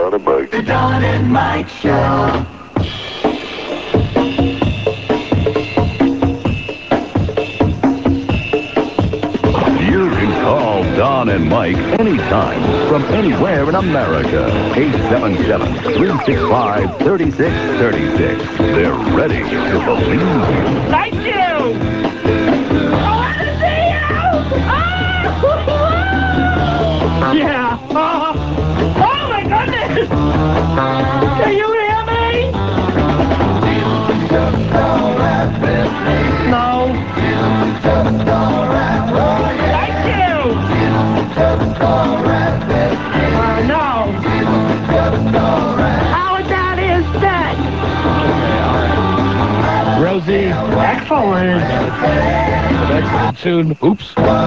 Don and Mike. The Don and Mike Show. You can call Don and Mike anytime from anywhere in America. 877-365-3636. They're ready to believe you. Thank you! I want to see you! Yeah. Oh my goodness! Can you hear me? No. Thank you! No. How that is that? Rosie. Excellent. Excellent tune. Oops.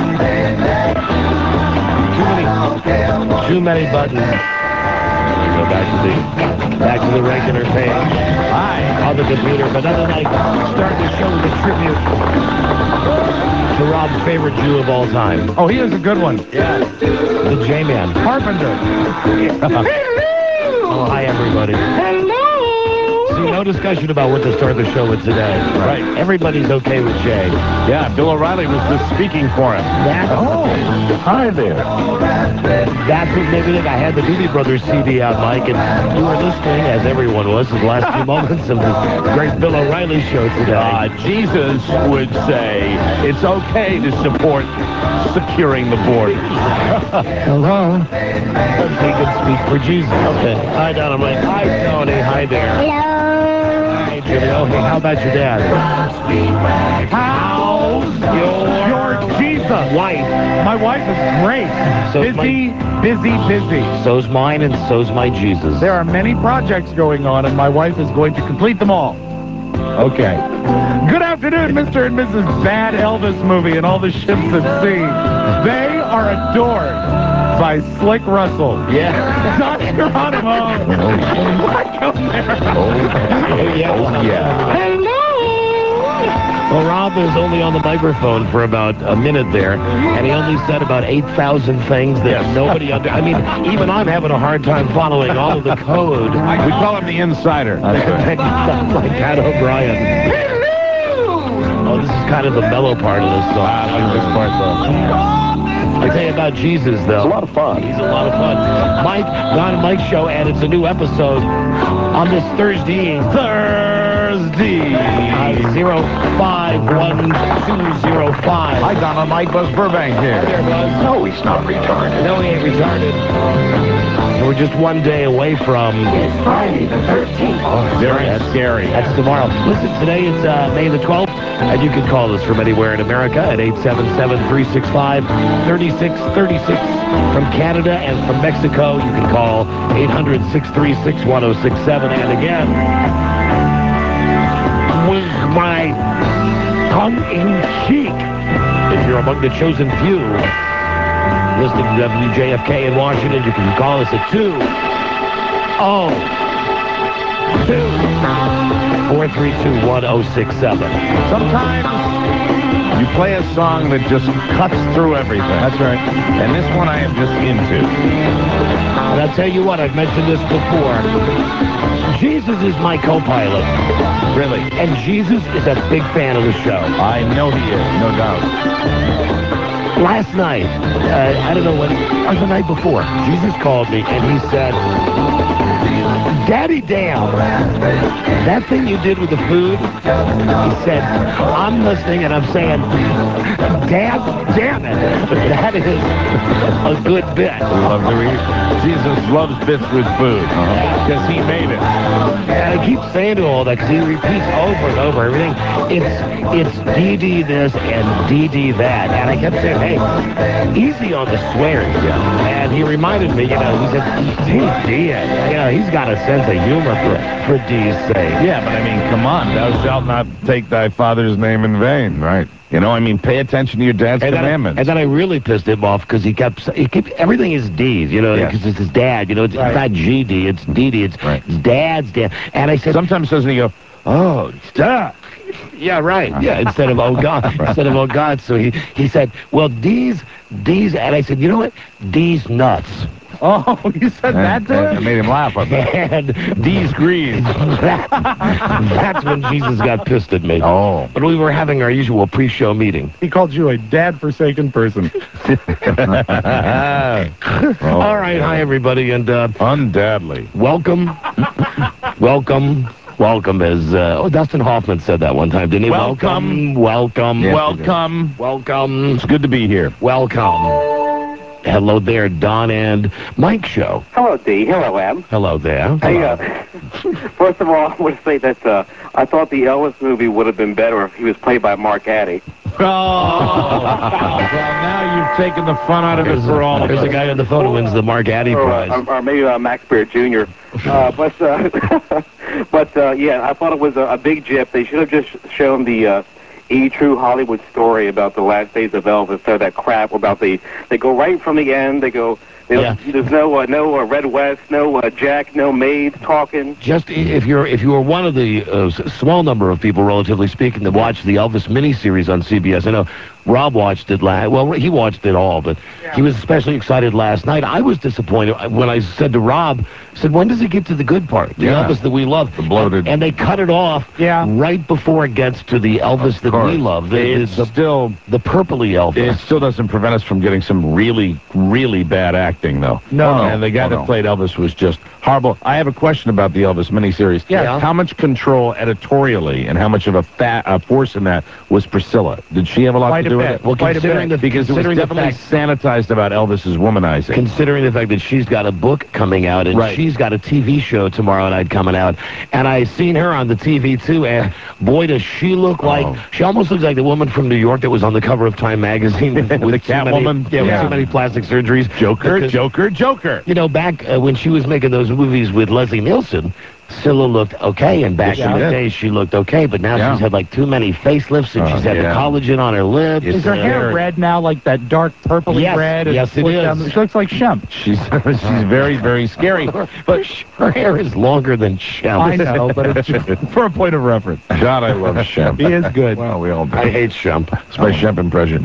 Too many buttons. Go back to the regular page. Hi. On the computer, but nothing like starting the show with a tribute to Rob's favorite Jew of all time. Oh, he is a good one. Yeah. The J-Man. Carpenter. Oh, hi, everybody. Hello! See, no discussion about what to start the show with today. Right. Everybody's okay with Jay. Yeah, Bill O'Reilly was just speaking for him. Hi there. That's what made me think. I had the Doobie Brothers CD out, Mike, and you were listening, as everyone was, in the last few moments of the great Bill O'Reilly show today. Jesus would say it's okay to support securing the border. Hello. He can speak for Jesus. Okay. Hi, Donna, Mike. Hi, Tony. Hi there. Hello! Hi, Jimmy. Oh, hey, how about your dad? How's your Jesus? Wife. My wife is great. So Busy. So's mine and so's my Jesus. There are many projects going on, and my wife is going to complete them all. Okay. Good afternoon, Mr. and Mrs. Bad Elvis Movie and all the ships at sea. They are adored by Slick Russell. Yeah. Don Geronimo. What? Go there. Oh, yeah. Hello! Well, Rob was only on the microphone for about a minute there, and he only said about 8,000 things that nobody I mean, even I'm having a hard time following all of the code. We call him the insider. Like Pat O'Brien. Oh, this is kind of the mellow part of this song. I like this part, though. I tell you about Jesus, though. It's a lot of fun. He's a lot of fun. Mike, Don and Mike Show, and it's a new episode on this Thursday. 051205. Hi, Donald. Mike Buzz Burbank here. Hi there, Buzz. No, he's not retarded. No, he ain't retarded. And we're just one day away from... It's Friday the 13th. Oh, Very that's scary. That's tomorrow. Listen, today it's May the 12th, and you can call us from anywhere in America at 877-365-3636. From Canada and from Mexico, you can call 800-636-1067. And again, with my tongue in cheek, if you're among the chosen few listening to WJFK in Washington, you can call us at 432-1067. Sometimes you play a song that just cuts through everything. That's right. And this one I am just into. And I'll tell you what, I've mentioned this before. Jesus is my co-pilot. Really. And Jesus is a big fan of the show. I know he is, no doubt. Last night, I don't know when, or the night before, Jesus called me and he said, Daddy damn, that thing you did with the food, he said, I'm listening and I'm saying, Dad, damn it, that is a good bit. We love to eat. Jesus loves bits with food because he made it. And I keep saying to all that because he repeats over and over everything. It's DD this and DD that. And I kept saying, hey, easy on the swearing. And he reminded me, he said, DD it. He's got a sense of humor for D's sake. Yeah, but I mean, come on. Thou shalt not take thy father's name in vain. Right. Pay attention to your dad's commandments. And then I really pissed him off because he kept everything is D's, because it's his dad, it's not GD, it's DD, it's dad's dad. And I said, sometimes doesn't he go, oh, stop. Yeah, right. Yeah, instead of oh God, So he said, well, D's, and I said, you know what? D's nuts. Oh, you said that to I him? made him laugh, I bet. And D's Grease. That's when Jesus got pissed at me. Oh. But we were having our usual pre-show meeting. He called you a dad-forsaken person. All right, hi everybody, and Undeadly. welcome, welcome. As Dustin Hoffman said that one time, didn't he? Welcome. welcome, Yes, welcome, welcome. It's good to be here. Welcome. Hello there, Don and Mike show. Hello, D. Hello, Em. Hello there. Hey, first of all, I want to say that I thought the Elvis movie would have been better if he was played by Mark Addy. Well, now you've taken the fun out of it for all of There's us. a guy on the phone who wins the Mark Addy prize. Or maybe Max Beard Jr. But yeah, I thought it was a big jip. They should have just shown the true Hollywood story about the last days of Elvis. Instead of that crap about they go right from the end. They go. There's no Red West, no Jack, no maid talking. Just if you were one of the small number of people, relatively speaking, that watched the Elvis miniseries on CBS. I know Rob watched it he watched it all, but he was especially excited last night. I was disappointed when I said to Rob, when does it get to the good part? The Elvis that we love. The bloated. And they cut it off right before it gets to the Elvis that we love. It's still the purpley Elvis. It still doesn't prevent us from getting some really, really bad acting, though. No. And the guy that played Elvis was just horrible. I have a question about the Elvis miniseries. Yeah. How much control editorially and how much of a force in that was Priscilla? Did she have a lot to do with it? Well, considering because it was definitely sanitized about Elvis's womanizing. Considering the fact that she's got a book coming out and she's got a TV show tomorrow night coming out, and I seen her on the TV too, and boy, does she look like she almost looks like the woman from New York that was on the cover of Time magazine with the Catwoman. with too many plastic surgeries. Joker. You know, back when she was making those movies with Leslie Nielsen, Scylla looked okay, and back in the day she looked okay, but now she's had like too many facelifts, and she's had the collagen on her lips. Is her hair red now, like that dark purpley red? Yes, it is. She looks like Shemp. She's very, very scary. But her hair is longer than Shemp. I know, but it's just for a point of reference. God, I love Shemp. He is good. Well, we all do. I hate Shemp. It's my Shemp impression.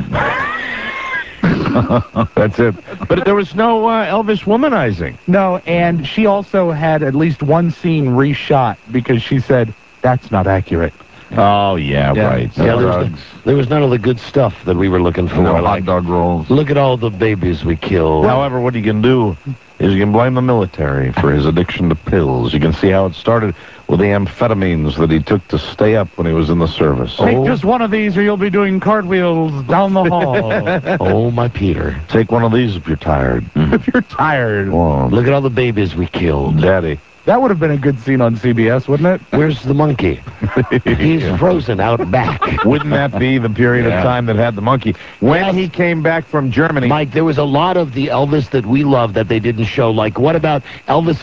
That's it. But there was no Elvis womanizing. No, and she also had at least one scene reshot because she said, that's not accurate. Oh, yeah. Right. There was none of the good stuff that we were looking for. No hot dog rolls. Look at all the babies we killed. However, what you can do is you can blame the military for his addiction to pills. You can see how it started with the amphetamines that he took to stay up when he was in the service. Take just one of these or you'll be doing cartwheels down the hall. Oh, my Peter. Take one of these if you're tired. If you're tired. Whoa. Look at all the babies we killed. Daddy. That would have been a good scene on CBS, wouldn't it? Where's the monkey? He's frozen out back. Wouldn't that be the period of time that had the monkey? When he came back from Germany. Mike, there was a lot of the Elvis that we love that they didn't show. Like, what about Elvis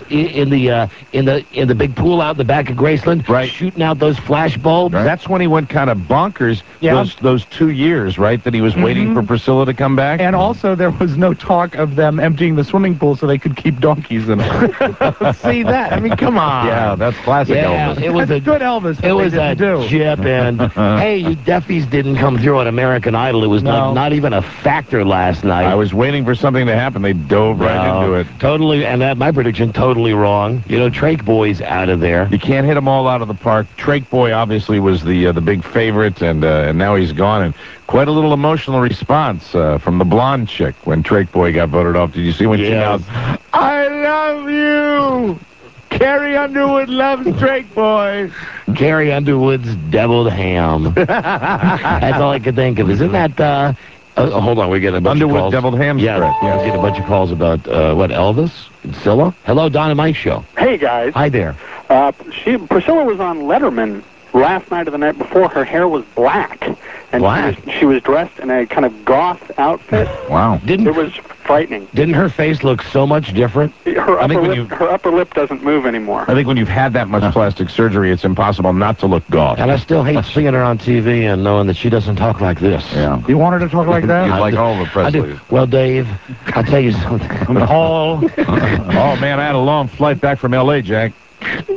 in the big pool out in the back of Graceland? Right. Shooting out those flash bulbs? Right. That's when he went kind of bonkers. Yeah. Those 2 years, right, that he was waiting for Priscilla to come back. And also there was no talk of them emptying the swimming pool so they could keep donkeys in it. See that? I mean, come on. Yeah, that's classic Elvis. It was That's good Elvis. It was a do. jip, and hey, you deafies didn't come through on American Idol. It was not even a factor last night. I was waiting for something to happen. They dove right into it. Totally, and my prediction totally wrong. You know, Drake Boy's out of there. You can't hit them all out of the park. Drake Boy obviously was the big favorite, and now he's gone. And quite a little emotional response from the blonde chick when Drake Boy got voted off. Did you see when she yelled, "I love you"? Carrie Underwood loves Drake Boy. Carrie Underwood's deviled ham. That's all I could think of. Isn't that, hold on, we're getting a bunch of calls. Underwood deviled ham spread. Yeah, we're getting a bunch of calls about, Elvis and Scylla? Hello, Don and Mike show. Hey, guys. Hi there. Priscilla was on Letterman last night or the night before. Her hair was black. And Black? She was dressed in a kind of goth outfit. Wow. It was frightening. Didn't her face look so much different? Her upper lip doesn't move anymore. I think when you've had that much plastic surgery, it's impossible not to look goth. And I still hate seeing her on TV and knowing that she doesn't talk like this. Yeah. You want her to talk like that? You'd like all the I do. Presleys. Well, Dave, I'll tell you something. Paul. Oh, man, I had a long flight back from L.A., Jack.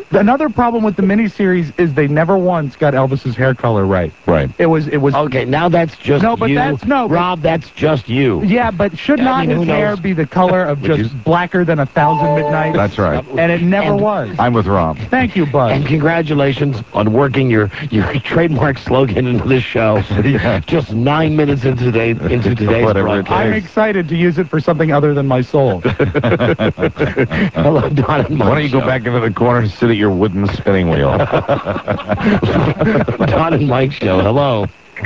Another problem with the miniseries is they never once got Elvis's hair color right. Right. It was. Okay, now that's just No, but you. that's no. Rob, that's just you. Yeah, but should not I mean, his who hair knows? be the color of just blacker than 1,000 midnights? That's right. And it never And- was. I'm with Rob. Thank you, Bud. And congratulations on working your trademark slogan into this show. Yeah. Just 9 minutes into today's Whatever it broadcast. I'm excited to use it for something other than my soul. Hello, Don and Mike. Why don't you go back into the corner and sit at your wooden spinning wheel? Don and Mike show. Hello.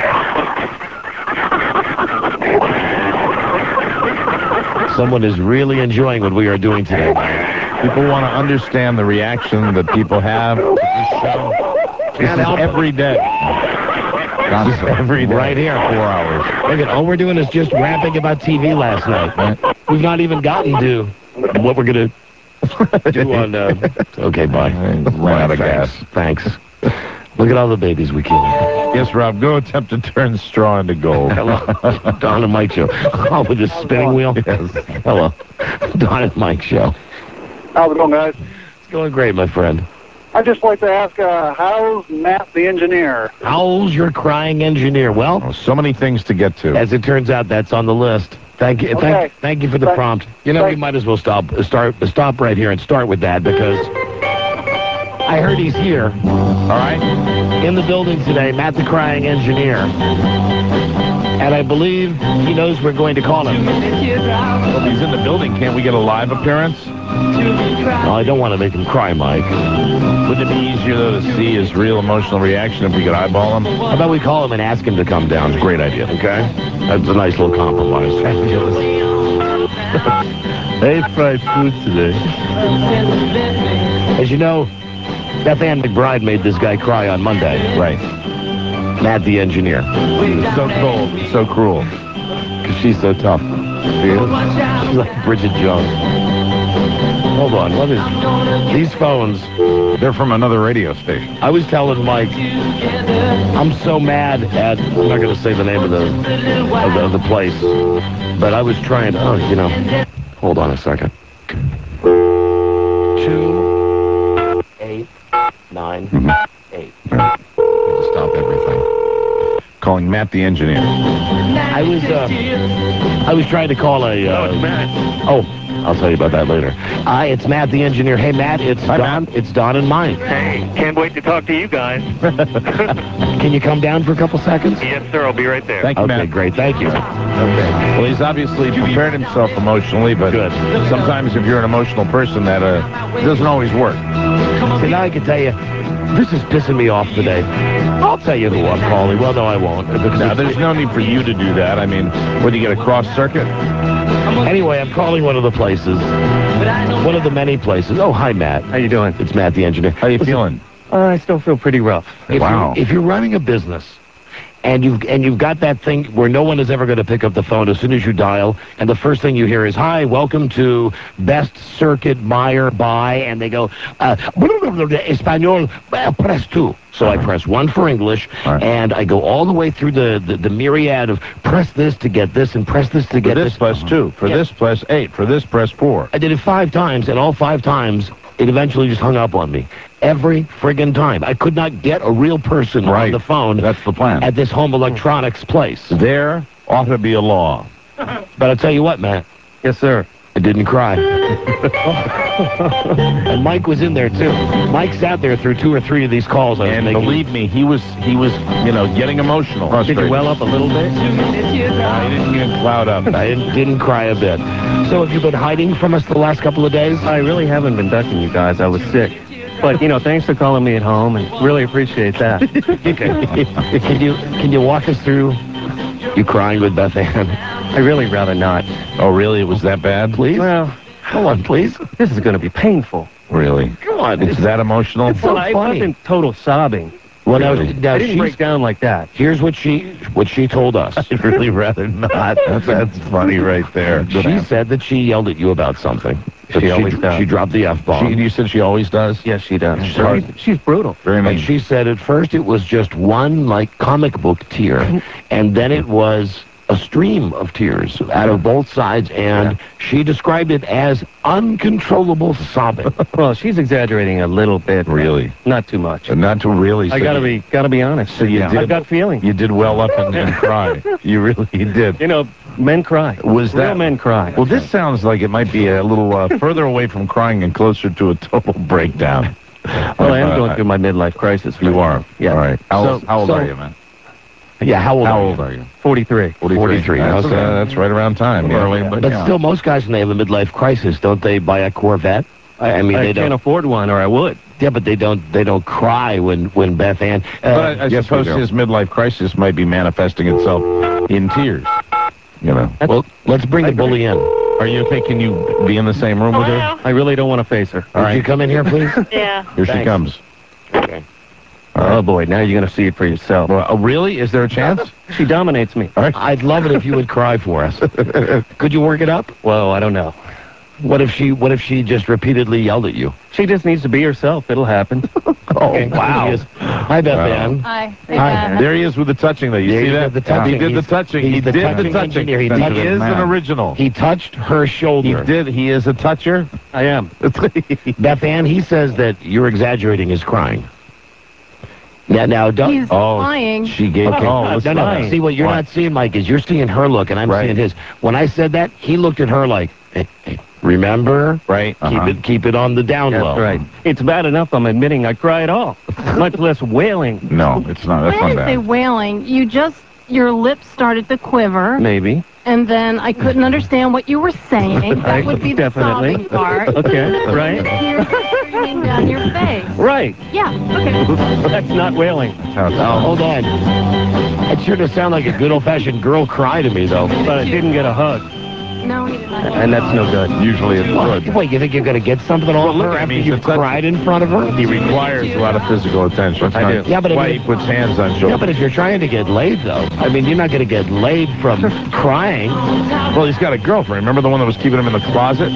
Someone is really enjoying what we are doing today. People want to understand the reaction that people have to this show. This is every day. This is every day. Right here. 4 hours. Look at all we're doing is just rapping about TV last night. We've not even gotten to what we're going to do on... okay, bye. Ran out of gas. Thanks. Look at all the babies we killed. Yes, Rob, go attempt to turn straw into gold. Hello. Don and Mike show. Oh, with the spinning wheel? Yes. Hello. Don and Mike show. How's it going, guys? It's going great, my friend. I'd just like to ask, how's Matt the engineer? How's your crying engineer? Well, Oh, so many things to get to. as it turns out, that's on the list. Thank you. Okay. Thank you for the Thank- prompt. You know, we might as well stop right here and start with that because I heard he's here. All right. In the building today, Matt the crying engineer. And I believe he knows we're going to call him. Well, if he's in the building, can't we get a live appearance? No, I don't want to make him cry, Mike. Wouldn't it be easier, though, to see his real emotional reaction if we could eyeball him? How about we call him and ask him to come down? Great idea. Okay? That's a nice little compromise. I ate fried food today. As you know, Beth Ann McBride made this guy cry on Monday. Right. Matt the engineer. So cold, so cruel. Because she's so tough. She is? She's like Bridget Jones. Hold on, what is... These phones... They're from another radio station. I was telling Mike, I'm so mad at... I'm not going to say the name of the place. But I was trying to... Oh, you know... Hold on a second. 2, 8, 9, 8. Right. To stop everything. Calling Matt the engineer. I was trying to call a... Oh, I'll tell you about that later. It's Matt the engineer. Hey, Matt, it's Don. It's Don and Mike. Hey, can't wait to talk to you guys. Can you come down for a couple seconds? Yes, sir, I'll be right there. Thank you, Okay, Matt. great. Thank you. Okay. Well, he's obviously prepared himself emotionally, but Good. sometimes if you're an emotional person, that doesn't always work. So now I can tell you, this is pissing me off today. I'll tell you who I'm calling. Well, no, I won't. Because Now, there's no need for you to do that. I mean, whether you get a cross circuit. Anyway, I'm calling one of the places. One of the many places. Oh, hi, Matt. How you doing? It's Matt the engineer. How you feeling? I still feel pretty rough. If you're running a business and you've got that thing where no one is ever going to pick up the phone as soon as you dial, and the first thing you hear is, "Hi, welcome to Best Circuit Meyer Buy," and they go, Espanol, press 2. So I press 1 for English, Right. and I go all the way through the myriad of press this to get this and press this to For get this, press 2. For Yeah. this, press 8. For this, press 4. I did it 5 times, and all 5 times, it eventually just hung up on me. Every friggin' time. I could not get a real person on Right. the phone That's the plan. at this home electronics place. There ought to be a law. But I'll tell you what, Matt. Yes, sir. I didn't cry. And Mike was in there, too. Mike sat there through 2 or 3 of these calls I was And making. believe me, he was, getting emotional. Did you well up a little bit? He didn't even cloud up. I didn't cry a bit. So have you been hiding from us the last couple of days? I really haven't been ducking you guys. I was sick. But, thanks for calling me at home, and really appreciate that. Can you walk us through you crying with Beth Ann? I really rather not. Oh, really? It was that bad? Please? Well, Come on, please. this is going to be painful. Really? Come on. It's that emotional? so I funny. wasn't total sobbing. Well, Really? I didn't she's, break down like that. here's what she told us. I'd really rather not. That's funny right there. She said that she yelled at you about something. She always does. She dropped the F-bomb. You said she always does? Yes, she does. hard. She's brutal. Very And mean. she said at first it was just one, comic book tear. And then it was a stream of tears out of both sides, and she described it as uncontrollable sobbing. Well, she's exaggerating a little bit. Really? Not too much. Not to really. I gotta be honest. So you did. I've got feeling. You did well up and cry. You did. You know, men cry. Real men cry. Well, this sounds like it might be a little further away from crying and closer to a total breakdown. Well, I am going through my midlife crisis. You are? Yeah. All right. How old are you, man? Yeah, how old are you? 43. 43. That's right around time. Yeah. But still, most guys, when they have a midlife crisis, don't they buy a Corvette? I mean, I can't afford one, or I would. Yeah, but they don't cry when Beth Ann. But I suppose his midlife crisis might be manifesting itself in tears. You know. Well, let's bring the bully in. Are you okay? Can you be in the same room with her? I really don't want to face her. Would you come in here, please? Yeah. Here she comes. Okay. Oh, boy, now you're going to see it for yourself. Well, really? Is there a chance? She dominates me. All right. I'd love it if you would cry for us. Could you work it up? Well, I don't know. What if she just repeatedly yelled at you? She just needs to be herself. It'll happen. Oh, wow. Hi, Beth Ann. Hi. Hi. There he is with the touching, though. You see that? The touching. He did the touching. He did the touching. He is an original. He touched her shoulder. He is a toucher. I am. Beth Ann, he says that you're exaggerating his crying. Now, don't. He's lying. She gave. Okay. Oh, No. See, what you're not seeing, Mike, is you're seeing her look, and I'm seeing his. When I said that, he looked at her like, hey, remember? Right. Keep it on the down low. That's right. It's bad enough I'm admitting I cry at all, much less wailing. No, it's not. That's I not didn't say bad. wailing. Your lips started to quiver. Maybe. And then I couldn't understand what you were saying. That would be the sobbing part. Okay, right. Tears streaming down your face. Right. Yeah, okay. That's not wailing. Oh, hold on. It sure does sound like a good old-fashioned girl cry to me, though. But I didn't get a hug. No, he did not. And that's no good. Usually it's good. Wait, you think you're going to get something off her after you've cried in front of her? He requires a lot of physical attention. I do. Yeah, but That's why he puts hands on shoulders. Yeah, but if you're trying to get laid, though, I mean, you're not going to get laid from crying. Well, he's got a girlfriend. Remember the one that was keeping him in the closet?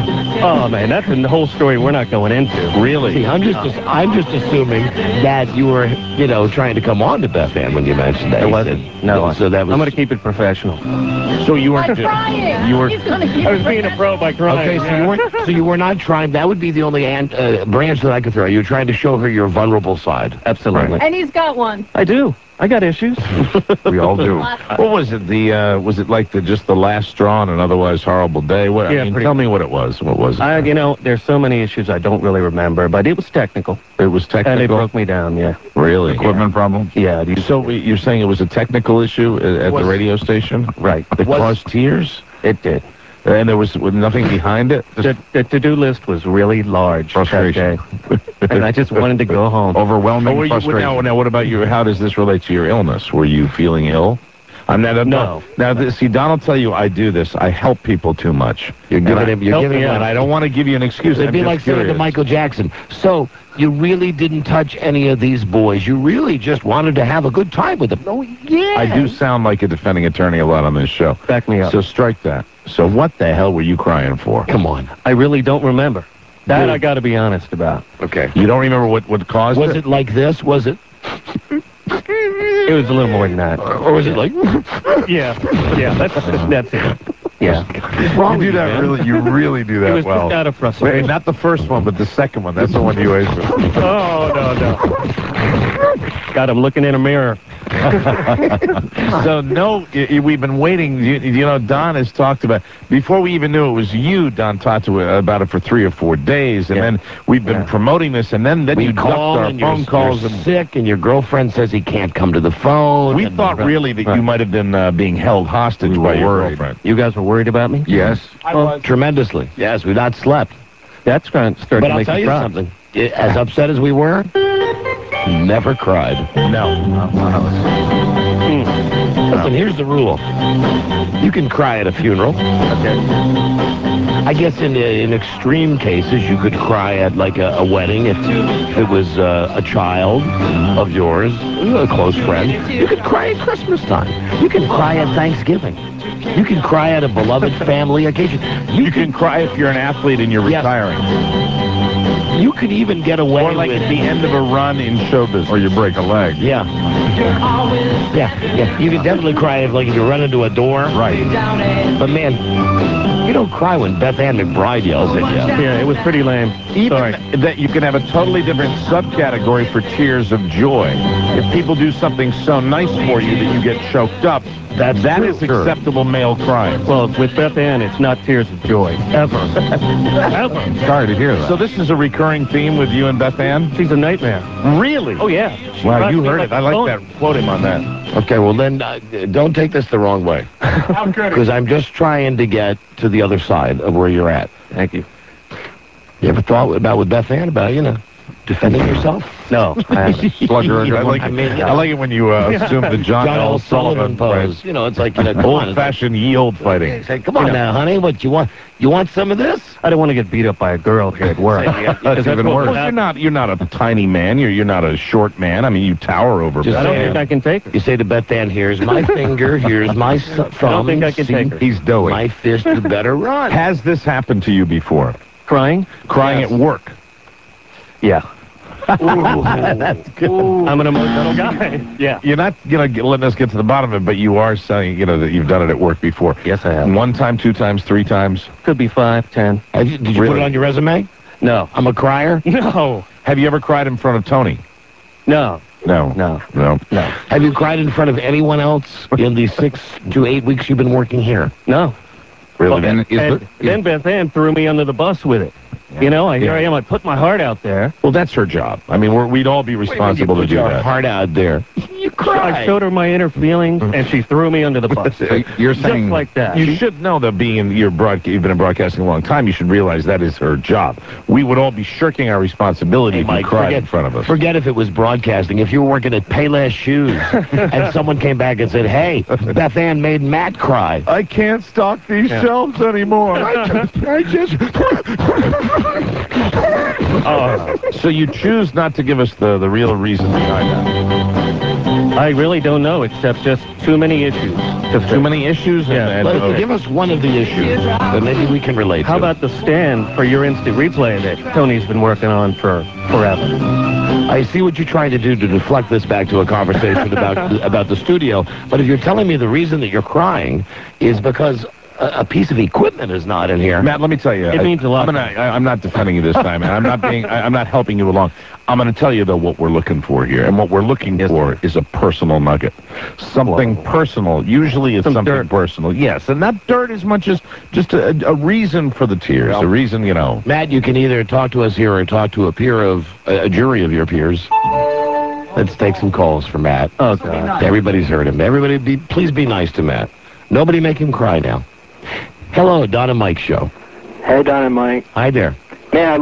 Oh, man, that's the whole story we're not going into. Really? See, I'm just assuming that you were, trying to come on to Beth Ann when you mentioned that. It wasn't. No. So that was. I'm going to keep it professional. So you weren't. Crying. You were. He's going to keep I was being a pro by crying. Okay, so you were not trying. That would be the only branch that I could throw. You were trying to show her your vulnerable side. Absolutely. And he's got one. I do. I got issues. We all do. What was it? Was it like just the last straw on an otherwise horrible day? What? Yeah, I mean, tell me what it was. What was it? There's so many issues I don't really remember, but it was technical. It was technical. And it broke me down. Yeah. Really? Equipment problem? Yeah. So you're saying it was a technical issue at the radio station? Right. That caused tears? It did. And there was nothing behind it? The to-do list was really large Frustration. that day. And I just wanted to go home. Overwhelming frustration. Now, what about you? How does this relate to your illness? Were you feeling ill? No. Now, see, Don will tell you I do this. I help people too much. You're giving him. And I don't want to give you an excuse. It'd be like saying to Michael Jackson, so you really didn't touch any of these boys. You really just wanted to have a good time with them. Oh, yeah. I do sound like a defending attorney a lot on this show. Back me up. So strike that. So what the hell were you crying for? Come on. I really don't remember. That I got to be honest about. Okay. You don't remember what caused it? Was it like this? Was it? It was a little more than that. Or was it like? Yeah, that's it. Yeah. You really do that It was well. just out of frustration. Wait, not the first one, but the second one. That's the one you always do. Oh, no. God, I'm looking in a mirror. So, we've been waiting. Don has talked about, before we even knew it was you, Don talked about it for 3 or 4 days, and then we've been promoting this, and then We you ducked call our and phone calls. You're sick, and your girlfriend says he can't come to the phone. We thought really that you might have been being held hostage by your girlfriend. You guys were worried about me? Yes. I was. Tremendously. Yes, we've not slept. That's going to start But to I'll make tell you cry. something. As upset as we were, never cried. Listen, here's the rule. You can cry at a funeral. Okay. I guess in extreme cases, you could cry at like a wedding if it was a child of yours, a close friend. You could cry at Christmas time. You can cry at Thanksgiving. You can cry at a beloved family occasion. You can cry if you're an athlete and you're retiring. you could even get away Or like with at the end of a run in show business. Or you break a leg. Yeah. Yeah. You can definitely cry if you run into a door. Right. But man, you don't cry when Beth Ann McBride yells at you. Yeah, it was pretty lame. Sorry. That you can have a totally different subcategory for tears of joy. If people do something so nice for you that you get choked up, that is acceptable male crime. Well, with Beth Ann, it's not tears of joy. Ever. Ever. Sorry to hear that. So this is a recurring theme with you and Beth Ann? She's a nightmare. Really? Oh, yeah. Wow, you heard it. I like that. Quote him on that. Okay, well then, don't take this the wrong way. Because I'm just trying to get to the other side of where you're at. Thank you. You ever thought about with Beth Ann about, defending yourself? No, I haven't. Slugger. I like it when you assume the John L. Sullivan pose. It's like, old-fashioned yield fighting. Say, come on now, honey, what you want? You want some of this? I don't want to get beat up by a girl here at work. That's even worse. Well, you're not a tiny man. You're not a short man. I mean, you tower over. I don't think I can take her. You say to Beth Ann, here's my finger, here's my thumb. I don't think I can take her. He's doughy. My fist, you better run. Has this happened to you before? Crying? Crying at work? Yeah. That's good. I'm an emotional guy. Yeah. You're not letting us get to the bottom of it, but you are saying that you've done it at work before. Yes, I have. 1 time, 2 times, 3 times. Could be 5, 10. Did you put it on your resume? No. I'm a crier? No. Have you ever cried in front of Tony? No. No. Have you cried in front of anyone else in the 6 to 8 weeks you've been working here? No. Really? Then Beth Ann threw me under the bus with it. Yeah. Here I am. I put my heart out there. Well, that's her job. I mean, we'd all be responsible to do that. Heart out there. You cried. I showed her my inner feelings, and she threw me under the bus. You're saying just like that. You should know that you've been in broadcasting a long time. You should realize that is her job. We would all be shirking our responsibility if you cried in front of us. Forget if it was broadcasting. If you were working at Payless Shoes and someone came back and said, "Hey, Beth Ann made Matt cry. I can't stock these shelves anymore. I just." So you choose not to give us the real reason behind that? I really don't know, except just too many issues. Too many issues? Yeah. Give us one of the issues that maybe we can relate to. How about the stand for your instant replay that Tony's been working on for forever? I see what you're trying to do to deflect this back to a conversation about the studio, but if you're telling me the reason that you're crying is because a piece of equipment is not in here. Matt, let me tell you. It means a lot. I'm not defending you this time, and I'm not helping you along. I'm going to tell you, though, what we're looking for here. And what we're looking for is a personal nugget. Something personal. Usually it's something dirt. Personal. Yes, and not dirt as much as just a reason for the tears. A reason, Matt, you can either talk to us here or talk to a jury of your peers. Let's take some calls for Matt. Oh, God. Everybody's heard him. Everybody, please be nice to Matt. Nobody make him cry now. Hello, Don and Mike show. Hey, Don and Mike. Hi there. Man,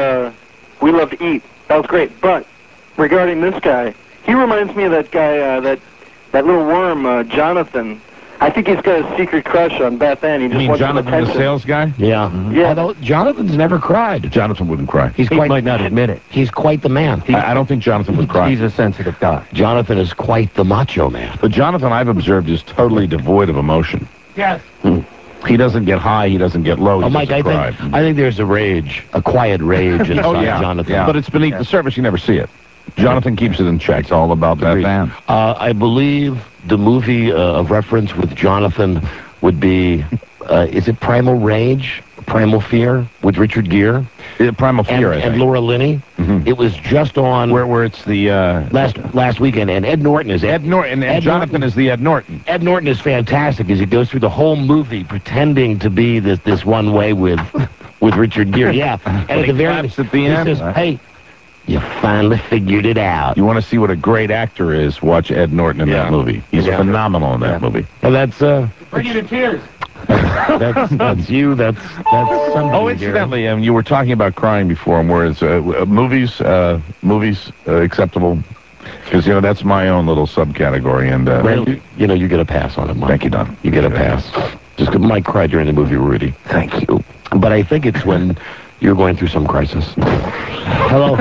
we loved Eat. That was great. But regarding this guy, he reminds me of that guy, that little worm, Jonathan. I think he's got a secret crush on Beth Ann. He just wants some Jonathan, attention. the sales guy? Yeah. Yeah. Although Jonathan's never cried. Jonathan wouldn't cry. He might not admit it. He's quite the man. I don't think Jonathan would cry. He's a sensitive guy. Jonathan is quite the macho man. But Jonathan, I've observed, is totally devoid of emotion. Yes. He doesn't get high. He doesn't get low. He Mike, I think there's a quiet rage inside Jonathan. Yeah. But it's beneath the surface. You never see it. Jonathan keeps it in check. It's all about Beth Ann. I believe the movie of reference with Jonathan would be, is it Primal Rage? Primal Fear with Richard Gere? Primal Fear, and Laura Linney. Mm-hmm. It was just on where it's the last weekend, and Ed Norton is and Jonathan is the Ed Norton. Ed Norton is fantastic as he goes through the whole movie pretending to be this one way with Richard Gere. Yeah, and at the very end, he says, "Hey, you finally figured it out." You want to see what a great actor is? Watch Ed Norton in that movie. He's phenomenal in that movie. And that's bring you to tears. That's you. That's somebody. Oh, incidentally, you were talking about crying before, and whereas movies acceptable, because that's my own little subcategory. And you get a pass on it, Mike. Thank you, Don. You get a pass. Just 'cause Mike cried during the movie Rudy. Thank you. But I think it's when you're going through some crisis. Hello,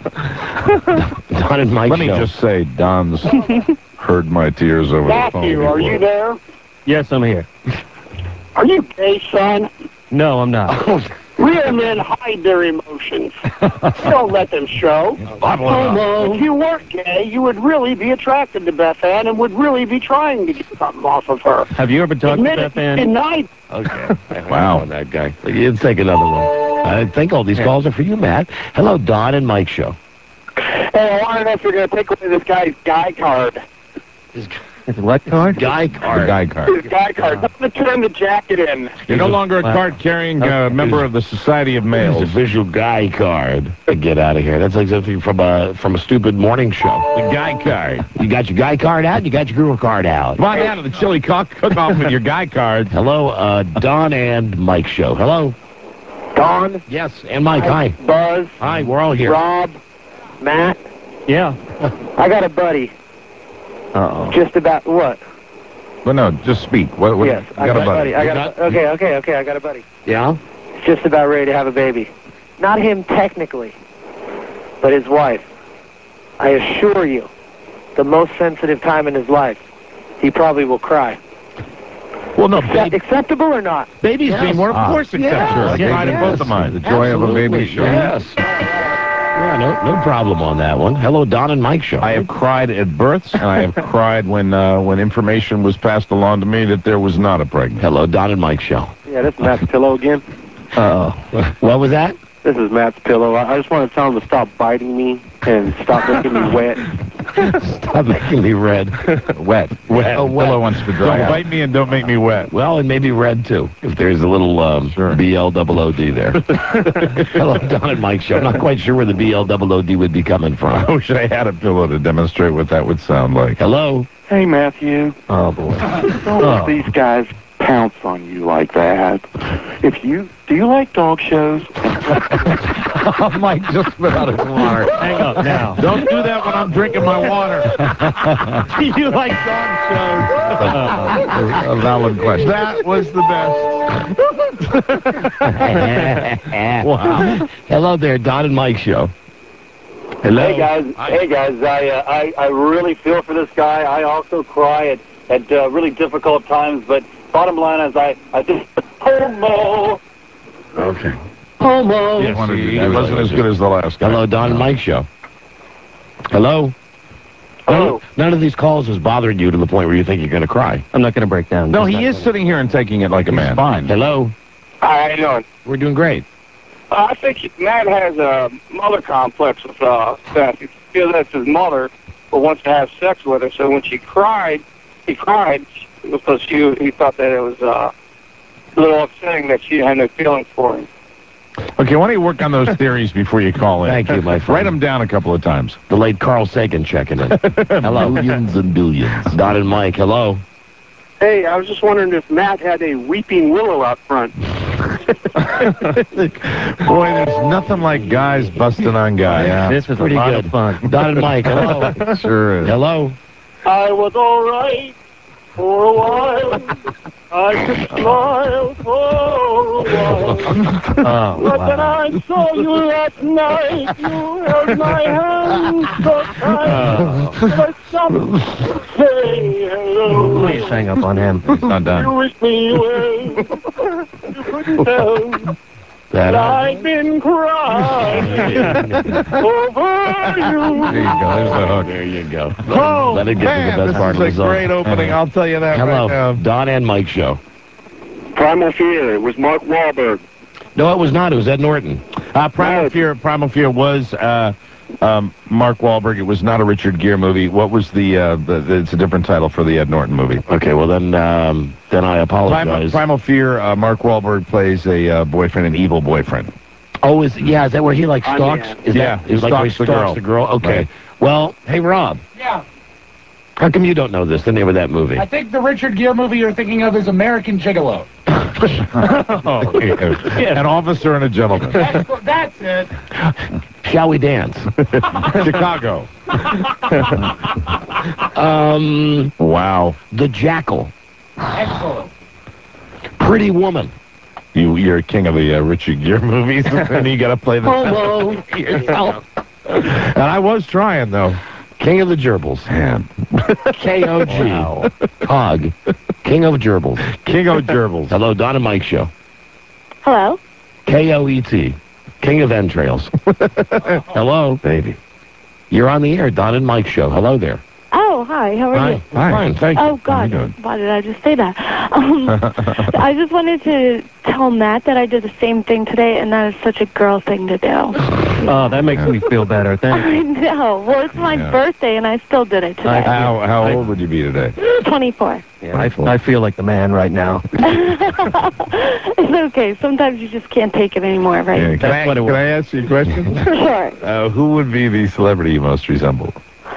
Don and Mike. Let me just say, Don's heard my tears over the phone. Matthew, are you there? Yes, I'm here. Are you gay, son? No, I'm not. Real men hide their emotions. Don't let them show. Homo. If you weren't gay, you would really be attracted to Beth Ann and would really be trying to get something off of her. Have you ever talked to Beth Ann? Denied. Okay. Wow. That guy. Let's take another one. I think all these calls are for you, Matt. Hello, Don and Mike Show. Hey, I want to know if you're going to take away this guy's guy card. His what card? Guy card. The guy card. His guy card. Don't turn the jacket in. You're no longer a card-carrying member of the Society of His Males. official guy card. Get out of here. That's like something from a stupid morning show. The guy card. You got your guy card out, you got your girl card out. Come on down to the chili cook-off with your guy card. Hello, Don and Mike Show. Hello. Don. Yes, and Mike. Hi. Buzz. Hi, we're all here. Rob. Matt. Yeah. I got a buddy. Uh-oh. Just about what? But no, just speak. What, Yes, you got a buddy. I got okay, I got a buddy. Yeah? Just about ready to have a baby. Not him technically, but his wife. I assure you, the most sensitive time in his life, he probably will cry. Well, no, Acceptable or not? baby's being born, of course, acceptable. Yeah, I cried in both of mine. The joy of a baby. Sure. Yes. Yeah, no problem on that one. Hello, Don and Mike Show. I have cried at births, and I have cried when information was passed along to me that there was not a pregnant. Hello, Don and Mike Show. Yeah, this is Matt's pillow again. Uh-oh. What was that? This is Matt's pillow. I just want to tell him to stop biting me and stop making me wet. Stop making me red. Wet. Oh, wet. Pillow wants to dry. Don't bite me and don't make me wet. Well, and maybe red, too, if there's a little BLOOD there. Hello, Don and Mike Show. I'm not quite sure where the BLOOD would be coming from. I wish I had a pillow to demonstrate what that would sound like. Hello? Hey, Matthew. Oh, boy. Don't let these guys pounce on you like that. Do you like dog shows? Mike just spit out his water. Hang up now. Don't do that when I'm drinking my water. Do you like dog shows? A valid question. That was the best. Wow. Hello there, Don and Mike Show. Hello. Hey guys, I really feel for this guy. I also cry at really difficult times, but bottom line is I just homo. Okay. Homo. Yes, he wasn't as good as the last guy. Hello, Don and Mike Show. Hello? Hello. None of these calls has bothered you to the point where you think you're going to cry. I'm not going to break down. No, he is sitting here and taking it like a man. Fine. Hello? Hi, how you doing? We're doing great. I think Matt has a mother complex with Beth. He feels that's his mother, but wants to have sex with her. So when he cried because he thought that it was a little upsetting that she had no feelings for him. Okay, why don't you work on those theories before you call in? Thank you, my friend. Write them down a couple of times. The late Carl Sagan checking in. Hello. Billions and billions. Don and Mike, hello. Hey, I was just wondering if Matt had a weeping willow out front. Boy, there's nothing like guys busting on guys. Yeah, This was pretty a lot good. of fun. Don and Mike, hello. Sure is. Hello. I was all right for a while. I could smile for a while. But when I saw you last night, you held my hand so tight. I stopped to say hello. Please hang up on him. He's not You done. wished me well. You couldn't tell that I've been crying over you. There you go. There's the hook. There you go. Oh, Let it get man, to the best part of this is the a song. great opening. I'll tell you that Hello, right now. Don and Mike Show. Primal Fear. It was Mark Wahlberg. No, it was not. It was Ed Norton. Primal Fear was Mark Wahlberg. It was not a Richard Gere movie. What was it's a different title for the Ed Norton movie. Okay, well then I apologize. Primal Fear, Mark Wahlberg plays a boyfriend, an evil boyfriend. Oh, is that where he like stalks? Is Yeah, that, is like where he stalks the girl? Okay. Right. Well, hey Rob, Yeah. how come you don't know this? The name of that movie? I think the Richard Gere movie you're thinking of is American Gigolo. An officer and a gentleman. That's it. Shall we dance? Chicago. Wow. The Jackal. Excellent. Pretty Woman. You're king of the Richard Gere movies, and you got to play the Homo yourself. And I was trying though. King of the Gerbils. Man. K-O-G. Wow. Cog. King of Gerbils. King of Gerbils. Hello, Don and Mike Show. Hello? K-O-E-T. King of entrails. Hello, baby. You're on the air, Don and Mike Show. Hello there. Oh, hi. How are you? Hi. Fine, thank you. Oh, God. Why did I just say that? I just wanted to tell Matt that I did the same thing today, and that is such a girl thing to do. Oh, that makes me feel better. Thank you. I know. Well, it's my birthday, and I still did it today. How old would you be today? 24. Yeah, I feel like the man right now. It's okay. Sometimes you just can't take it anymore, right? Yeah, can I ask you a question? Sure. Who would be the celebrity you most resemble?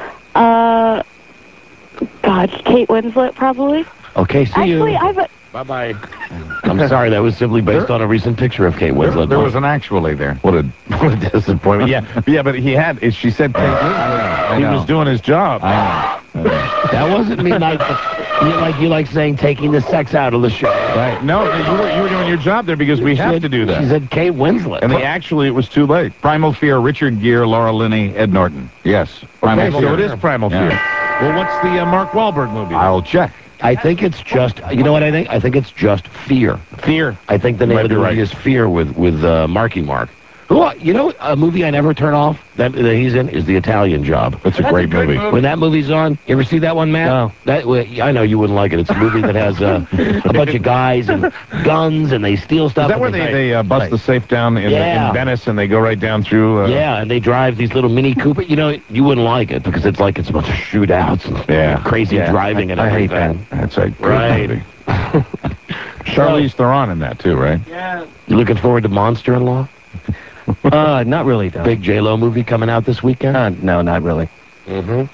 God, Kate Winslet, probably. Okay, see you. Actually, Bye-bye. I'm sorry, that was simply based on a recent picture of Kate Winslet. There was an actually there. What a disappointment. Yeah, but he had. She said Kate Winslet. He was doing his job. That wasn't me. You like saying taking the sex out of the show. Right. No, you were doing your job there because we have to do that. She said Kate Winslet. And it was too late. Primal Fear, Richard Gere, Laura Linney, Ed Norton. Yes. Primal Fear. So it is Primal Fear. Well, what's the Mark Wahlberg movie? I'll check. I think it's just, you know what I think? I think it's just Fear. Fear. I think the name of the movie is Fear with Marky Mark. You know, a movie I never turn off that he's in is The Italian Job. That's a great movie. When that movie's on, you ever see that one, Matt? No. I know you wouldn't like it. It's a movie that has a bunch of guys and guns, and they steal stuff. Is that where they bust the safe down in Venice, and they go right down through? Yeah, and they drive these little Mini Cooper. You know, you wouldn't like it because it's a bunch of shootouts and crazy driving and everything. I hate that. That's a great movie. Charlize Theron in that, too, right? Yeah. You looking forward to Monster-in-Law? Not really, though. Big J-Lo movie coming out this weekend? No, not really. Mm-hmm.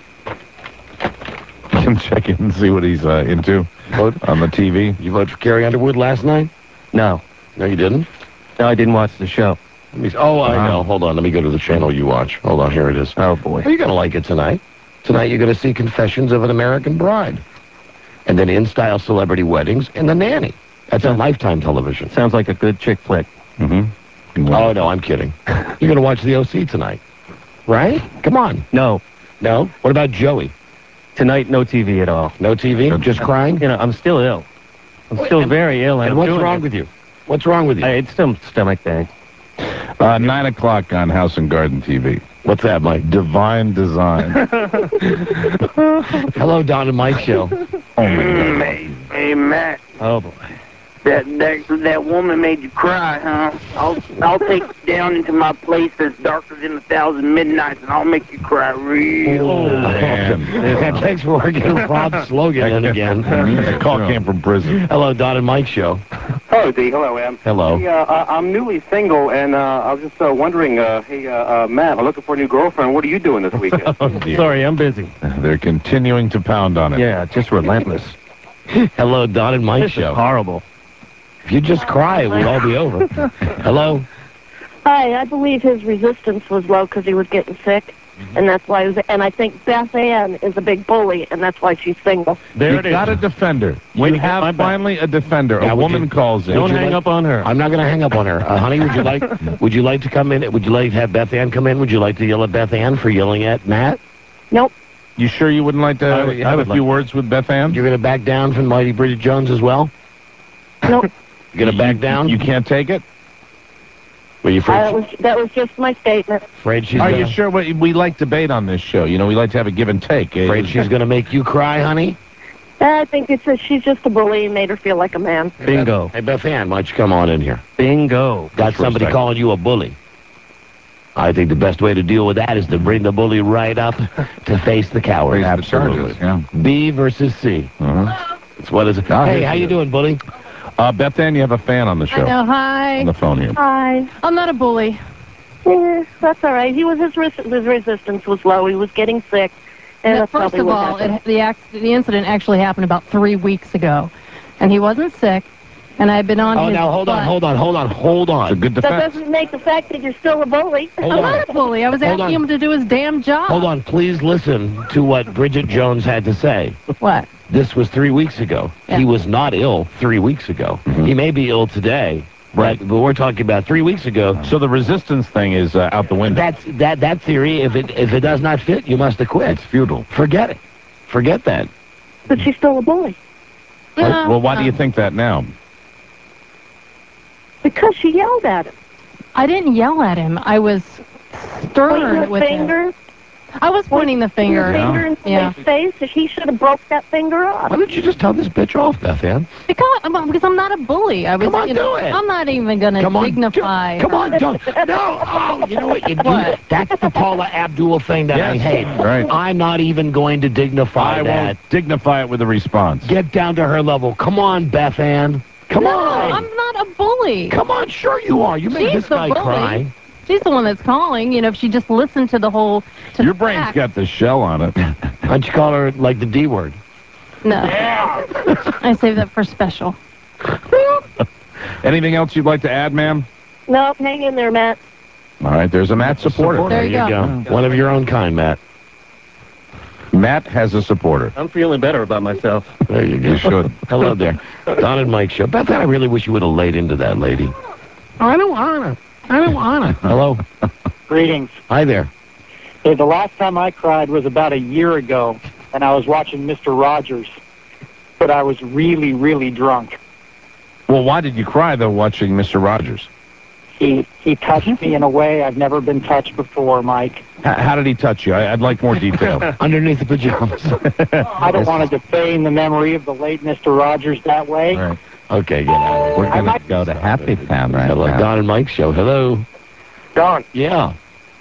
You can check in and see what he's into on the TV. You voted for Carrie Underwood last night? No. No, you didn't? No, I didn't watch the show. I know. Hold on. Let me go to the channel you watch. Hold on. Here it is. Oh, boy. Are you going to like it tonight? Tonight you're going to see Confessions of an American Bride. And then In-Style Celebrity Weddings and The Nanny. That's on Lifetime television. Sounds like a good chick flick. Mm-hmm. Oh, no, I'm kidding. You're going to watch The O.C. tonight, right? Come on. No. No? What about Joey? Tonight, no TV at all. No TV? Just crying? You know, I'm still ill. I'm still very ill. And what's wrong with you? What's wrong with you? It's still stomach thing. 9 o'clock on House and Garden TV. What's that, Mike? Divine Design. Hello, Don and Mike Show. Hey, Matt. Oh, boy. That woman made you cry, huh? I'll take you down into my place that's darker than 1,000 midnights, and I'll make you cry real good. Thanks for working Rob's slogan in again. The call came from prison. Hello, Don and Mike Show. Hello, D. Hello, Em. Hello. Hey, I'm newly single, and I was just wondering, Matt, I'm looking for a new girlfriend. What are you doing this weekend? Sorry, I'm busy. They're continuing to pound on it. Yeah, just relentless. Hello, Don and Mike Show. Horrible. If you just cry, it would all be over. Hello? Hi, I believe his resistance was low because he was getting sick, and that's why he was, and I think Beth Ann is a big bully, and that's why she's single. There it is. You got a defender. You have finally a defender. A woman calls in. Don't hang up on her. I'm not going to hang up on her. Honey, would you like to come in? Would you like to have Beth Ann come in? Would you like to yell at Beth Ann for yelling at Matt? Nope. You sure you wouldn't like to have a few words with Beth Ann? You're going to back down from Mighty Bridget Jones as well? Nope. You're going to back down? You can't take it? Were you afraid? That was just my statement. Afraid she's Are you sure? We like debate on this show. You know, we like to have a give and take. Afraid she's going to make you cry, honey? I think she's just a bully and made her feel like a man. Bingo. Hey, Beth Ann, why don't you come on in here? Bingo. Got somebody calling you a bully. I think the best way to deal with that is to bring the bully right up to face the coward. Absolutely. B versus C. That's what is it. Hey, how you doing, bully? Beth Ann, you have a fan on the show. I know, hi. On the phone here. Hi. I'm not a bully. Yeah, that's all right. His resistance was low. He was getting sick. And First of all, the incident actually happened about 3 weeks ago. And he wasn't sick. And I've been on his now, hold on. It's a good defense. That doesn't make the fact that you're still a bully. I'm not a bully. I was asking him to do his damn job. Hold on. Please listen to what Bridget Jones had to say. What? This was 3 weeks ago. Yeah. He was not ill 3 weeks ago. He may be ill today. Right. But we're talking about 3 weeks ago. So the resistance thing is out the window. That theory, if it does not fit, you must acquit. It's futile. Forget it. Forget that. But she's still a bully. Well, why do you think that now? Because she yelled at him. I didn't yell at him. I was Pointing stern the with him. finger. I was pointing the finger. Finger in somebody's face. He should have broke that finger off. Why don't you just tell this bitch off, Beth Ann? Because I'm not a bully. I was, Come on, you know, do it. I'm not even going to dignify. Come on, don't. No, oh, you know what? You do. That's the Paula Abdul thing that I hate. Right. I'm not even going to dignify I that. won't dignify it with a response. Get down to her level. Come on, Beth Ann. Come on. I'm not a bully. Come on, sure you are. You made She's this the guy bully. cry. She's the one that's calling. You know, if she just listened to the whole... To Your the brain's facts. got the shell on it. Why don't you call her, like, the D word? No. I save that for special. Anything else you'd like to add, ma'am? No, hang in there, Matt. All right, there's a Matt supporter. There you go. One of your own kind, Matt. Matt has a supporter. I'm feeling better about myself. There you go. You should. Hello there. Don and Mike show. Beth, I really wish you would have laid into that lady. I don't want to. I don't want to. Hello. Greetings. Hi there. Hey, the last time I cried was about a year ago, and I was watching Mr. Rogers, but I was really, really drunk. Well, why did you cry, though, watching Mr. Rogers? He touched me in a way I've never been touched before, Mike. How did he touch you? I'd like more detail. Underneath the pajamas. I don't want to defame the memory of the late Mr. Rogers that way. Right. Okay, get out. We're going to go to Happy Town right Hello, now. Don and Mike show. Hello. Don, Yeah.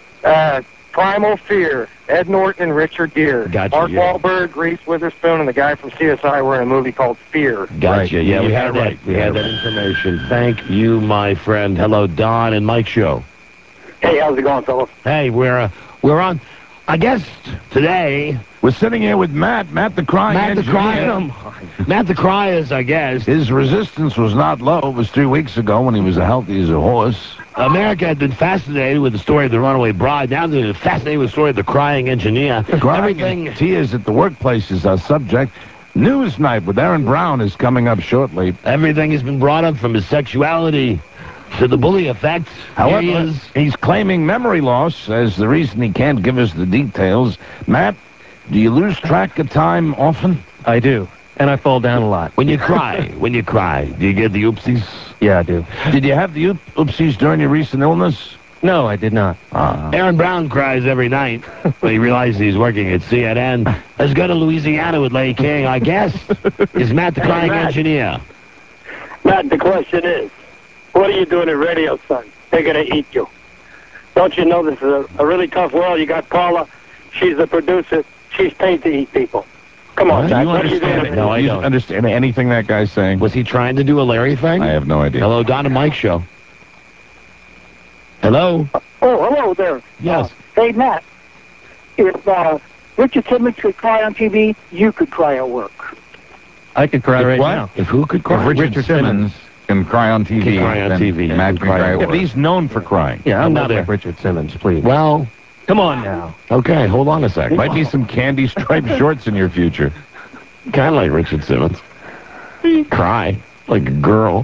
Primal Fear, Ed Norton and Richard Gere. Gotcha, Mark yeah. Wahlberg, Reese Witherspoon, and the guy from CSI were in a movie called Fear. Gotcha. Right. Yeah, You we had had it that. right. We You had had that it information. Thank you, my friend. Hello, Don and Mike show. Hey, how's it going, fellas? Hey, we're on. I guess today. We're sitting here with Matt the Crying Matt the Engineer. Cry. Matt the Cry is, I guess. His resistance was not low. It was 3 weeks ago when he was as healthy as a horse. America had been fascinated with the story of the runaway bride. Now they're fascinated with the story of the crying engineer. Everything. Tears at the workplace is our subject. News Night with Aaron Brown is coming up shortly. Everything has been brought up from his sexuality to the bully effect. However, Here he is. he's claiming memory loss as the reason he can't give us the details. Matt, do you lose track of time often? I do. And I fall down a lot. When you cry, do you get the oopsies? Yeah, I do. Did you have the oopsies during your recent illness? No, I did not. Aaron Brown cries every night when he realizes he's working at CNN. Let's go to Louisiana with Larry King. Our guest is Matt the Crying Engineer. Matt, the question is, what are you doing at radio, son? They're going to eat you. Don't you know this is a really tough world? You got Paula. She's the producer. She's paid to eat people. Come on, Do Matt. you What are you doing? understand? No, I Do you don't. understand anything that guy's saying? Was he trying to do a Larry thing? I have no idea. Hello, Don and Mike show. Hello? Oh, hello there. Yes. Hey, Matt, if Richard Simmons could cry on TV, you could cry at work. I could cry right what? now. If who could cry? If Richard Simmons can cry on TV. Can cry on then TV. Matt can cry. at Yeah, work. but he's known for crying. Yeah, I'm Hello not there. like Richard Simmons, please. Well, Come on now. okay, hold on a sec. Might be some candy striped shorts in your future. Kind of like Richard Simmons. Cry like a girl.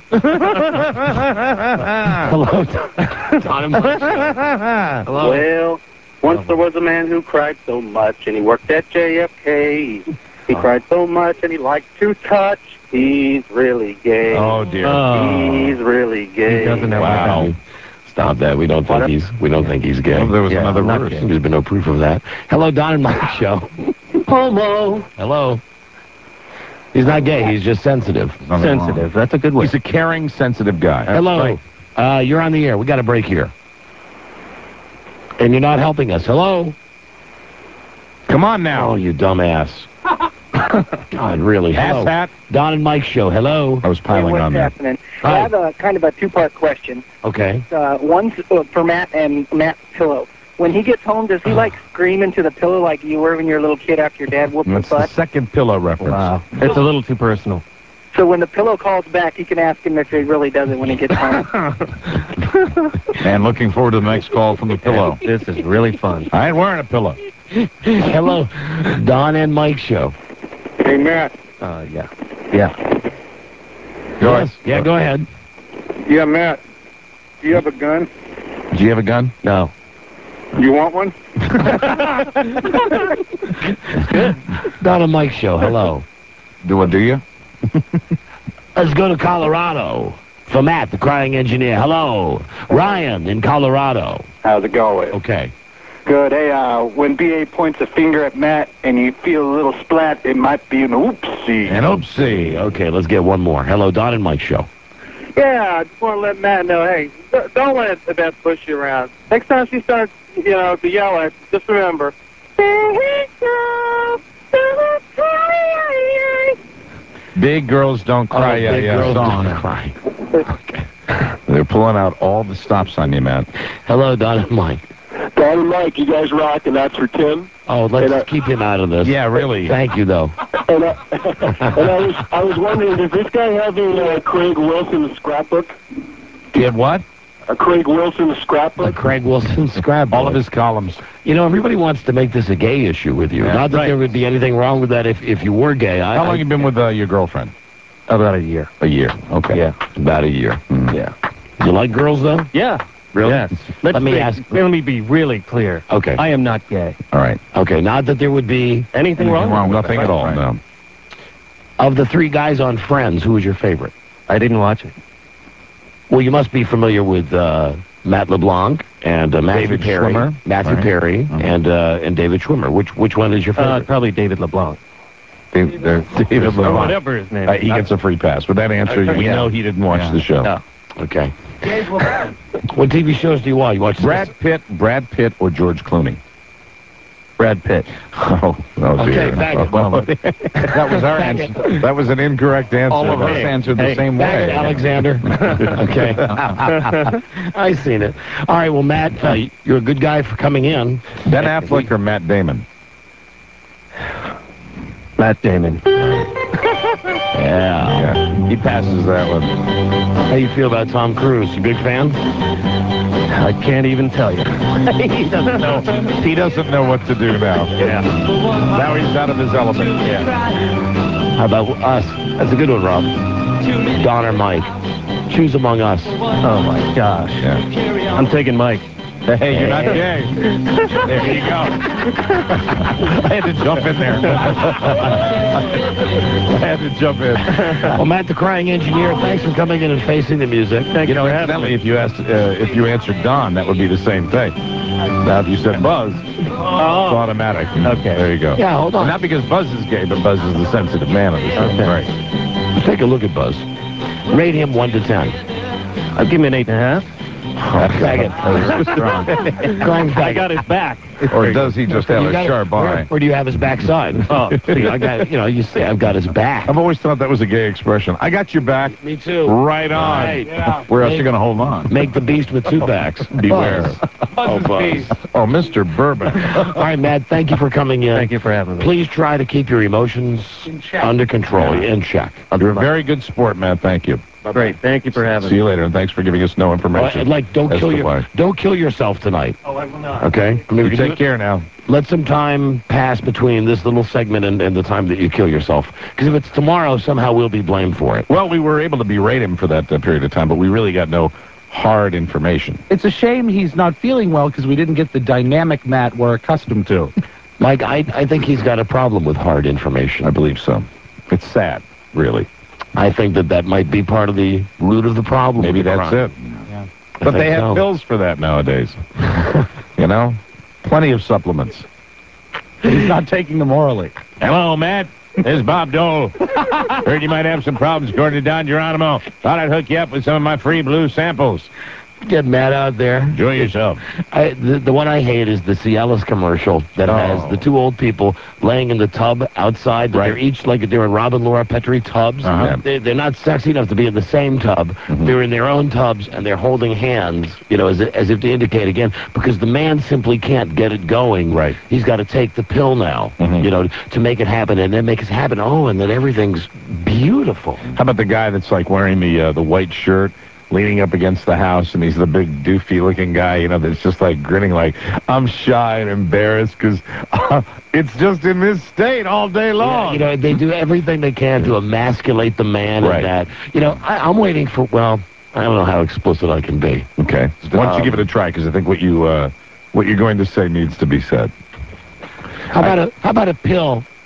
Hello, Don and Mike show. Hello. Well, once there was a man who cried so much, and he worked at JFK. He cried so much, and he liked to touch. He's really gay. Oh dear. He's really gay. He doesn't have Wow. Stop that. We don't think he's gay. Well, there was another I'm not verse. gay. There's been no proof of that. Hello, Don and Mike show. Homo. Hello. He's not gay. He's just sensitive. Nothing wrong. Sensitive. That's a good word. He's a caring, sensitive guy. Hello. You're on the air. We got a break here. And you're not helping us. Hello? Come on now. Oh, you dumbass. God, really. Hello. Ass hat. Don and Mike show. Hello. I was piling what's on that. happening? Hi. I have a kind of a two-part question. Okay. One's for Matt and Matt's pillow. When he gets home, does he like scream into the pillow like you were when you were a little kid after your dad whooped your That's the butt? second pillow reference. Wow. It's a little too personal. So when the pillow calls back, you can ask him if he really does it when he gets home. And looking forward to the next call from the pillow. This is really fun. I ain't wearing a pillow. Hello. Don and Mike show. Hey, Matt. Yeah. Yeah. Go Yes. ahead. Yeah, go ahead. Yeah, Matt. Do you have a gun? Do you have a gun? No. You want one? Don and Mike show. Hello. Do you? Let's go to Colorado. So, Matt, the crying engineer. Hello. Ryan in Colorado. How's it going? Okay. Good. Hey, when B.A. points a finger at Matt and you feel a little splat, it might be an oopsie. An oopsie. Okay, let's get one more. Hello, Don and Mike Show. Yeah, I just want to let Matt know, hey, don't let Beth push you around. Next time she starts, to yell at you, just remember. Big Girls Don't Cry, Big Girls song. Don't Cry. Okay. They're pulling out all the stops on you, Matt. Hello, Don and Mike. Don and Mike, you guys rock, and that's for Tim. Oh, let's keep him out of this. Yeah, really. Thank you, though. And I was wondering, does this guy have a Craig Wilson scrapbook? Do you have what? A Craig Wilson scrapbook? A Craig Wilson scrapbook. All of his columns. Everybody wants to make this a gay issue with you. Yeah, Not that there would be anything wrong with that if you were gay. How long have you been with your girlfriend? About a year. A year. Okay. Yeah. About a year. Mm. Yeah. You like girls, though? Yeah. Really? Yes. Let me be really clear. Okay. I am not gay. All right. Okay, not that there would be Anything wrong with Nothing that. at all, Right. no. Of the three guys on Friends, who was your favorite? I didn't watch it. Well, you must be familiar with Matt LeBlanc and Matthew David Perry. Schwimmer. Matthew Right. Perry and David Schwimmer. Which one is your favorite? Probably David LeBlanc. David Or LeBlanc. whatever his name is. He gets a free pass. With that answer, we know he didn't watch the show. No. Okay. What TV shows do you watch? You watch Brad Pitt, or George Clooney? Brad Pitt. Oh Okay, dear. back it. That was our Back answer. That was an incorrect answer. All of us answered the same Back way. it, Alexander. Okay. I seen it. All right, well, Matt, you're a good guy for coming in. Ben Affleck or Matt Damon? Matt Damon. Yeah. He passes that one. How you feel about Tom Cruise? You big fan? I can't even tell you. He doesn't know. He doesn't know what to do now. Yeah. Now he's out of his element. Yeah. How about us? That's a good one, Rob. Don or Mike? Choose among us. Oh, my gosh. Yeah. I'm taking Mike. Hey, you're not gay. There you go. I had to jump in there. I had to jump in. Well, Matt, the crying engineer, thanks for coming in and facing the music. Thank you for having incidentally, me. if you answered Don, that would be the same thing. Now, if you said Buzz, it's automatic. Okay. There you go. Yeah, hold on. Not because Buzz is gay, but Buzz is the sensitive man of the show. Okay. Right. Let's take a look at Buzz. Rate him 1 to 10. I'll give him an 8.5. Faggot. I got his back. Or does he just have a sharp eye? Or do you have his backside? Oh, See, I got, you say I've got his back. I've always thought that was a gay expression. I got your back. Me too. Right on. Right. Yeah. Where else are you going to hold on? Make the beast with 2 backs. Beware. Oh, Buzz. Oh, Mr. Bourbon. All right, Matt, thank you for coming in. Thank you for having me. Please try to keep your emotions under control, in check. You're a very good sport, Matt. Thank you. Great. Thank you for having See me. you later, and thanks for giving us no information. Don't as kill to why. don't kill yourself tonight. Oh, I will not. Okay? You take care now. Let some time pass between this little segment and the time that you kill yourself. Because if it's tomorrow, somehow we'll be blamed for it. Well, we were able to berate him for that period of time, but we really got no hard information. It's a shame he's not feeling well because we didn't get the dynamic Matt we're accustomed to. Mike, I think he's got a problem with hard information. I believe so. It's sad, really. I think that might be part of the root of the problem. Maybe with the that's crime. it. Yeah. But they think have so. pills for that nowadays. Plenty of supplements. He's not taking them orally. Hello, Matt. This is Bob Dole. Heard you might have some problems according to Don Geronimo. Thought I'd hook you up with some of my free blue samples. Get Matt out there. Enjoy yourself. The one I hate is the Cialis commercial that has the 2 old people laying in the tub outside. But they're each like they're in Robin Laura Petrie tubs. They're not sexy enough to be in the same tub. They're in their own tubs and they're holding hands, as if to indicate again, because the man simply can't get it going. Right. He's got to take the pill now, to make it happen, and then make it happen. Oh, and then everything's beautiful. How about the guy that's like wearing the white shirt, leaning up against the house, and he's the big doofy-looking guy, that's just like grinning like, I'm shy and embarrassed because it's just in this state all day long. Yeah, they do everything they can to emasculate the man and that. I'm waiting for, I don't know how explicit I can be. Okay. Why don't you give it a try, because I think what you're going to say needs to be said. How about a pill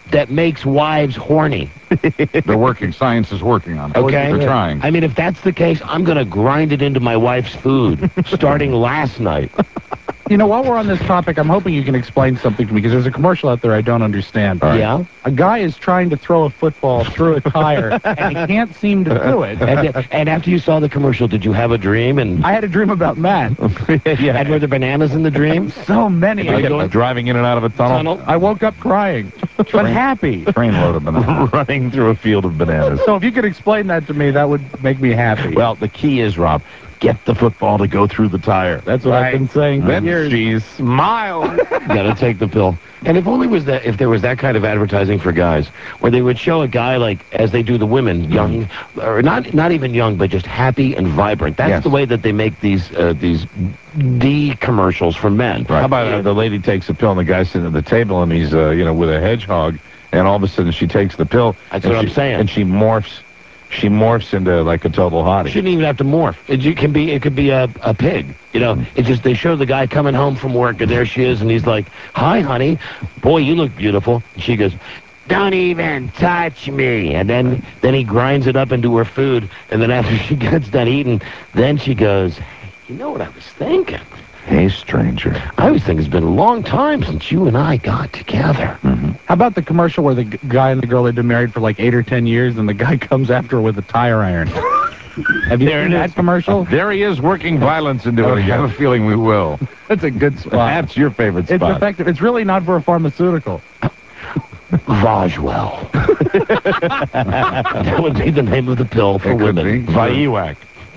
that makes wives horny. They're working. Science is working on it. Okay? They're trying. I mean, if that's the case, I'm going to grind it into my wife's food starting last night. You know, while we're on this topic, I'm hoping you can explain something to me, because there's a commercial out there I don't understand. Yeah? A guy is trying to throw a football through a tire, and he can't seem to do it. And after you saw the commercial, did you have a dream? And I had a dream about Matt. yeah. And were there bananas in the dream? So many. Driving in and out of a tunnel? I woke up crying, but happy. Trainload of bananas. Running through a field of bananas. So if you could explain that to me, that would make me happy. Well, the key is, Rob, get the football to go through the tire. That's what I've been saying for Then years. she smiled. Got to take the pill. And if only was that, if there was that kind of advertising for guys, where they would show a guy like, as they do the women, young, or not even young, but just happy and vibrant. That's the way that they make these D commercials for men. Right. How about the lady takes a pill and the guy's sitting at the table and he's, with a hedgehog, and all of a sudden she takes the pill. That's what I'm saying. And she morphs. She morphs into like a total hottie. She shouldn't even have to morph. It could be a pig. You know, it's just they show the guy coming home from work, and there she is, and he's like, "Hi, honey. Boy, you look beautiful." And she goes, "Don't even touch me." And then he grinds it up into her food, and then after she gets done eating, then she goes, "Hey, you know what I was thinking? Hey, stranger. I was thinking it's been a long time since you and I got together." How about the commercial where the guy and the girl had been married for like 8 or 10 years, and the guy comes after her with a tire iron? Have you seen that commercial? There he is, working violence into it. I have a feeling we will. That's a good spot. That's your favorite spot. It's effective. It's really not for a pharmaceutical. Vajwell. That would be the name of the pill for women. Vaiwak.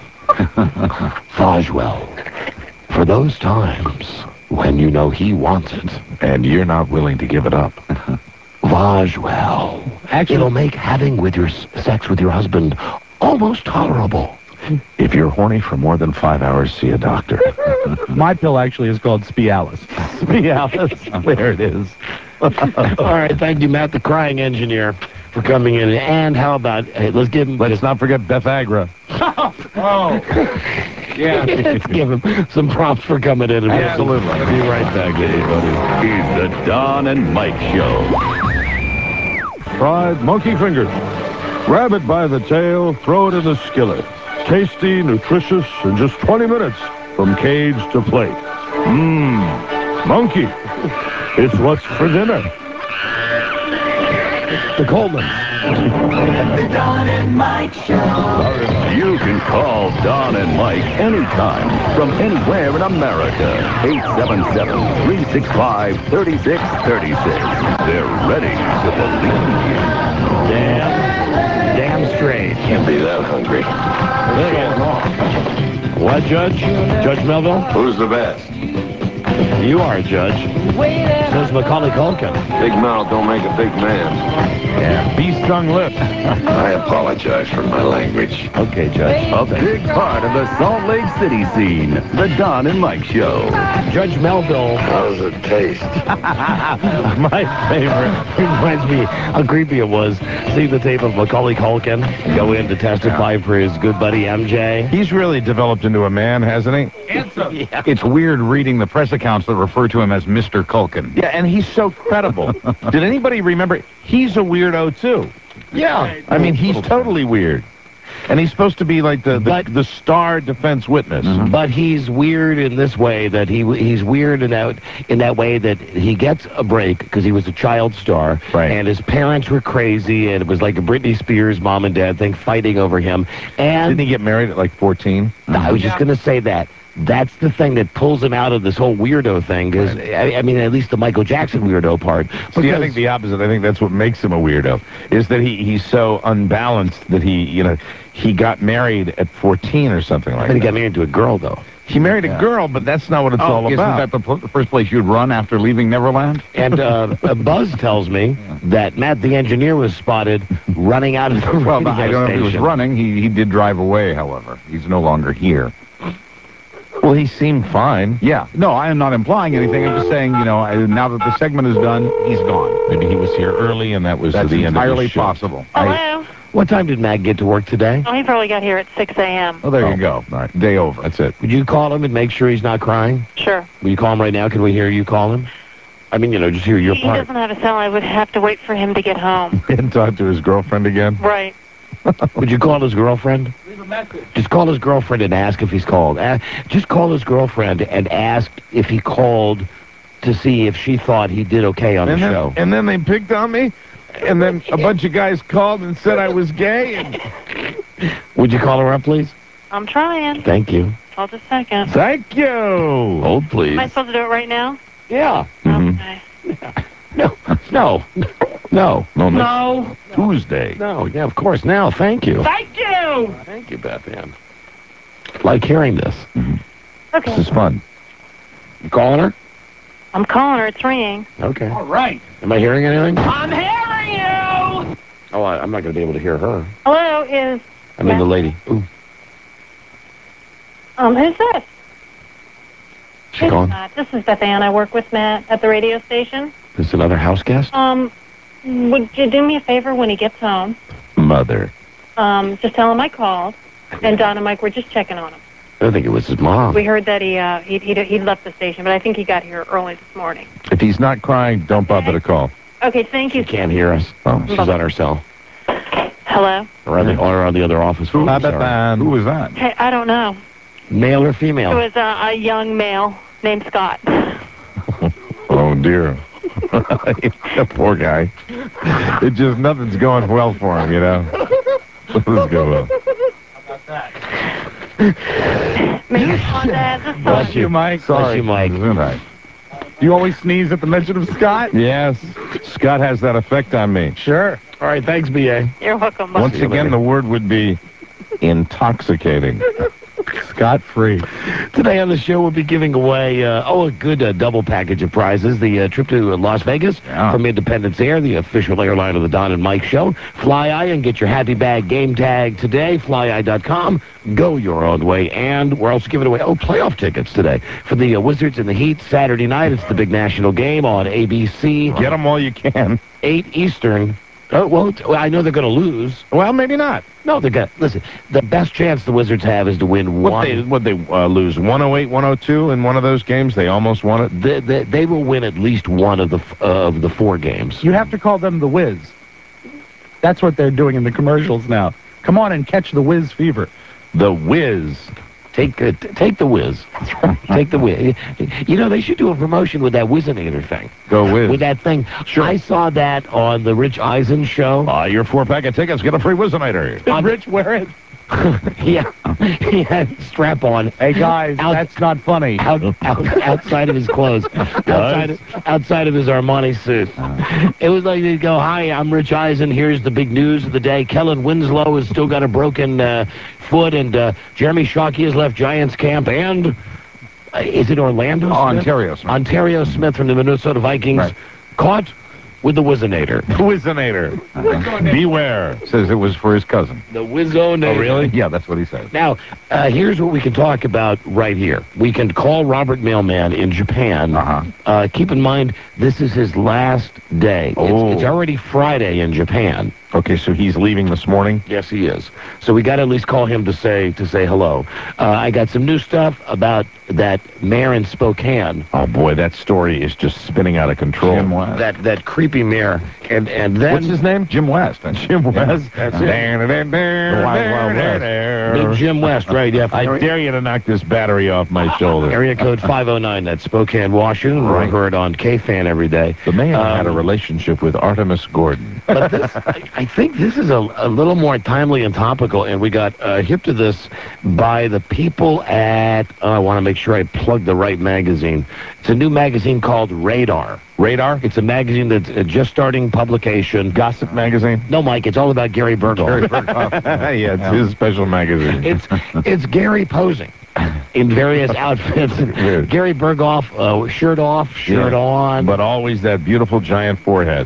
Vajwell. For those times when you know he wants it, and you're not willing to give it up. Vajwell. Actually, it'll make having sex with your husband almost tolerable. If you're horny for more than 5 hours, see a doctor. My pill actually is called Spialis. Spialis. There it is. All right, thank you, Matt, the crying engineer, for coming in. And how about, let's give him... Let's not forget Beth Agra. Yeah. Let's give him some props for coming in. Absolutely. Be right back, everybody. Is the Don and Mike Show. Fried monkey fingers. Grab it by the tail, throw it in the skillet. Tasty, nutritious, in just 20 minutes from cage to plate. Monkey. It's what's for dinner. The Coleman. The Don and Mike Show. You can call Don and Mike anytime from anywhere in America. 877-365-3636. They're ready to believe you. Damn straight. Can't be that hungry. What, Judge? Judge Melville? Who's the best? You are a judge. Says Macaulay Culkin. Big mouth don't make a big man. Yeah, bee-stung lip. I apologize for my language. Okay, Judge. A big part of the Salt Lake City scene. The Don and Mike Show. Judge Melville. How does it taste? My favorite. Reminds me how creepy it was seeing the tape of Macaulay Culkin go in to testify for his good buddy MJ. He's really developed into a man, hasn't he? Handsome. Yeah. It's weird reading the press accounts that refer to him as Mr. Culkin. Yeah, and he's so credible. Did anybody remember? He's a weirdo, too. Yeah. I mean, he's totally weird. And he's supposed to be like the star defense witness. But he's weird in this way that he's weird in that way that he gets a break because he was a child star, and his parents were crazy, and it was like a Britney Spears mom and dad thing fighting over him. And didn't he get married at like 14? I was just going to say that. That's the thing that pulls him out of this whole weirdo thing, because, I mean, at least the Michael Jackson weirdo part. See, I think the opposite. I think that's what makes him a weirdo, is that he's so unbalanced that he got married at 14 or something like that. But he got married to a girl, though. He married a girl, but that's not what it's all about. Isn't that the first place you'd run after leaving Neverland? And Buzz tells me that Matt the engineer was spotted running out of the radio Well, I don't know if he was station. running. He did drive away, however. He's no longer here. Well, he seemed fine. Yeah. No, I am not implying anything. I'm just saying, now that the segment is done, he's gone. Maybe he was here early, and that was That's the end of entirely the show. possible. Hello. What time did Matt get to work today? Oh, he probably got here at 6 a.m. Oh, there you go. All right. Day over. That's it. Would you call him and make sure he's not crying? Sure. Will you call him right now? Can we hear you call him? I mean, just hear your He part. doesn't have a cell. I would have to wait for him to get home. And talk to his girlfriend again? Right. Would you call his girlfriend? Leave a message. Just call his girlfriend and ask if he's called. Just call his girlfriend and ask if he called to see if she thought he did okay on the show. And then they picked on me, and then a bunch of guys called and said I was gay. And would you call her up, please? I'm trying. Thank you. Hold just a second. Thank you. Hold, please. Am I supposed to do it right now? Yeah. Okay. No. No. Tuesday. No, yeah, of course. Now, thank you. Thank you. Thank you, Beth Ann. Like hearing this. Okay. This is fun. You calling her? I'm calling her. It's ringing. Okay. All right. Am I hearing anything? I'm hearing you. Oh, I'm not going to be able to hear her. Hello, is... I mean, the lady. Ooh. Who's this? She calling? This is Beth Ann. I work with Matt at the radio station. This is another house guest? Would you do me a favor when he gets home? Mother. Just tell him I called, and Don and Mike were just checking on him. I think it was his mom. We heard that he'd left the station, but I think he got here early this morning. If he's not crying, don't bother to call. Okay, thank you. She can't hear us. Oh, she's on her cell. Hello? Or on the other office phone. Who was that? Hey, I don't know. Male or It female? was a young male named Scott. Oh, dear. The poor guy. It just, nothing's going well for him, Let's go. Bless you, Mike. Bless you, Mike. Do you always sneeze at the mention of Scott? Yes. Scott has that effect on me. Sure. All right, thanks, B.A. You're welcome. Once again, the word would be intoxicating. Scot-free. Today on the show, we'll be giving away, a good double package of prizes. The trip to Las Vegas from Independence Air, the official airline of the Don and Mike Show. Fly Eye and get your Happy Bag game tag today. FlyEye.com. Go your own way. And we're also giving away, playoff tickets today for the Wizards and the Heat Saturday night. It's the big national game on ABC. Get them while you can. 8 Eastern. Oh, well, I know they're going to lose. Well, maybe not. No, they're going to... Listen, the best chance the Wizards have is to win one. Would they lose 108, 102 in one of those games? They almost won it? They will win at least one of the 4 games. You have to call them the Wiz. That's what they're doing in the commercials now. Come on and catch the Wiz fever. The Wiz. Take the Wiz. Take the Wiz. They should do a promotion with that Wizinator thing. Go Wiz. With that thing. Sure. I saw that on the Rich Eisen show. Your 4-pack of tickets, get a free Wizinator. Did Rich wear it? Yeah. He had strap on. Hey, guys, that's not funny. Outside of his clothes. outside of his Armani suit. It was like they'd go, "Hi, I'm Rich Eisen. Here's the big news of the day. Kellen Winslow has still got a broken foot, and Jeremy Shockey has left Giants camp, and is it Orlando Smith? Ontario Smith. Ontario Smith from the Minnesota Vikings caught with the Wizinator. The Wizinator. Beware. Says it was for his cousin. The Wizonator. Oh, really? Yeah, that's what he said. Now, here's what we can talk about right here. We can call Robert Mailman in Japan. Keep in mind, this is his last day. It's already Friday in Japan. Okay, so he's leaving this morning? Yes, he is. So we got to at least call him to say hello. I got some new stuff about that mayor in Spokane. Oh, boy, that story is just spinning out of control. Jim West. That creepy mayor. And then... What's his name? Jim West. Jim West. That's it. Wild West. Big Jim West, right, yeah. I dare you to knock this battery off my shoulder. Area code 509, that's Spokane, Washington. We're heard on K-Fan every day. The man had a relationship with Artemis Gordon. But this, I think this is a little more timely and topical, and we got hip to this by the people at, I want to make sure I plug the right magazine. It's a new magazine called Radar. Radar? It's a magazine that's just starting publication. Gossip magazine? No, Mike, it's all about Gary Berghoff. Gary Berghoff. Yeah, it's his special magazine. It's Gary posing in various outfits. Gary Berghoff, shirt off, shirt on. But always that beautiful giant forehead.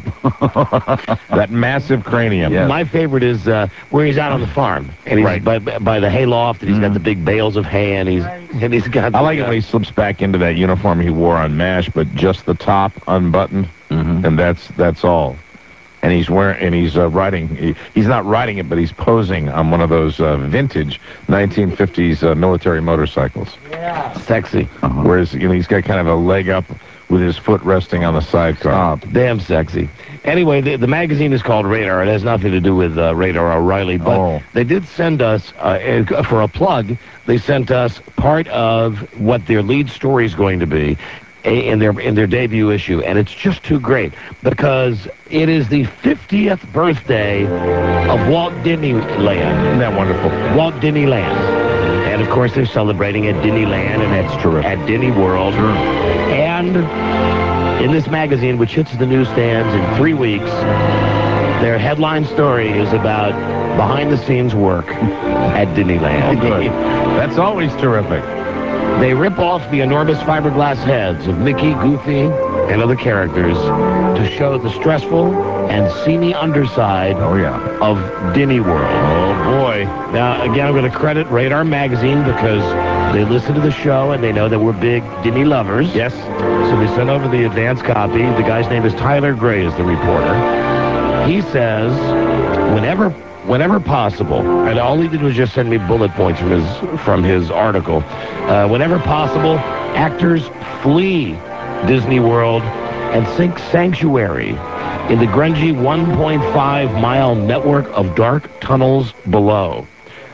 That massive cranium. Yes. My favorite is where he's out on the farm. And he's by the hayloft, and he's got the big bales of hay, and he's got... I like it when he slips back into that uniform he wore on MASH, but just the top unbuttoned, and that's all. and he's riding. He's not riding it, but he's posing on one of those vintage 1950s military motorcycles. Yeah. Sexy. Whereas he's got kind of a leg up with his foot resting on the sidecar. Oh, damn sexy. Anyway, the magazine is called Radar. It has nothing to do with Radar O'Reilly, but they did send us, for a plug, they sent us part of what their lead story is going to be in their debut issue, and it's just too great because it is the 50th birthday of Walt Disneyland. Isn't that wonderful? Walt Disneyland. And, of course, they're celebrating at Disneyland and at Disney World. Sure. And in this magazine, which hits the newsstands in 3 weeks, their headline story is about behind-the-scenes work at Disneyland. Oh, good. That's always terrific. They rip off the enormous fiberglass heads of Mickey, Goofy, and other characters to show the stressful and seamy underside of Disney World. Oh, boy. Now, again, I'm going to credit Radar Magazine because they listen to the show and they know that we're big Disney lovers. Yes. So they sent over the advance copy. The guy's name is Tyler Gray, is the reporter. He says, whenever possible, and all he did was just send me bullet points from his article. Whenever possible, actors flee Disney World and seek sanctuary in the grungy 1.5-mile network of dark tunnels below.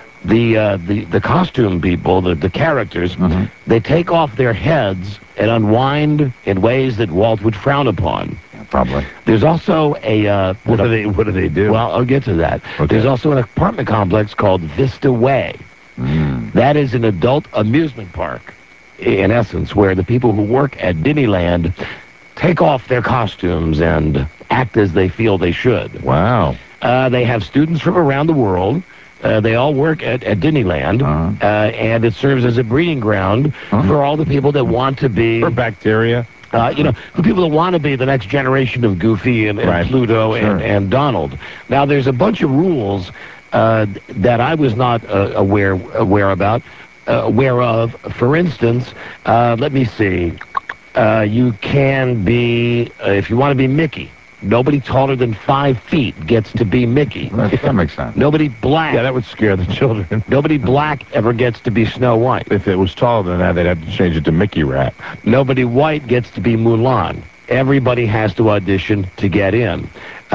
The costume people, the characters, they take off their heads and unwind in ways that Walt would frown upon. Probably. There's also a... What do they do? Well, I'll get to that. Okay. There's also an apartment complex called Vista Way. That is an adult amusement park, in essence, where the people who work at Disneyland take off their costumes and act as they feel they should. Wow. They have students from around the world. They all work at Disneyland, and it serves as a breeding ground for all the people that want to be... For bacteria. The people that want to be the next generation of Goofy and Pluto and Donald. Now, there's a bunch of rules that I was not aware of. For instance, let me see. You can be, if you want to be Mickey, nobody taller than 5 feet gets to be Mickey. That makes sense. Nobody black. Yeah, that would scare the children. Nobody black ever gets to be Snow White. If it was taller than that, they'd have to change it to Mickey Rat. Nobody white gets to be Mulan. Everybody has to audition to get in.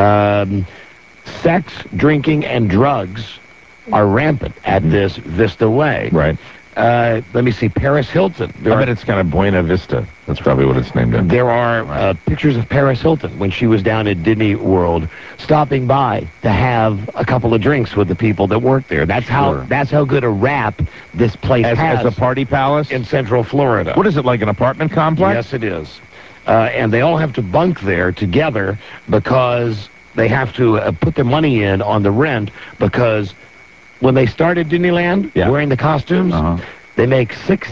Sex, drinking, and drugs are rampant at this Vista Way. Right. Let me see, Paris Hilton. I bet it's kind of Buena Vista. That's probably what it's named after. There are pictures of Paris Hilton when she was down at Disney World, stopping by to have a couple of drinks with the people that work there. That's how good a rap this place has. As a party palace? In Central Florida. What is it, like an apartment complex? Yes, it is. And they all have to bunk there together because they have to put their money in on the rent because when they started Disneyland, wearing the costumes, they make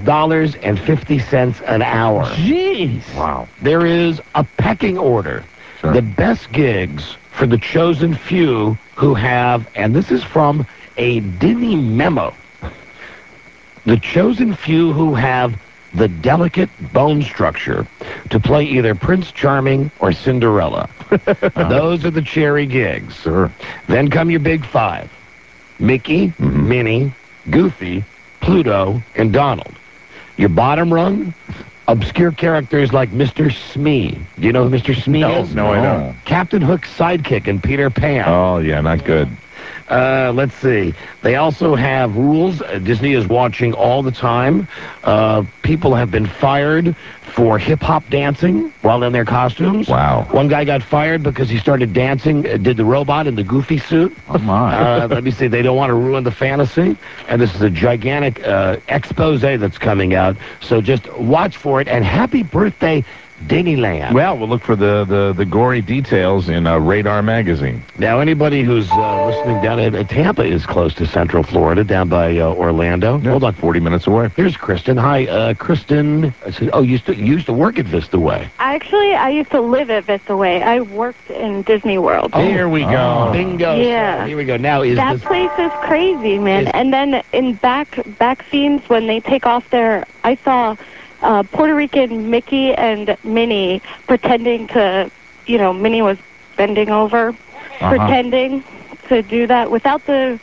$6.50 an hour. Jeez. Wow. There is a pecking order. Sure. The best gigs for the chosen few who have, and this is from a Disney memo, the chosen few who have the delicate bone structure to play either Prince Charming or Cinderella. Those are the cherry gigs. Sure. Then come your big 5. Mickey, Minnie, Goofy, Pluto, and Donald. Your bottom rung, obscure characters like Mr. Smee. Do you know who Mr. Smee is? No, I don't. Captain Hook's sidekick in Peter Pan. Oh, yeah, not good. Let's see. They also have rules. Disney is watching all the time. People have been fired for hip-hop dancing while in their costumes. Wow. One guy got fired because he started dancing, did the robot in the Goofy suit. Oh, my. Let me see. They don't want to ruin the fantasy. And this is a gigantic expose that's coming out. So just watch for it. And happy birthday, Disneyland. Well, we'll look for the gory details in Radar Magazine. Now, anybody who's listening down at Tampa is close to Central Florida, down by Orlando. Yeah, hold on, 40 minutes away. Here's Kristen. Hi, Kristen. You used to work at Vista Way. Actually, I used to live at Vista Way. I worked in Disney World. Here we go. Bingo. Yeah. So here we go. Now that place is crazy, man. And then in back scenes when they take off their, I saw Puerto Rican Mickey and Minnie pretending to, Minnie was bending over. pretending to do that without the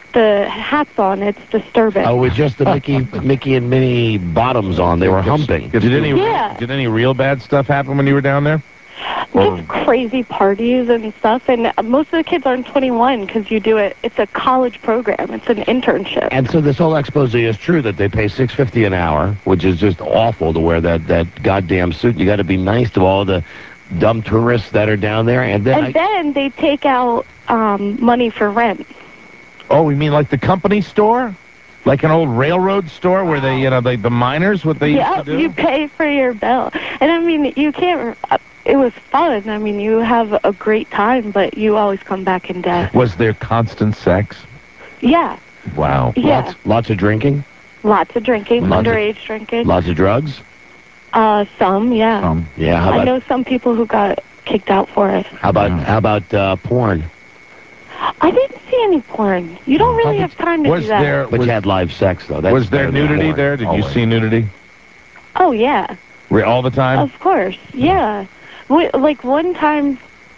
hats on. It's disturbing. Oh, with just the Mickey and Minnie bottoms on, they were humping. Did any real bad stuff happen when you were down there? Just crazy parties and stuff, and most of the kids aren't 21 because you do it. It's a college program. It's an internship. And so this whole expose is true that they pay $6.50 an hour, which is just awful to wear that goddamn suit. You got to be nice to all the dumb tourists that are down there, and then they take out money for rent. Oh, you mean like the company store? Like an old railroad store where they, the miners, what they used to do? You pay for your bill. And I mean, you can't, it was fun. I mean, you have a great time, but you always come back in debt. Was there constant sex? Yeah. Wow. Yeah. Lots of drinking? Lots of drinking, underage drinking. Lots of drugs? Some, yeah. Yeah, how I about, know some people who got kicked out for it. how about porn? I didn't see any porn. You don't really have time to do that. But you had live sex, though. That's Was there better than nudity porn. there? Did you see nudity? Oh, yeah. All the time? Of course, yeah. Like one time,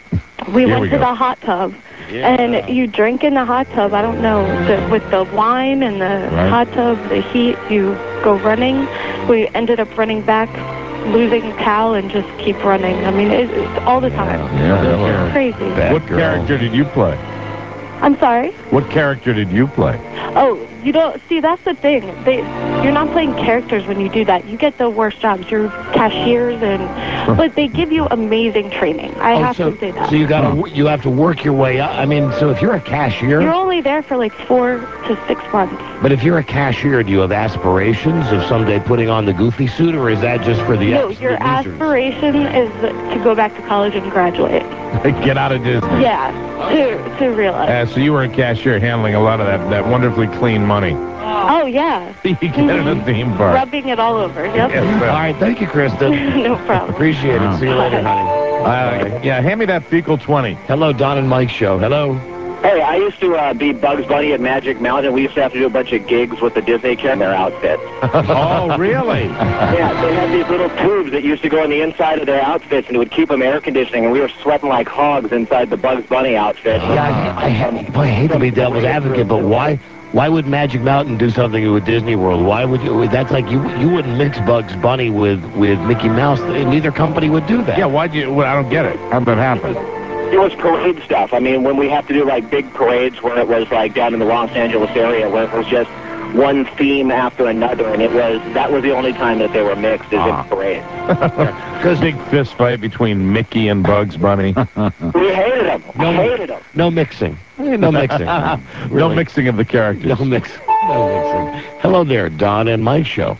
we Here went we to go. the hot tub, and you drink in the hot tub. I don't know, with the wine and the hot tub, the heat, you go running. We ended up running back, losing a towel, and just keep running. I mean, it's all the time. Yeah, It's crazy. What character did you play? I'm sorry? What character did you play? Oh, you don't see. That's the thing. You're not playing characters when you do that. You get the worst jobs. You're cashiers, but they give you amazing training. I have to say that. So you have to work your way up. I mean, so if you're a cashier, You're only there for like 4 to 6 months. but if you're a cashier, do you have aspirations of someday putting on the goofy suit, or is that just for the No, absolute your losers? aspiration is to go back to college and graduate. Get out of Disney. Yeah, to realize. So you were a cashier handling a lot of that wonderfully clean money. Oh, yeah. You get in a theme park. Rubbing it all over. Yep. Yes, All right, thank you, Kristen. No problem. Appreciate it. See you later, honey. Yeah, hand me that fecal 20. Hello, Don and Mike show. Hello. Hey, I used to be Bugs Bunny at Magic Mountain. We used to have to do a bunch of gigs with the Disney Channel in their outfits. Oh, really? Yeah, they had these little tubes that used to go on the inside of their outfits, and it would keep them air conditioning, and we were sweating like hogs inside the Bugs Bunny outfit. Yeah, I hate to be devil's advocate, but why would Magic Mountain do something with Disney World? Why would you? That's like you wouldn't mix Bugs Bunny with Mickey Mouse. Neither company would do that. Yeah, why'd you? Well, I don't get it. How'd that happen? It was parade stuff. I mean, when we have to do like big parades where it was like down in the Los Angeles area where it was just one theme after another, and that was the only time that they were mixed is in parade. Because big fist fight between Mickey and Bugs Bunny. We hated them. Hated them. No mixing. No mixing. No mixing of the characters. No mixing. Hello there, Don and Mike show.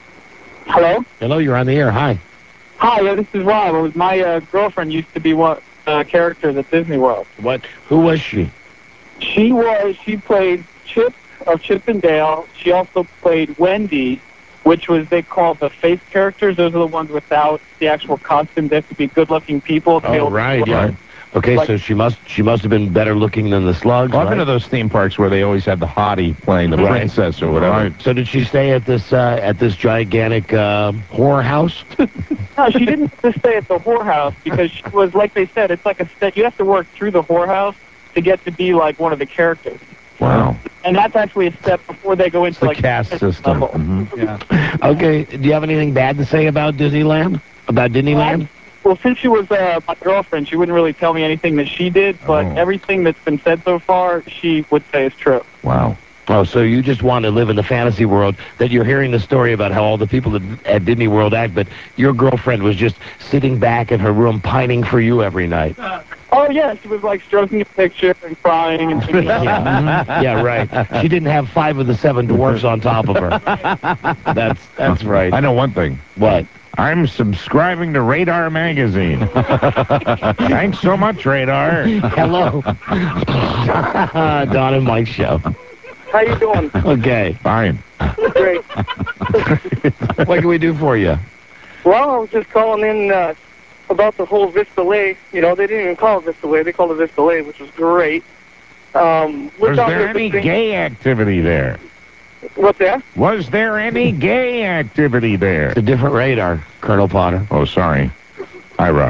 Hello? Hello, you're on the air. Hi. Hi, this is Rob. My girlfriend used to be one characters at Disney World. What? Who was she? She played Chip of Chip and Dale. She also played Wendy, which was they call the face characters. Those are the ones without the actual costume. They have to be good-looking people. To be able right, to yeah. Okay, so she must have been better looking than the slugs. Well, I've been to those theme parks where they always had the hottie playing the princess or whatever. Right. So did she stay at this gigantic horror house? No, she didn't have to stay at the whorehouse because she was, like they said, it's like a step. You have to work through the whorehouse to get to be like one of the characters. Wow. And that's actually a step before they go into The like caste system. level. Yeah. Okay, do you have anything bad to say about Disneyland? About Disneyland? Well, since she was my girlfriend, she wouldn't really tell me anything that she did, but everything that's been said so far, she would say is true. Wow. Oh, so you just want to live in the fantasy world that you're hearing the story about how all the people at Disney World act, but your girlfriend was just sitting back in her room pining for you every night. Oh, yeah, she was like stroking a picture and crying and thinking Yeah, right. She didn't have 5 of the 7 dwarfs on top of her. That's right. I know one thing. What? I'm subscribing to Radar Magazine. Thanks so much, Radar. Hello. Don and Mike show. How you doing? Okay. Fine. Great. What can we do for you? Well, I was just calling in about the whole Vista Lake. You know, they didn't even call it Vista Lake. They called it Vista Lake, which was great. Was there any gay activity there? What's that? Was there any gay activity there? It's a different radar, Colonel Potter. Oh, sorry. Hi, Rob.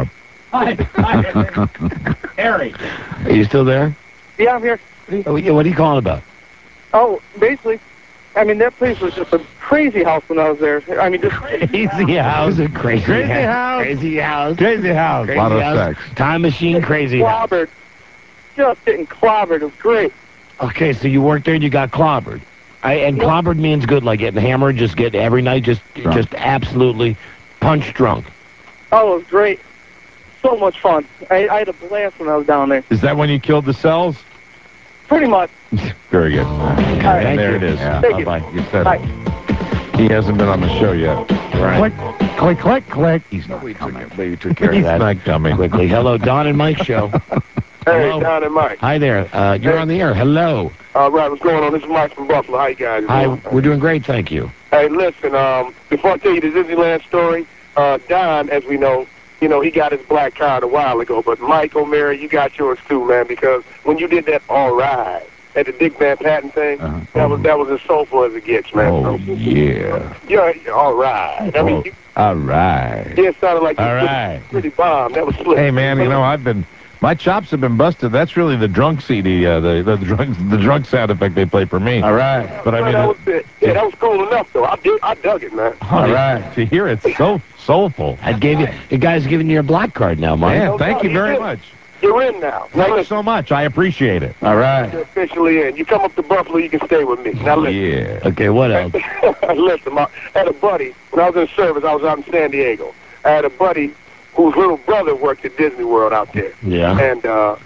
Harry. Are you still there? Yeah, I'm here. Oh, yeah, what are you calling about? Oh, basically, I mean, that place was just a crazy house when I was there. I mean, just Crazy house. Crazy house. Crazy house. Crazy house. Crazy house. Crazy Lot of house. sex. Time machine, crazy house. clobbered. Just getting clobbered. It was great. Okay, so you worked there and you got clobbered. And clobbered means good, like getting hammered, just get every night, just absolutely punch drunk. Oh, it was great. So much fun. I had a blast when I was down there. Is that when you killed the cells? Pretty much. Very good. And there it is. Thank you. Bye-bye. You said Bye. it. He hasn't been on the show yet. Right. Click, click, click, click. He's not coming. We took care of He's that not coming. quickly. Hello, Don and Mike show. Hey, Hello. Don and Mike. Hi there. You're on the air. Hello. All right, what's going on? This is Mike from Buffalo. How you guys Hi. doing? We're doing great, thank you. Hey, listen, before I tell you the Disneyland story, Don, as we know, he got his black card a while ago, but Mike O'Mara, you got yours too, man, because when you did that All Right at the Dick Van Patten thing, that was as soulful as it gets, man. Oh, yeah. Yeah, all right. I mean, All right. it sounded like you All right. pretty bomb. That was slick. Hey, man, my chops have been busted. That's really the drunk CD, the drunk sound effect they play for me. All right. But I mean, that was it. Yeah, that was cool enough, though. I dug it, man. all right. To hear it so soulful. The guy's giving you your black card now, Mike. Man, thank you very much. You're in now. Thank you so much. I appreciate it. All right. You're officially in. You come up to Buffalo, you can stay with me. Now listen. Yeah. Okay, what else? Listen, I had a buddy, when I was in service, I was out in San Diego. I had a buddy whose little brother worked at Disney World out there. Yeah. And,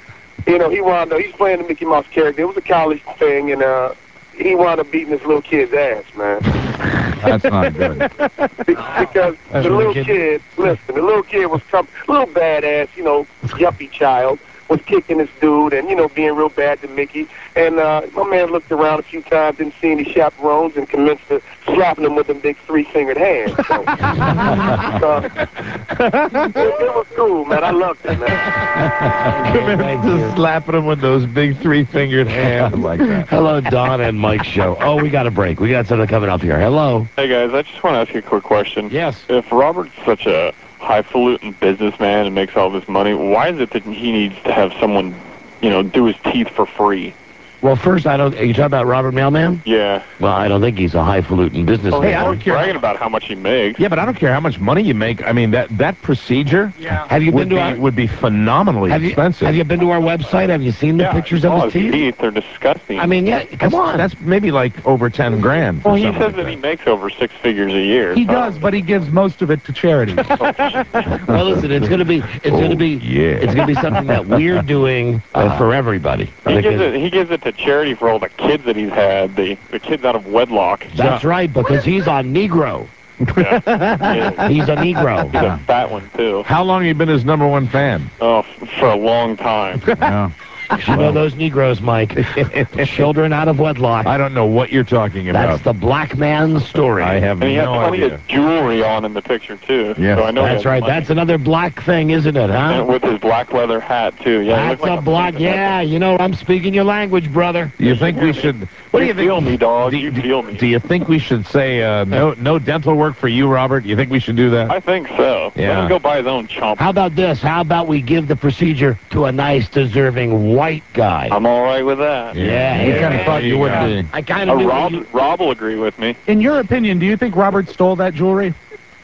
he's playing the Mickey Mouse character. It was a college thing, and he wound up beating this little kid's ass, man. That's not good. Because the little kid, listen, the little kid was little badass, yuppie child, was kicking this dude and, being real bad to Mickey. And my man looked around a few times, didn't see any chaperones, and commenced to slapping him with them big three-fingered hands. So, it was cool, man. I loved it, man. Just slapping him with those big three-fingered hands like that. Hello, Don and Mike show. Oh, we got a break. We got something coming up here. Hello. Hey, guys, I just want to ask you a quick question. Yes. If Robert's such a highfalutin businessman and makes all this money, why is it that he needs to have someone, do his teeth for free? Well, first, are you talking about Robert Mailman? Yeah. Well, I don't think he's a highfalutin businessman. Hey, I don't care. Bragging about how much he makes. Yeah, but I don't care how much money you make. I mean, that procedure Have you been to would be phenomenally expensive. Have you been to our website? Have you seen the pictures of his teeth? They're disgusting. I mean, yeah, come on. That's maybe like over 10 grand. Well, he says that he makes over 6 figures a year. He does, but he gives most of it to charity. Well, listen, it's gonna be something that we're doing for everybody. He gives it to charity for all the kids that he's had, the kids out of wedlock. That's right, because he's on Negro. Yeah. He's a Negro. He's a fat one, too. How long have you been his #1 fan? Oh, for a long time. Yeah. You know those Negroes, Mike. Children out of wedlock. I don't know what you're talking about. That's the black man's story. I have And he has no plenty idea. of jewelry on in the picture, too. Yes. So I know That's right. That's another black thing, isn't it, huh? And with his black leather hat, too. Yeah, he That's looks like a black, yeah, I'm speaking your language, brother. You think we should... What do you think? Feel me, dog. You feel me. Do you think we should say no dental work for you, Robert? You think we should do that? I think so. Yeah. Let him go buy his own chomp. How about this? How about we give the procedure to a nice, deserving white guy? I'm all right with that. Yeah. We kind of thought you would be. I kind of knew Rob will agree with me. In your opinion, do you think Robert stole that jewelry?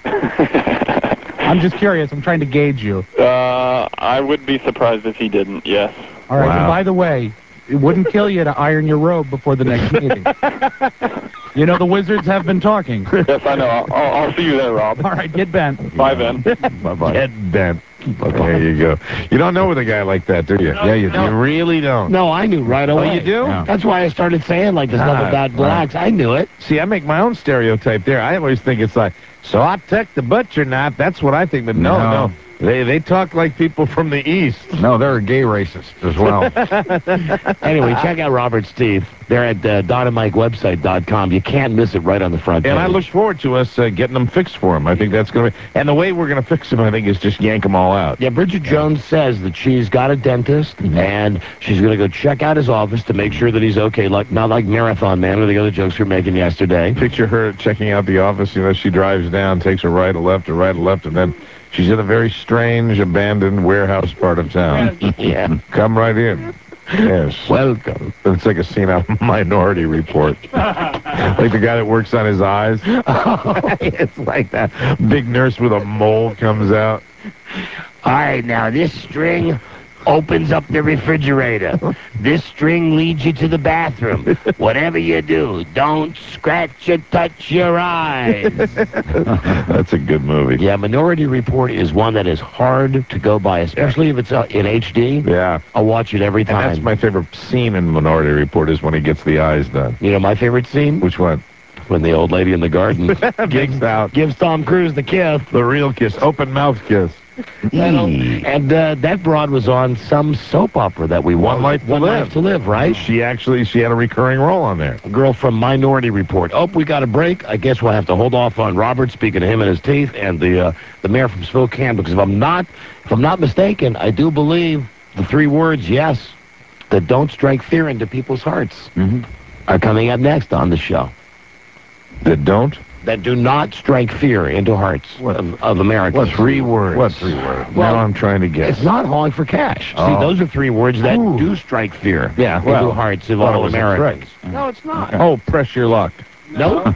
I'm just curious. I'm trying to gauge you. I would be surprised if he didn't, yes. All right. Wow. And by the way, it wouldn't kill you to iron your robe before the next meeting. The Wizards have been talking. Yes, I know. I'll see you there, Rob. All right, get bent. Bye, Ben. Bye-bye. Get bent. There you go. You don't know with a guy like that, do you? Yeah, you really don't. No, I knew right away. Oh, you do? Yeah. That's why I started saying, like, there's nothing about blacks. I knew it. See, I make my own stereotype there. I always think it's like, so I took the butcher knife. That's what I think. But no. They talk like people from the East. No, they're a gay racist as well. Anyway, check out Robert's teeth. They're at DonandMikeWebsite.com. You can't miss it right on the front page. And I look forward to us getting them fixed for him. I think that's going to be... And the way we're going to fix them, I think, is just yank them all out. Yeah, Bridget Jones says that she's got a dentist, and she's going to go check out his office to make sure that he's okay, not like Marathon Man or the other jokes we were making yesterday. Picture her checking out the office. She drives down, takes a right, a left, and then... She's in a very strange, abandoned warehouse part of town. Yeah. Come right in. Yes. Welcome. It's like a scene out of Minority Report. Like the guy that works on his eyes. It's like that. Big nurse with a mole comes out. All right, now this string opens up the refrigerator. This string leads you to the bathroom. Whatever you do, don't scratch or touch your eyes. That's a good movie. Yeah, Minority Report is one that is hard to go by, especially if it's in HD. Yeah. I'll watch it every time. And that's my favorite scene in Minority Report is when he gets the eyes done. You know my favorite scene? Which one? When the old lady in the garden gives Tom Cruise the kiss. The real kiss. Open mouth kiss. And that broad was on some soap opera that we watched. One Life to Live, right? She had a recurring role on there. A girl from Minority Report. Oh, we got a break. I guess we'll have to hold off on Robert, speaking of him and his teeth, and the mayor from Spokane, because if I'm not mistaken, I do believe the 3 words, yes, that don't strike fear into people's hearts are coming up next on the show. That don't? That do not strike fear into hearts of Americans. What 3 words? What 3 words? Well, now I'm trying to guess. It's not hauling for cash. Oh. See, those are 3 words that do strike fear into hearts of all Americans. No, it's not. Oh, press your luck. No.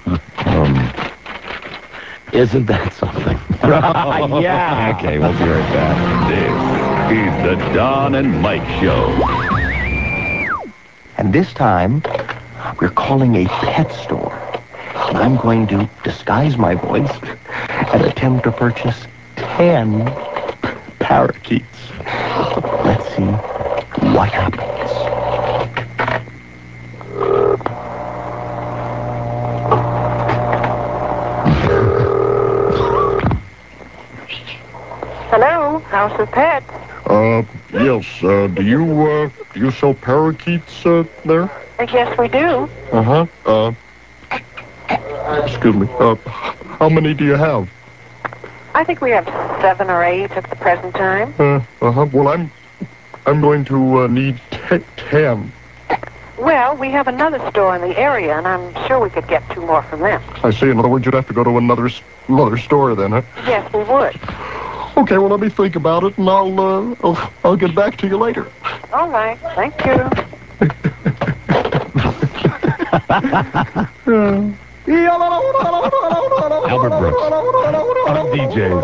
Isn't that something? Yeah. Okay, we'll be right back. This is the Don and Mike Show. And this time, we're calling a pet store. And I'm going to disguise my voice and attempt to purchase 10 parakeets. Let's see what happens. Hello, House of Pets. Yes, do you sell parakeets, there? Yes, we do. Uh-huh. Excuse me, how many do you have? I think we have 7 or 8 at the present time. Well, I'm going to need 10. Well, we have another store in the area, and I'm sure we could get 2 more from them. I see. In other words, you'd have to go to another store then, huh? Yes, we would. Okay, well, let me think about it, and I'll get back to you later. All right, thank you. Albert Brooks. DJs.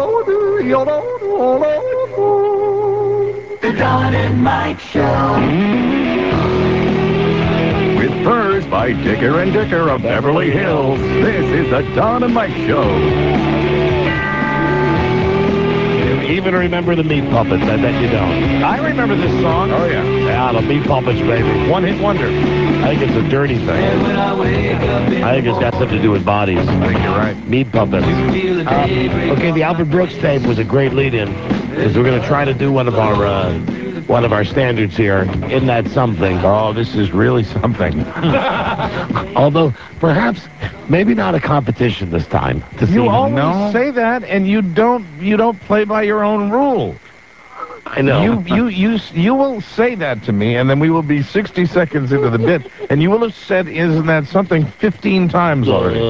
The Don and Mike Show. With furs by Dicker and Dicker of Beverly Hills, this is the Don and Mike Show. Even remember the Meat Puppets? I bet you don't. I remember this song. Oh, yeah. Yeah, the Meat Puppets, baby. One-hit wonder. I think it's a dirty thing. I think it's got something to do with bodies. I think you're right. Meat Puppets. Okay, the Albert Brooks tape was a great lead-in, because we're going to try to do one of our standards here. Isn't that something? Oh, this is really something. Although, perhaps, maybe not a competition this time. You always say that, and you don't play by your own rule. I know. You will say that to me, and then we will be 60 seconds into the bit, and you will have said, isn't that something, 15 times already.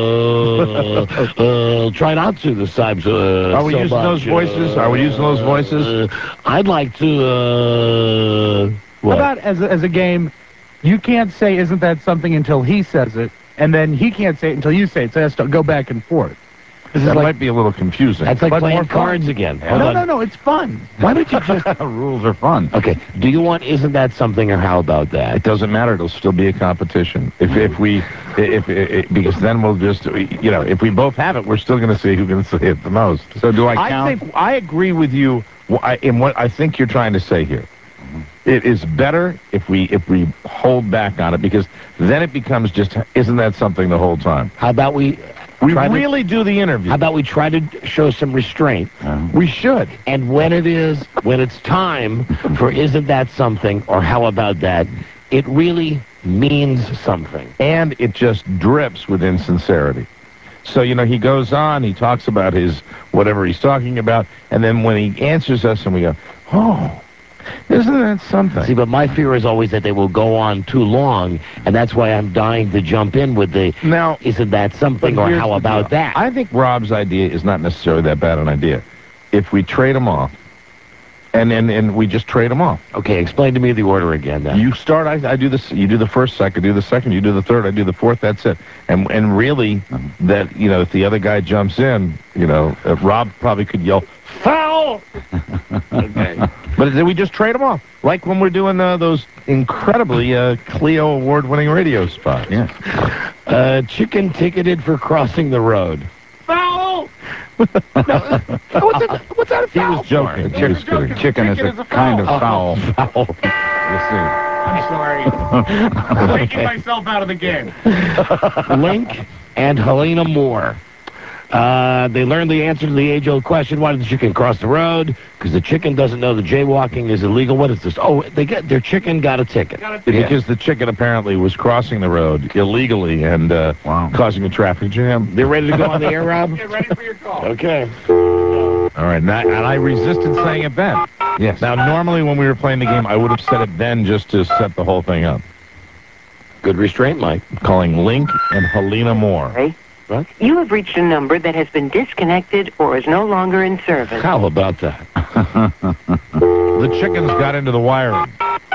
Try not to this time. Are we using those voices? Are we using those voices? I'd like to, How about as a game, you can't say, isn't that something, until he says it, and then he can't say it until you say it, so it has to go back and forth. That might be a little confusing. That's like playing cards again. No, it's fun. Why don't you just... Rules are fun. Okay, do you want Isn't That Something, or how about that? It doesn't matter. It'll still be a competition. Because then we'll just, if we both have it, we're still going to see who can say it the most. So do I count? I agree with you in what I think you're trying to say here. It is better if we hold back on it, because then it becomes just, isn't that something the whole time? How about we really do the interview? How about we try to show some restraint? We should. And when it's time for Isn't That Something, or how about that, it really means something. And it just drips with insincerity. So, he goes on, he talks about his, whatever he's talking about, and then when he answers us and we go, oh, isn't that something? See, but my fear is always that they will go on too long, and that's why I'm dying to jump in with the, isn't that something, or how about that? I think Rob's idea is not necessarily that bad an idea. if we trade them off, and we just trade them off. Okay, explain to me the order again. Then. You start. I do this. You do the first, I do the second. You do the third. I do the fourth. That's it. And really, that if the other guy jumps in, Rob probably could yell foul. Okay. But we just trade them off, like when we're doing those incredibly Clio award-winning radio spots. Yeah. Chicken ticketed for crossing the road. Foul. What's that a foul? He was joking. He was kidding. Chicken is a kind of foul. Foul. You see. I'm sorry. I'm taking myself out of the game. Link and Helena Moore. They learned the answer to the age-old question, why did the chicken cross the road? Because the chicken doesn't know that jaywalking is illegal. What is this? Oh, their chicken got a ticket. Because the chicken apparently was crossing the road illegally and causing a traffic jam. They're ready to go on the air, Rob? Get ready for your call. Okay. All right, and I resisted saying it then. Yes. Now, normally when we were playing the game, I would have said it then just to set the whole thing up. Good restraint, Mike. Calling Link and Helena Moore. Hey. What? You have reached a number that has been disconnected or is no longer in service. How about that? The chickens got into the wiring.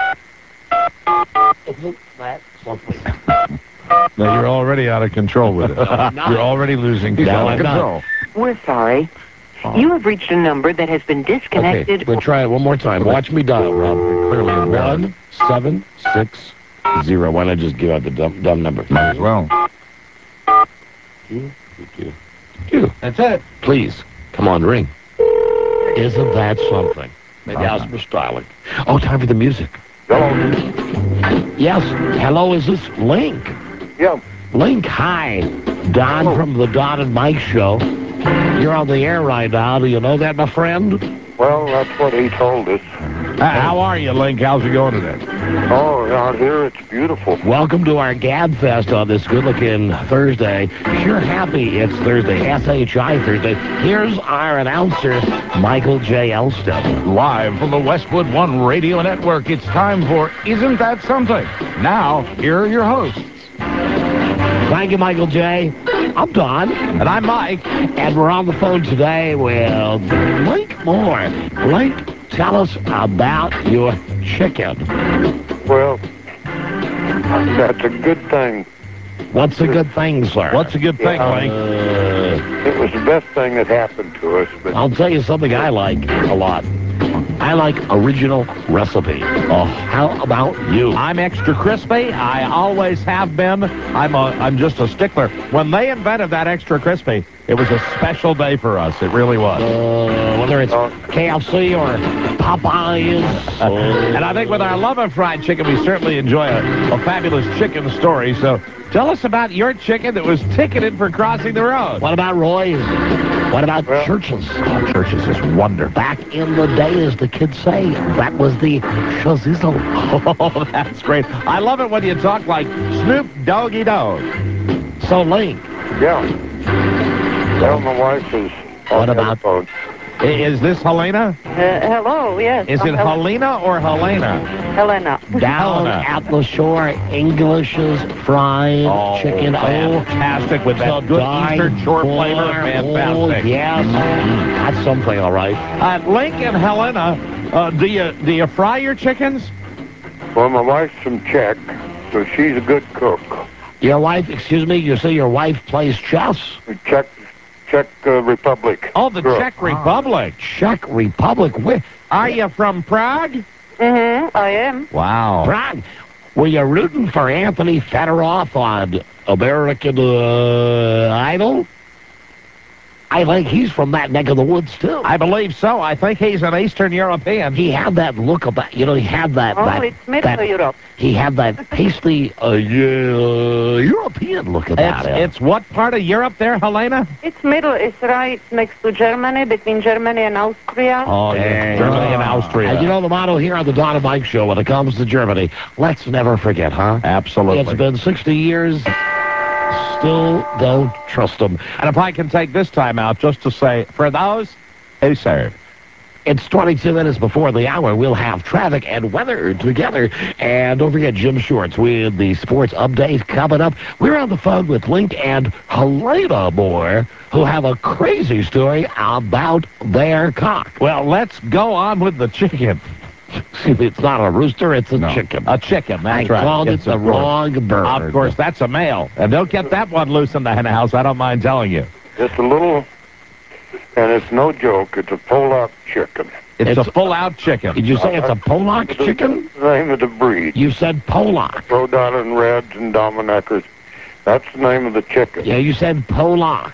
Isn't that something? Now, you're already out of control with it. You're already losing control. We're sorry. You have reached a number that has been disconnected. Okay, we'll try it one more time. Watch me dial, Rob. Clearly embarrassed. 1760. Why not just give out the dumb number? Might as well. You. That's it. Please, come on, ring. Isn't that something? Maybe I was misdialing. Oh, time for the music. Hello. Yes. Hello, is this Link? Yeah. Link, hi. Don from the Don and Mike show. You're on the air right now. Do you know that, my friend? Well, that's what he told us. How are you, Link? How's it going today? Oh, out here it's beautiful. Welcome to our Gab Fest on this good-looking Thursday. Sure happy it's Thursday, SHI Thursday. Here's our announcer, Michael J. Elston. Live from the Westwood One Radio Network, it's time for Isn't That Something? Now, here are your hosts. Thank you, Michael J. I'm Don. And I'm Mike. And we're on the phone today with Link Moore. Link, tell us about your chicken. Well, that's a good thing. What's a good thing, sir? What's a good thing, Link? It was the best thing that happened to us. But I'll tell you something I like a lot. I like original recipe. Oh, how about you? I'm extra crispy. I always have been. I'm just a stickler. When they invented that extra crispy, it was a special day for us. It really was. Whether it's KFC or Popeyes. And I think with our love of fried chicken, we certainly enjoy a fabulous chicken story. So tell us about your chicken that was ticketed for crossing the road. What about Roy's? What about Church's? Oh, Church's is wonderful. Back in the day, as the kids say, that was the shazizzle. Oh, that's great. I love it when you talk like Snoop Doggy Dogg. So, Link. Yeah. Well, my wife is on the phone. Is this Helena? Hello, yes. Is it Helena or Helena? Helena. Down at the shore, English's fried chicken. Fantastic with that good Eastern shore flavor. Fantastic. Oh, yes. That's something, all right. Link and Helena, do you fry your chickens? Well, my wife's from Czech, so she's a good cook. Your wife, excuse me, you say your wife plays chess? Czech Republic. Oh, the Czech Republic. Czech Republic. Where? Are you from Prague? Mm-hmm, I am. Wow. Prague. Were you rooting for Anthony Fedorov on American Idol? I think he's from that neck of the woods, too. I believe so. I think he's an Eastern European. He had that look about, he had that... It's Middle Europe. He had that pasty European look about him. It's what part of Europe there, Helena? It's middle. It's right next to Germany, between Germany and Austria. Oh, yeah. Germany and Austria. And you know the motto here on the Don and Mike show when it comes to Germany, let's never forget, huh? Absolutely. It's been 60 years... Still don't trust them. And if I can take this time out just to say, for those who serve, It's 22 minutes before the hour. We'll have traffic and weather together. And don't forget Jim Shorts with the sports update coming up. We're on the phone with Link and Helena Moore, who have a crazy story about their cock. Well, let's go on with the chicken. It's not a rooster, it's a chicken. A chicken, that's right. I called it Yes, the of course. wrong bird. Of course, that's a male. And don't get that one loose in the hen house, I don't mind telling you. It's a little, and it's no joke, it's a Polak chicken. It's a full-out chicken. Did you say it's a Polak chicken? The name of the breed. You said Polak. Rhode Island Reds and Dominicers. That's the name of the chicken. Yeah, you said Polak.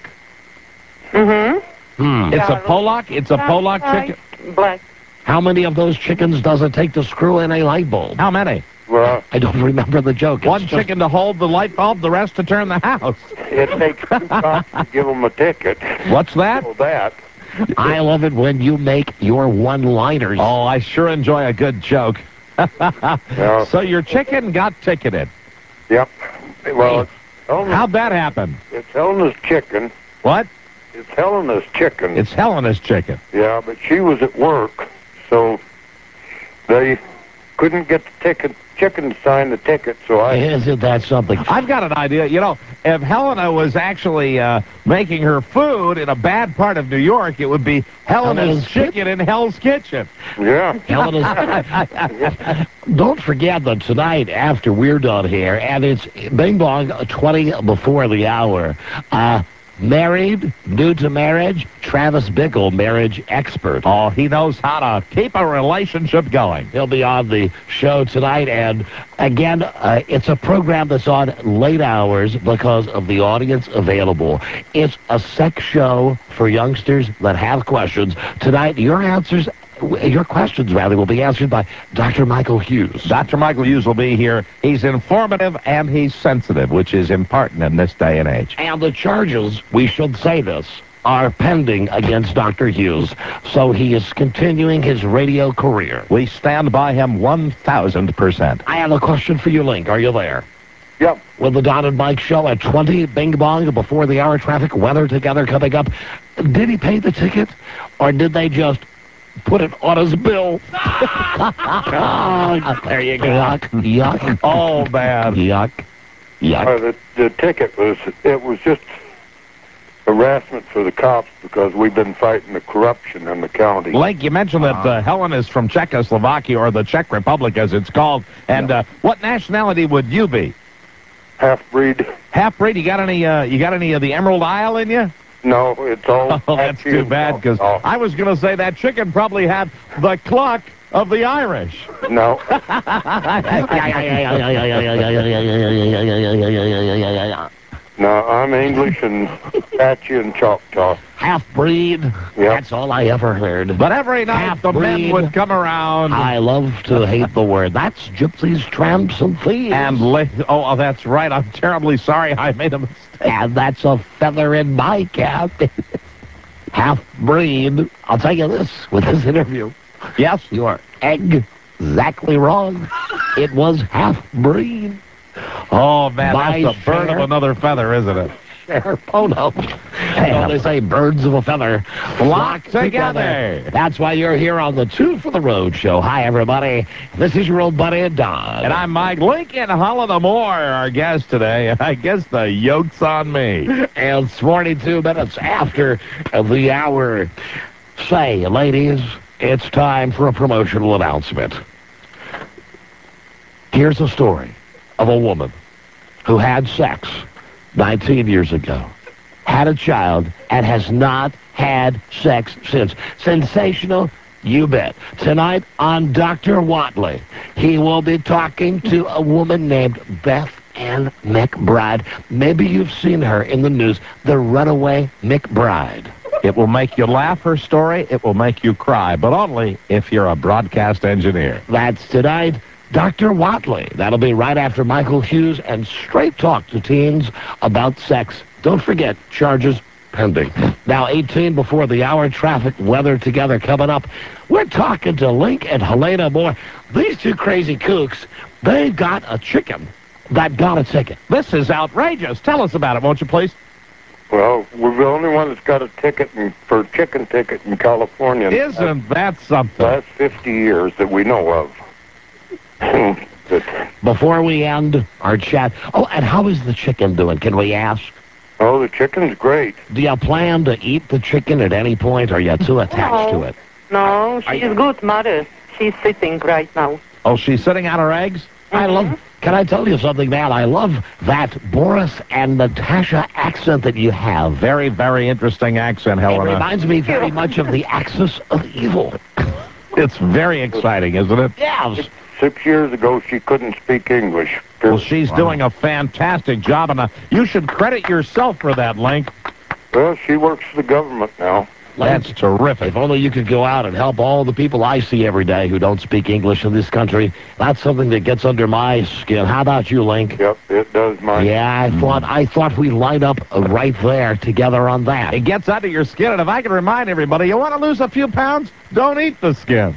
Mm-hmm. It's a Polak? It's a Polak chicken? Black. How many of those chickens does it take to screw in a light bulb? How many? Well, I don't remember the joke. One chicken to hold the light bulb, the rest to turn the house. it takes 2 cops to give them a ticket. What's that? So that. I love it when you make your one-liners. Oh, I sure enjoy a good joke. Yeah. So your chicken got ticketed. Yep. Well, How'd that happen? it's Helena's chicken. What? It's Helena's chicken. It's Helena's chicken. Yeah, but she was at work, so they couldn't get the chicken to sign the ticket, so Isn't that something? I've got an idea. You know, if Helena was actually making her food in a bad part of New York, it would be Helena's Chicken in Hell's Kitchen. Yeah. Helena's. Don't forget that tonight, after we're done here, and it's Bing Bong 20 before the hour, married, new to marriage, Travis Bickle, marriage expert. Oh, he knows how to keep a relationship going. He'll be on the show tonight, and again, it's a program that's on late hours because of the audience available. It's a sex show for youngsters that have questions. Tonight, your questions will be answered by Dr. Michael Hughes. Dr. Michael Hughes will be here. He's informative and he's sensitive, which is important in this day and age. And the charges, we should say this, are pending against Dr. Hughes. So he is continuing his radio career. We stand by him 1,000%. I have a question for you, Link. Are you there? Yep. With the Don and Mike show at 20, Bing Bong, before the hour, traffic, weather together coming up. Did he pay the ticket, or did they just put it on his bill? Oh, there you go. Yuck. Oh, man. Yuck. The ticket was just harassment for the cops because we've been fighting the corruption in the county. Link, you mentioned that Helen is from Czechoslovakia, or the Czech Republic as it's called. And what nationality would you be? Half-breed. Half-breed? You got any of the Emerald Isle in you? No, it's all... Oh, that's too bad, because I was going to say that chicken probably had the cluck of the Irish. No. No, I'm English and Apache and Choctaw. Half-breed? Yep. That's all I ever heard. But every night the men would come around. I love to hate the word. That's gypsies, tramps, and thieves. And oh, that's right. I'm terribly sorry I made a mistake. And that's a feather in my cap. Half-breed. I'll tell you this, with this interview. Yes? You are exactly wrong. It was half-breed. Oh, man, that's a bird of another feather, isn't it? Pono. They say birds of a feather flock together. That's why you're here on the Two for the Road show. Hi, everybody. This is your old buddy, Don. And I'm Mike Lincoln. Helena Moore, our guest today. I guess the yoke's on me. And it's 42 minutes after the hour. Say, ladies, it's time for a promotional announcement. Here's a story of a woman who had sex 19 years ago, had a child, and has not had sex since. Sensational? You bet. Tonight on Dr. Watley, he will be talking to a woman named Beth Ann McBride. Maybe you've seen her in the news, the runaway McBride. It will make you laugh, her story. It will make you cry, but only if you're a broadcast engineer. That's tonight. Dr. Watley. That'll be right after Michael Hughes and straight talk to teens about sex. Don't forget, charges pending. Now, 18 before the hour, traffic, weather together coming up. We're talking to Link and Helena Moore. These two crazy kooks, they got a chicken that got a ticket. This is outrageous. Tell us about it, won't you, please? Well, we're the only one that's got a chicken ticket in California. Isn't that something? Last 50 years that we know of. Before we end our chat, and how is the chicken doing? Can we ask? Oh, the chicken's great. Do you plan to eat the chicken at any point, or are you too attached to it? No, she's good mother. She's sitting right now. Oh, she's sitting on her eggs? Can I tell you something, man? I love that Boris and Natasha accent that you have. Very, very interesting accent, Helena. It reminds me very much of the Axis of Evil. It's very exciting, isn't it? Yes. 6 years ago, she couldn't speak English. Well, she's doing a fantastic job, and you should credit yourself for that, Link. Well, she works for the government now. That's terrific. If only you could go out and help all the people I see every day who don't speak English in this country. That's something that gets under my skin. How about you, Link? Yep, it does, Mike. Yeah, I thought we'd line up right there together on that. It gets under your skin, and if I can remind everybody, you want to lose a few pounds? Don't eat the skin.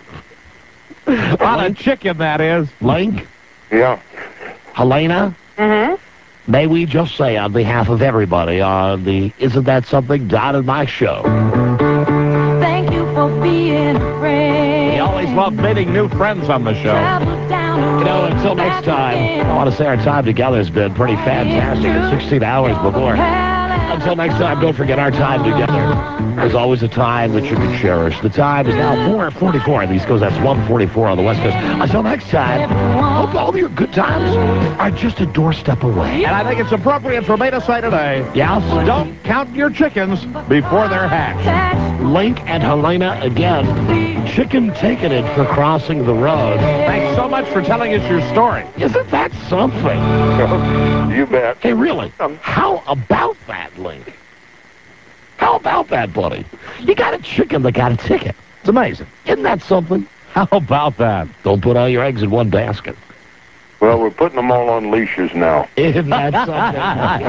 On a chicken, that is. Link? Yeah. Helena? Mm-hmm. May we just say on behalf of everybody on the Isn't That Something Don and Mike show. Thank you for being a friend. We always love meeting new friends on the show. Until next time, I want to say our time together has been pretty fantastic. It's 16 hours before. Until next time, don't forget our time together. There's always a time that you can cherish. The time is now 4:44 on the East Coast. That's 1:44 on the West Coast. Until next time, hope all of your good times are just a doorstep away. And I think it's appropriate for me to say today, yes, don't count your chickens before they're hatched. Link and Helena again. Chicken taking it for crossing the road. Thanks so much for telling us your story. Isn't that something? You bet. Hey, really? How about that, Link? How about that, buddy? You got a chicken that got a ticket. It's amazing. Isn't that something? How about that? Don't put all your eggs in one basket. Well, we're putting them all on leashes now. Isn't that something?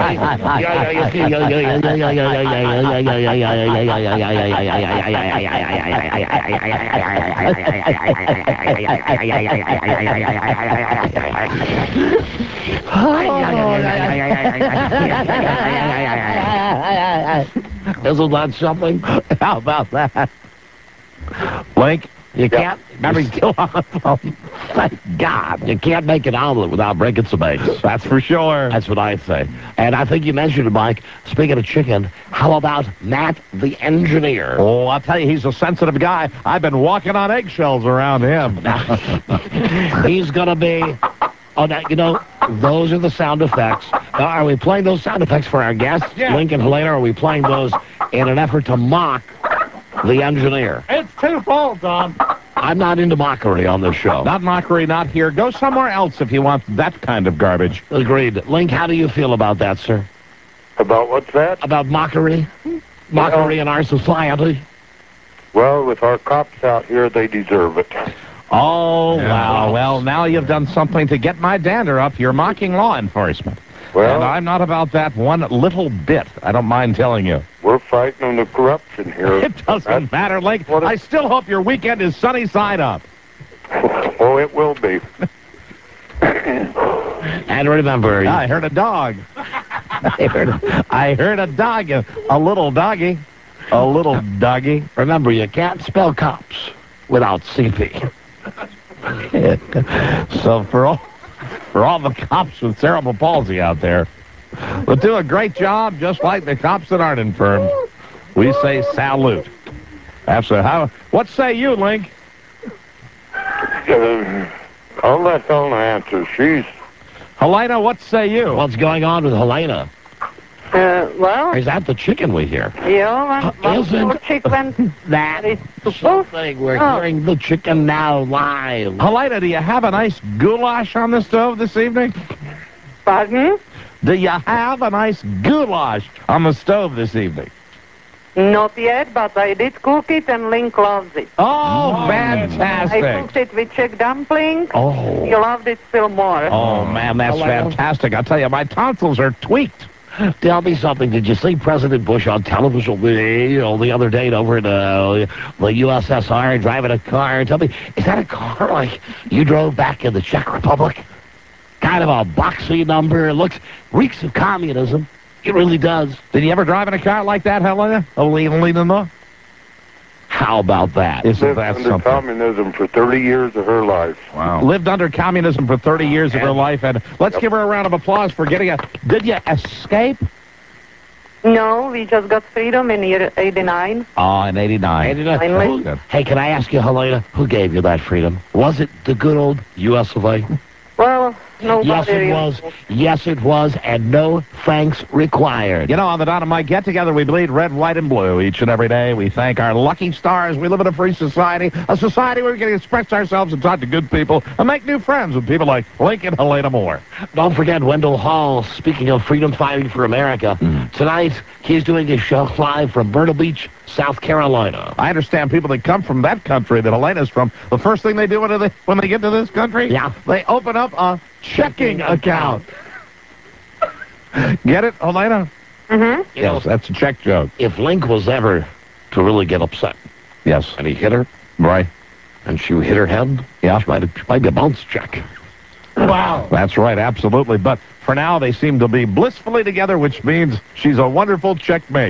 Isn't that something? How about that? Link? You can't. Remember, you're still on the phone. Thank God. You can't make an omelet without breaking some eggs. That's for sure. That's what I say. And I think you mentioned it, Mike. Speaking of chicken, how about Matt the engineer? Oh, I'll tell you, he's a sensitive guy. I've been walking on eggshells around him. He's going to be... Oh, now, you know, those are the sound effects. Now, are we playing those sound effects for our guests, Lincoln Helena, or are we playing those in an effort to mock the engineer? It's twofold, Don. I'm not into mockery on this show. Not mockery, not here. Go somewhere else if you want that kind of garbage. Agreed. Link, how do you feel about that, sir? About what's that? About mockery? Mockery in our society? Well, with our cops out here, they deserve it. Oh, wow. Well, now you've done something to get my dander up. You're mocking law enforcement. Well, and I'm not about that one little bit. I don't mind telling you. We're fighting on the corruption here. It doesn't matter, Link. I still hope your weekend is sunny side up. Oh, it will be. And remember... I heard a dog. I heard a dog. A little doggy. A little doggy. Remember, you can't spell cops without CP. So for all the cops with cerebral palsy out there, but do a great job, just like the cops that aren't infirm. We say salute. Absolutely. What say you, Link? I'll let Helena answer. Helena, what say you? What's going on with Helena? Well... Is that the chicken we hear? Yeah, Isn't chicken that something? We're hearing the chicken now live. Helena, do you have a nice goulash on the stove this evening? Pardon? Do you have a nice goulash on the stove this evening? Not yet, but I did cook it and Link loves it. Oh, fantastic. I cooked it with chick dumpling. Oh. He loved it still more. Oh, man, that's fantastic. I'll tell you, my tonsils are tweaked. Tell me something. Did you see President Bush on television the other day over at the USSR driving a car? Tell me, is that a car like you drove back in the Czech Republic? Kind of a boxy number. Reeks of communism. It really does. Did you ever drive in a car like that, Helena? How about that? Isn't Lived that under something? communism for 30 years of her life. Wow. Lived under communism for 30 years of her life, and let's give her a round of applause for getting a... Did you escape? No, we just got freedom in year 89. Oh, in 89. 89. Hey, can I ask you, Helena, who gave you that freedom? Was it the good old U.S. of A.? Well, nobody. Yes, it was. Yes, it was, and no thanks required. You know, on the Don and Mike get-together, we bleed red, white, and blue each and every day. We thank our lucky stars. We live in a free society, a society where we can express ourselves and talk to good people and make new friends with people like Lincoln Helena Moore. Don't forget Wendell Hall, speaking of freedom fighting for America. Tonight, he's doing his show live from Myrtle Beach, South Carolina. I understand people that come from that country that Helena's from, the first thing they do when they get to this country, they open up a checking account. Get it, Helena? Mm-hmm. Yes, that's a check joke. If Link was ever to really get upset, yes, and he hit her, right, and she hit her head, yeah, she might be a bounce check. Wow. That's right, absolutely. But for now, they seem to be blissfully together, which means she's a wonderful checkmate.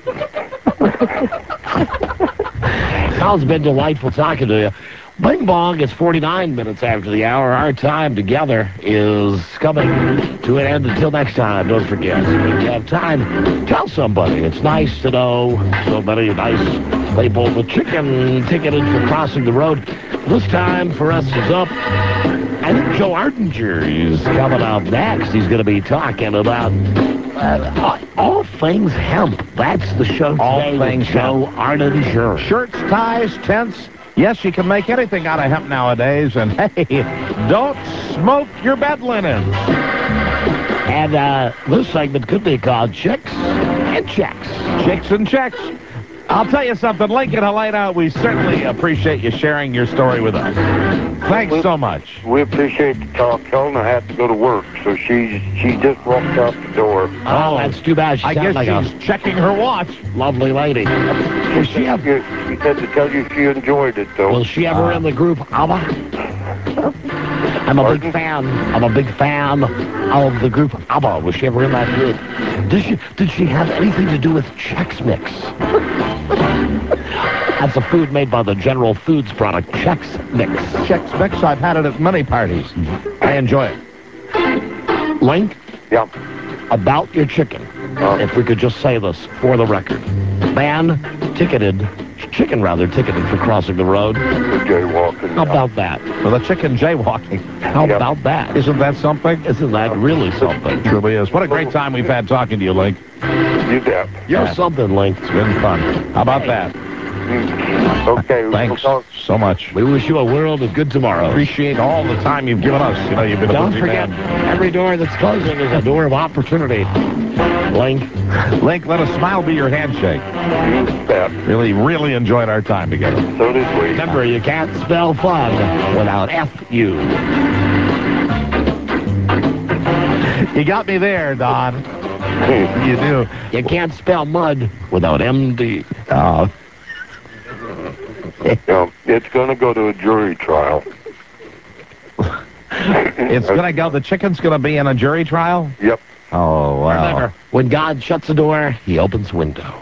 Well, it's been delightful talking to you. Bing Bong is 49 minutes after the hour. Our time together is coming to an end. Until next time, don't forget, when you have time, tell somebody. It's nice to know so many nice people. The chicken ticketed for crossing the road. This time for us is up. I think Joe Ardinger is coming up next. He's going to be talking about all things hemp. That's the show today. All things Joe Ardinger. Shirts, ties, tents. Yes, you can make anything out of hemp nowadays. And hey, don't smoke your bed linens. And this segment could be called Chicks and Checks. Chicks and Checks. I'll tell you something, Lincoln Helena, we certainly appreciate you sharing your story with us. Thanks so much. We appreciate the talk. Helena had to go to work, so she just walked out the door. Oh, that's too bad. I guess she's checking her watch. Lovely lady. She said to tell you she enjoyed it, though. Was she ever in the group ABBA? I'm a big fan. I'm a big fan of the group ABBA. Was she ever in that group? Did she have anything to do with Chex Mix? That's a food made by the General Foods product, Chex Mix. Chex Mix, I've had it at many parties. I enjoy it. Link? Yeah. About your chicken. If we could just say this for the record. Man ticketed for crossing the road. Jaywalking. How about that? For the chicken jaywalking. How about that? Isn't that something? Isn't that really something? It truly is. What a great time we've had talking to you, Link. You bet. You're something, Link. It's been fun. How about that? Okay. Thanks so much. We wish you a world of good tomorrows. Appreciate all the time you've given us. You know, you've been Don't a busy forget, man. every door that's closing is a door of opportunity. Link, let a smile be your handshake. You bet. Really enjoyed our time together. So did we. Remember, you can't spell fun without F-U. You got me there, Don. You do. You can't spell mud without M-D. Oh. It's going to go to a jury trial. It's going to go, the chicken's going to be in a jury trial? Yep. Oh, wow. Remember, when God shuts the door, he opens the window.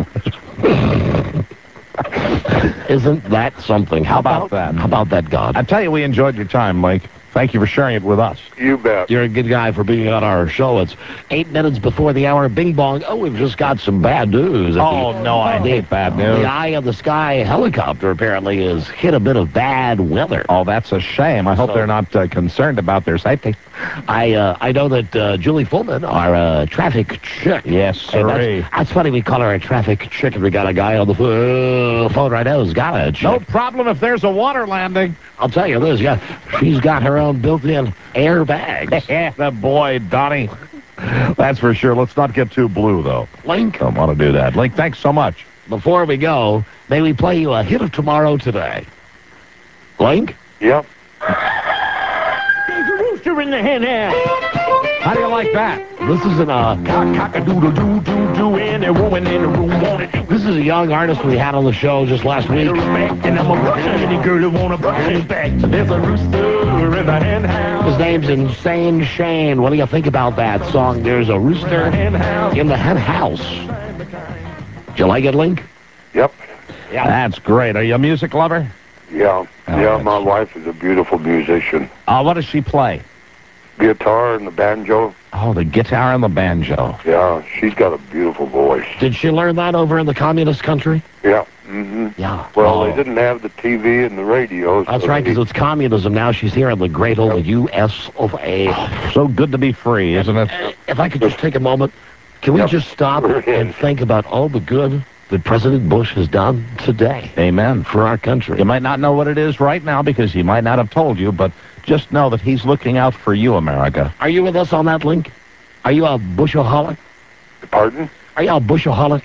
Isn't that something? How about that? How about that, God? I tell you, we enjoyed your time, Mike. Thank you for sharing it with us. You bet. You're a good guy for being on our show. It's 8 minutes before the hour. Bing bong. Oh, we've just got some bad news. I hate bad news. The Eye of the Sky helicopter apparently has hit a bit of bad weather. Oh, that's a shame. I hope they're not concerned about their safety. I know that Julie Fullman, our traffic chick. Yes, sir. That's funny. We call her a traffic chick, and we got a guy on the phone right now who's got a chick. No problem if there's a water landing. I'll tell you this, she's got her own built-in airbags. Yeah, boy, Donnie. That's for sure. Let's not get too blue, though. Link. Don't want to do that. Link, thanks so much. Before we go, may we play you a hit of tomorrow today? Link? Yep. There's a rooster in the hen house. How do you like that? This is cock-a-doodle-doo-doo-doo, any woman in the room want it. This is a young artist we had on the show just last week. And I'm a brush any girl who wanna brush his back. There's a rooster in the hen house. His name's Insane Shane. What do you think about that song? There's a rooster in the hen house. Do you like it, Link? Yep. Yeah. That's great. Are you a music lover? Yeah. My wife is a beautiful musician. What does she play? Guitar and the banjo. Oh, the guitar and the banjo. Yeah, she's got a beautiful voice. Did she learn that over in the communist country? Yeah. Mm-hmm. Yeah. Well, they didn't have the TV and the radio. That's right, because it's communism now. She's here in the great old U.S. of A. So good to be free, isn't it? If I could just take a moment, can we just stop and think about all the good that President Bush has done today? Amen. For our country. You might not know what it is right now because he might not have told you, but just know that he's looking out for you, America. Are you with us on that, Link? Are you a Bushaholic? Pardon? Are you a Bushaholic?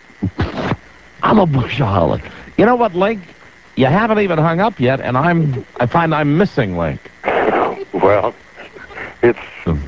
I'm a Bushaholic. You know what, Link? You haven't even hung up yet, and I find I'm missing Link. Well, it's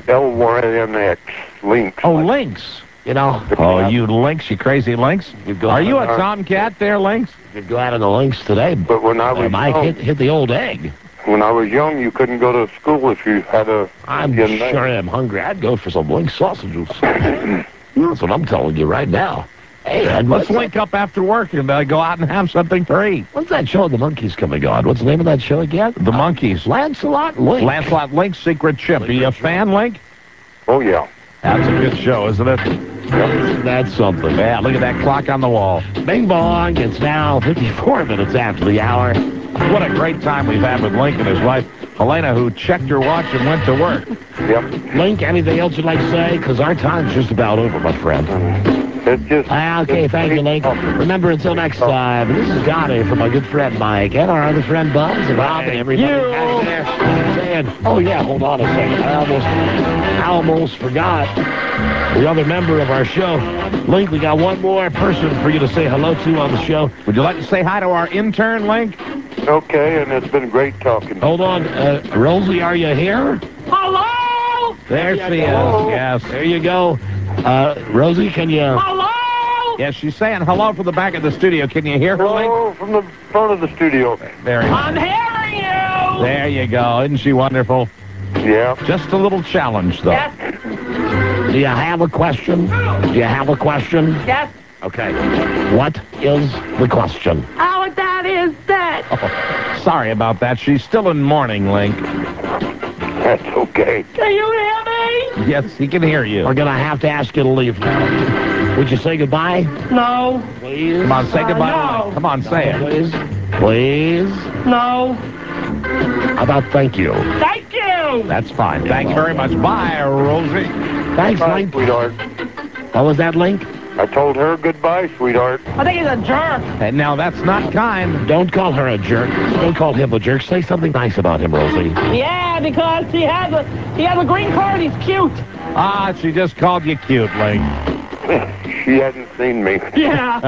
LYNX, Lynx. Oh, Lynx. You know. Oh, you Lynx, you crazy Lynx. Are you a tomcat there, Lynx? You go out on the Lynx today. But when I was Mike hit the old egg. When I was young, you couldn't go to school if you had a... I'm sure I'm hungry. I'd go for some Lynx sausages. That's what I'm telling you right now. Hey, let's link up after work and go out and have something to eat. What's that show? The Monkeys coming on. What's the name of that show again? The Monkeys. Lancelot Link. Lancelot Link's Secret Chip. Are you a fan, Link? Oh, yeah. That's a good show, isn't it? Yep. That's something. Yeah, look at that clock on the wall. Bing bong. It's now 54 minutes after the hour. What a great time we've had with Link and his wife, Helena, who checked her watch and went to work. Yep. Link, anything else you'd like to say? Because our time's just about over, my friend. It's just... Okay, thank you, Link. Remember, until next time, this is Johnny from my good friend Mike and our other friend Buzz and Rob and everybody out there saying, oh, yeah, hold on a second. I almost forgot the other member of our show. Link, we got one more person for you to say hello to on the show. Would you like to say hi to our intern, Link? Okay, and it's been great talking. Hold on. Rosie, are you here? Hello? There she is. Yes. There you go. Rosie, can you... Hello? Yes, she's saying hello from the back of the studio. Can you hear her, Link? Hello from the front of the studio. There you go. I'm hearing you. There you go. Isn't she wonderful? Yeah. Just a little challenge, though. Yes. Do you have a question? Do you have a question? Yes. Okay. What is the question? How that is that? Oh, sorry about that. She's still in mourning, Link. That's okay. Can you hear me? Yes, he can hear you. We're going to have to ask you to leave now. Would you say goodbye? No. Please? Come on, say goodbye. No. Come on, say it. Please? Please? No. How about thank you? Thank you. That's fine. Thank you very much. Bye, Rosie. Thanks, Bye, Link. sweetheart. What was that, Link? I told her goodbye, sweetheart. I think he's a jerk. And now, that's not kind. Don't call her a jerk. Don't call him a jerk. Say something nice about him, Rosie. Yeah, because he has a green card. He's cute. Ah, she just called you cute, Link. She hasn't seen me. Yeah.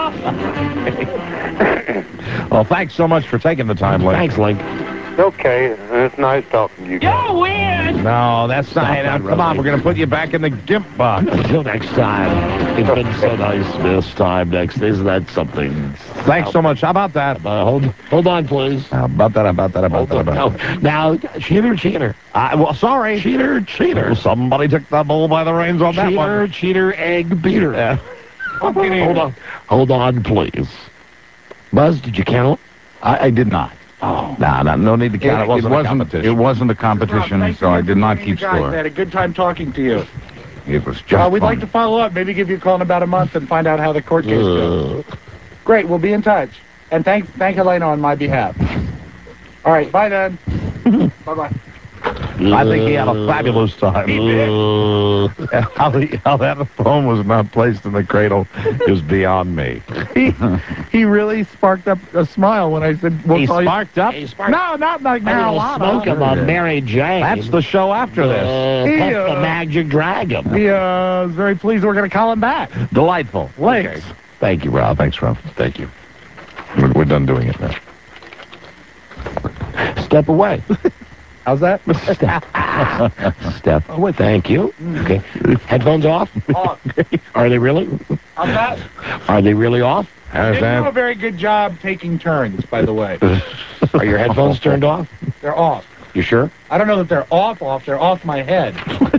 Well, thanks so much for taking the time, Link. Thanks, Link. Okay, it's nice talking to you guys. You're weird. No, that's not. Hey, now, come on, we're going to put you back in the GIMP box. Until next time. It's been so nice this time next. Isn't that something? Thanks so much. How about that? Hold on, please. How about that? Now, cheater. Well, sorry. Cheater. Somebody took the bull by the reins on that one. Cheater, egg, beater. Yeah. Hold on, please. Buzz, did you count? I did not. Oh. No need to count. It wasn't a competition, so I did not keep score. I had a good time talking to you. It was just We'd fun. like to follow up, maybe give you a call in about a month and find out how the court case goes. Great, we'll be in touch. And thank Helena on my behalf. All right, bye then. Bye-bye. I think he had a fabulous time. He did. How that phone was not placed in the cradle is beyond me. He really sparked up a smile when I said, He sparked up? No, not like marijuana. Smoke him on Mary Jane. That's the show after this. Puff the Magic Dragon. He was very pleased we're going to call him back. Delightful. Links. Okay. Thank you, Rob. Thanks, Rob. Thank you. We're done doing it now. Step away. How's that? Step. Steph, oh, well, thank you. Okay. Headphones off? Off. Are they really? I'm not. Are they really off? They do a very good job taking turns, by the way. Are your headphones turned off? They're off. You sure? I don't know that they're off. They're off my head.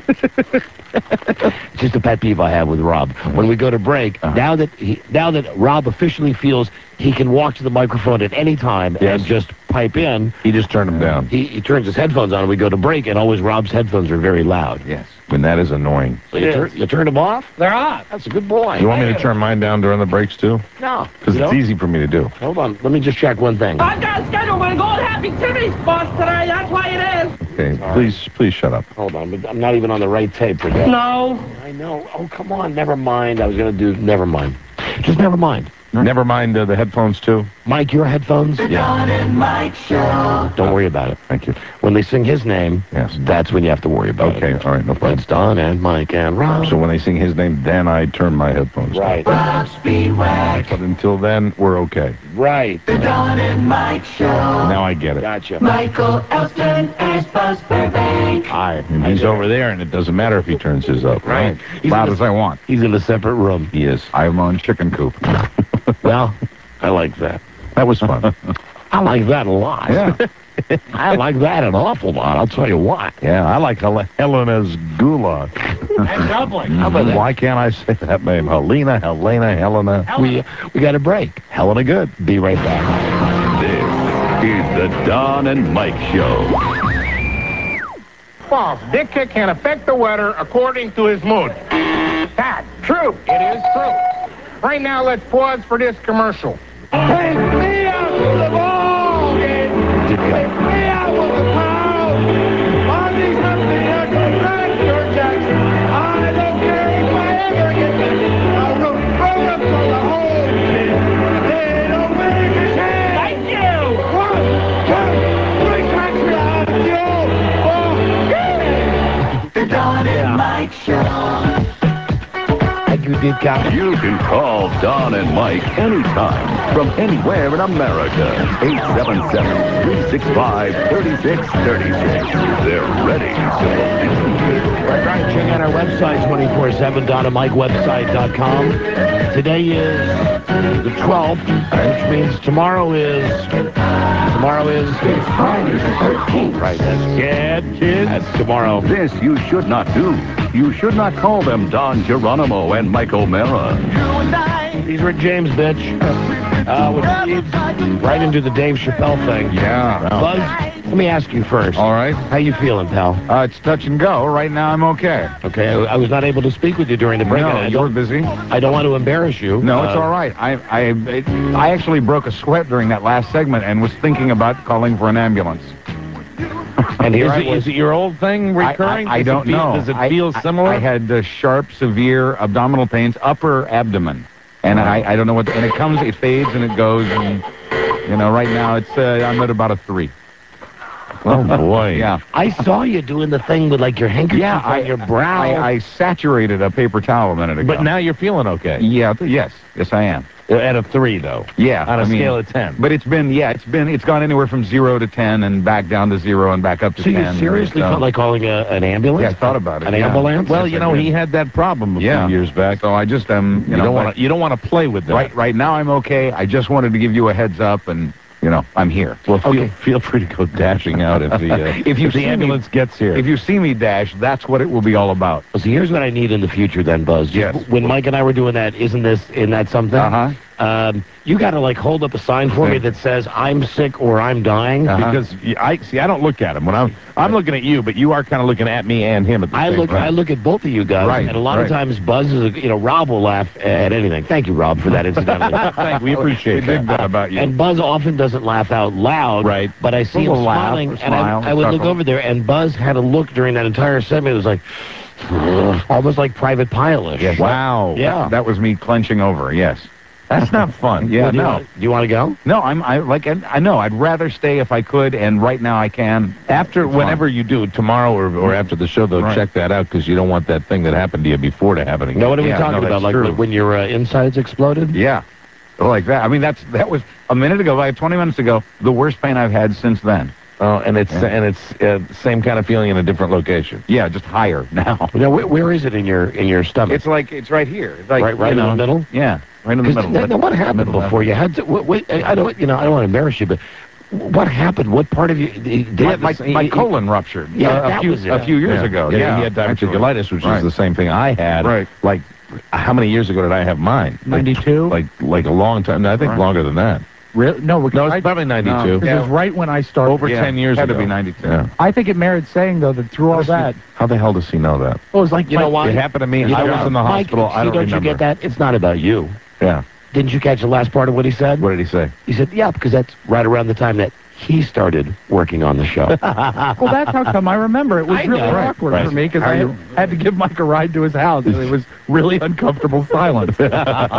It's just a pet peeve I have with Rob. When we go to break, now that Rob officially feels he can walk to the microphone at any time and just pipe in, he just turned them down. He turns his headphones on and we go to break, and always Rob's headphones are very loud. Yes. And that is annoying. So you turn them off? They're off. That's a good boy. You want me to turn mine down during the breaks, too? No. Because it's easy for me to do. Hold on. Let me just check one thing. I've got a schedule with Gold Happy Timmy's boss today. That's why it is. Okay, please shut up. Hold on. But I'm not even on the right tape for that. No. I know. Oh, come on. Never mind. I was going to do... Never mind. Just never mind. Never mind the headphones, too. Mike, your headphones? The Don and Mike Show. Don't worry about it. Thank you. When they sing his name, that's when you have to worry about it. Okay, all right, no problem. It's Don and Mike and Rob. So when they sing his name, then I turn my headphones down. Right. Rob Speedwagon. But until then, we're okay. Right. The Don and Mike Show. Now I get it. Gotcha. Michael Elston as Buzz Burbank. And he's over there, and it doesn't matter if he turns his up. Right. Loud as I want. He's in a separate room. He is. I have my own chicken coop. Well, I like that. That was fun. I like that a lot. Yeah. I like that an awful lot, I'll tell you what. Yeah, I like Helena's goulash. And dumpling. How about that? Why can't I say that name? Helena. We got a break. Helena good. Be right back. This is the Don and Mike Show. False. Dick Kick can affect the weather according to his mood. That. True. It is true. Right now, let's pause for this commercial. Take me out to the ball game. Take me out with the crowd. On these empty decks, back George Jackson. I don't care if I ever get there. I'll go right up to the whole team. They don't win his hand. Thank you. 1, 2, 3 touchdowns. Yo. The Don and Mike Show. You can call Don and Mike anytime from anywhere in America. 877-365-3636. They're ready to believe you. Right, check out our website 24/7, DonandMikeWebsite.com. Today is the 12th, which means tomorrow is Friday the 13th. Right, that's kids. That's tomorrow. This you should not do. You should not call them Don Geronimo and Mike O'Mara. These were James, bitch. Which leads right into the Dave Chappelle thing. Yeah. Buzz, let me ask you first. All right. How you feeling, pal? It's touch and go. Right now, I'm okay. Okay, I was not able to speak with you during the break. No, you were busy. I don't want to embarrass you. No, it's all right. I actually broke a sweat during that last segment and was thinking about calling for an ambulance. And here is it your old thing recurring? I don't know. Does it feel similar? I had sharp, severe abdominal pains, upper abdomen. And I don't know what, and it fades and it goes, and, right now I'm at about a 3. Oh, boy. Yeah. I saw you doing the thing with, your handkerchief on your brow. I saturated a paper towel a minute ago. But now you're feeling okay. Yeah, yes, I am. At a 3, though. Yeah. On a scale of 10. But it's gone anywhere from 0 to 10 and back down to 0 and back up to 10. So you seriously felt like calling an ambulance? Yeah, I thought about it. An ambulance? Well, he had that problem a few years back. So I just, you don't want to play with that. Right now I'm okay. I just wanted to give you a heads up and, I'm here. Well, feel free to go dashing out if the ambulance gets here. If you see me dash, that's what it will be all about. So here's what I need in the future then, Buzz. Yes. When Mike and I were doing that, isn't that something? Uh-huh. You got to hold up a sign for me that says I'm sick or I'm dying. Because I don't look at him when I'm looking at you, but you are kind of looking at me and him at the same time. I look at both of you guys, right, and a lot of times Buzz is Rob will laugh at anything. Thank you, Rob, for that incidentally. We appreciate that. We dig that about you. And Buzz often doesn't laugh out loud, right? But I see him smiling, and I would look over there, and Buzz had a look during that entire segment. It was like almost like Private Pile-ish. Yes. Wow. Yeah. That was me clenching over. Yes. That's not fun. Yeah, well, do you want to go? No, I know. I'd rather stay if I could, and right now I can. Whenever you do, tomorrow or after the show, they'll check that out because you don't want that thing that happened to you before to happen again. No, what are we talking about? Like when your insides exploded? Yeah, like that. I mean, that was a minute ago, 20 minutes ago, the worst pain I've had since then. Oh, and it's same kind of feeling in a different location. Yeah, just higher now. Now, where is it in your stomach? It's right here. It's like, right in the middle. Yeah, right in the middle. Now, what happened before you had to? I don't want to embarrass you, but what happened? What part of you? My colon ruptured. Yeah, a few years ago. Yeah, he had diverticulitis, which is the same thing I had. Right. Like, how many years ago did I have mine? 92. Like a long time. No, I think longer than that. Really? No, it's probably 92. It was right when I started. Over 10 years had ago. to be 92. Yeah. I think it merits saying, though, that through all that... How the hell does he know that? Well, it was like... You know why? It happened to me. You I know was in the Mike, hospital. I don't remember. You get that? It's not about you. Yeah. Didn't you catch the last part of what he said? What did he say? He said, yeah, because that's right around the time that he started working on the show. Well, that's how come I remember. It was really awkward for me because I had to give Mike a ride to his house, and it was really uncomfortable silence. When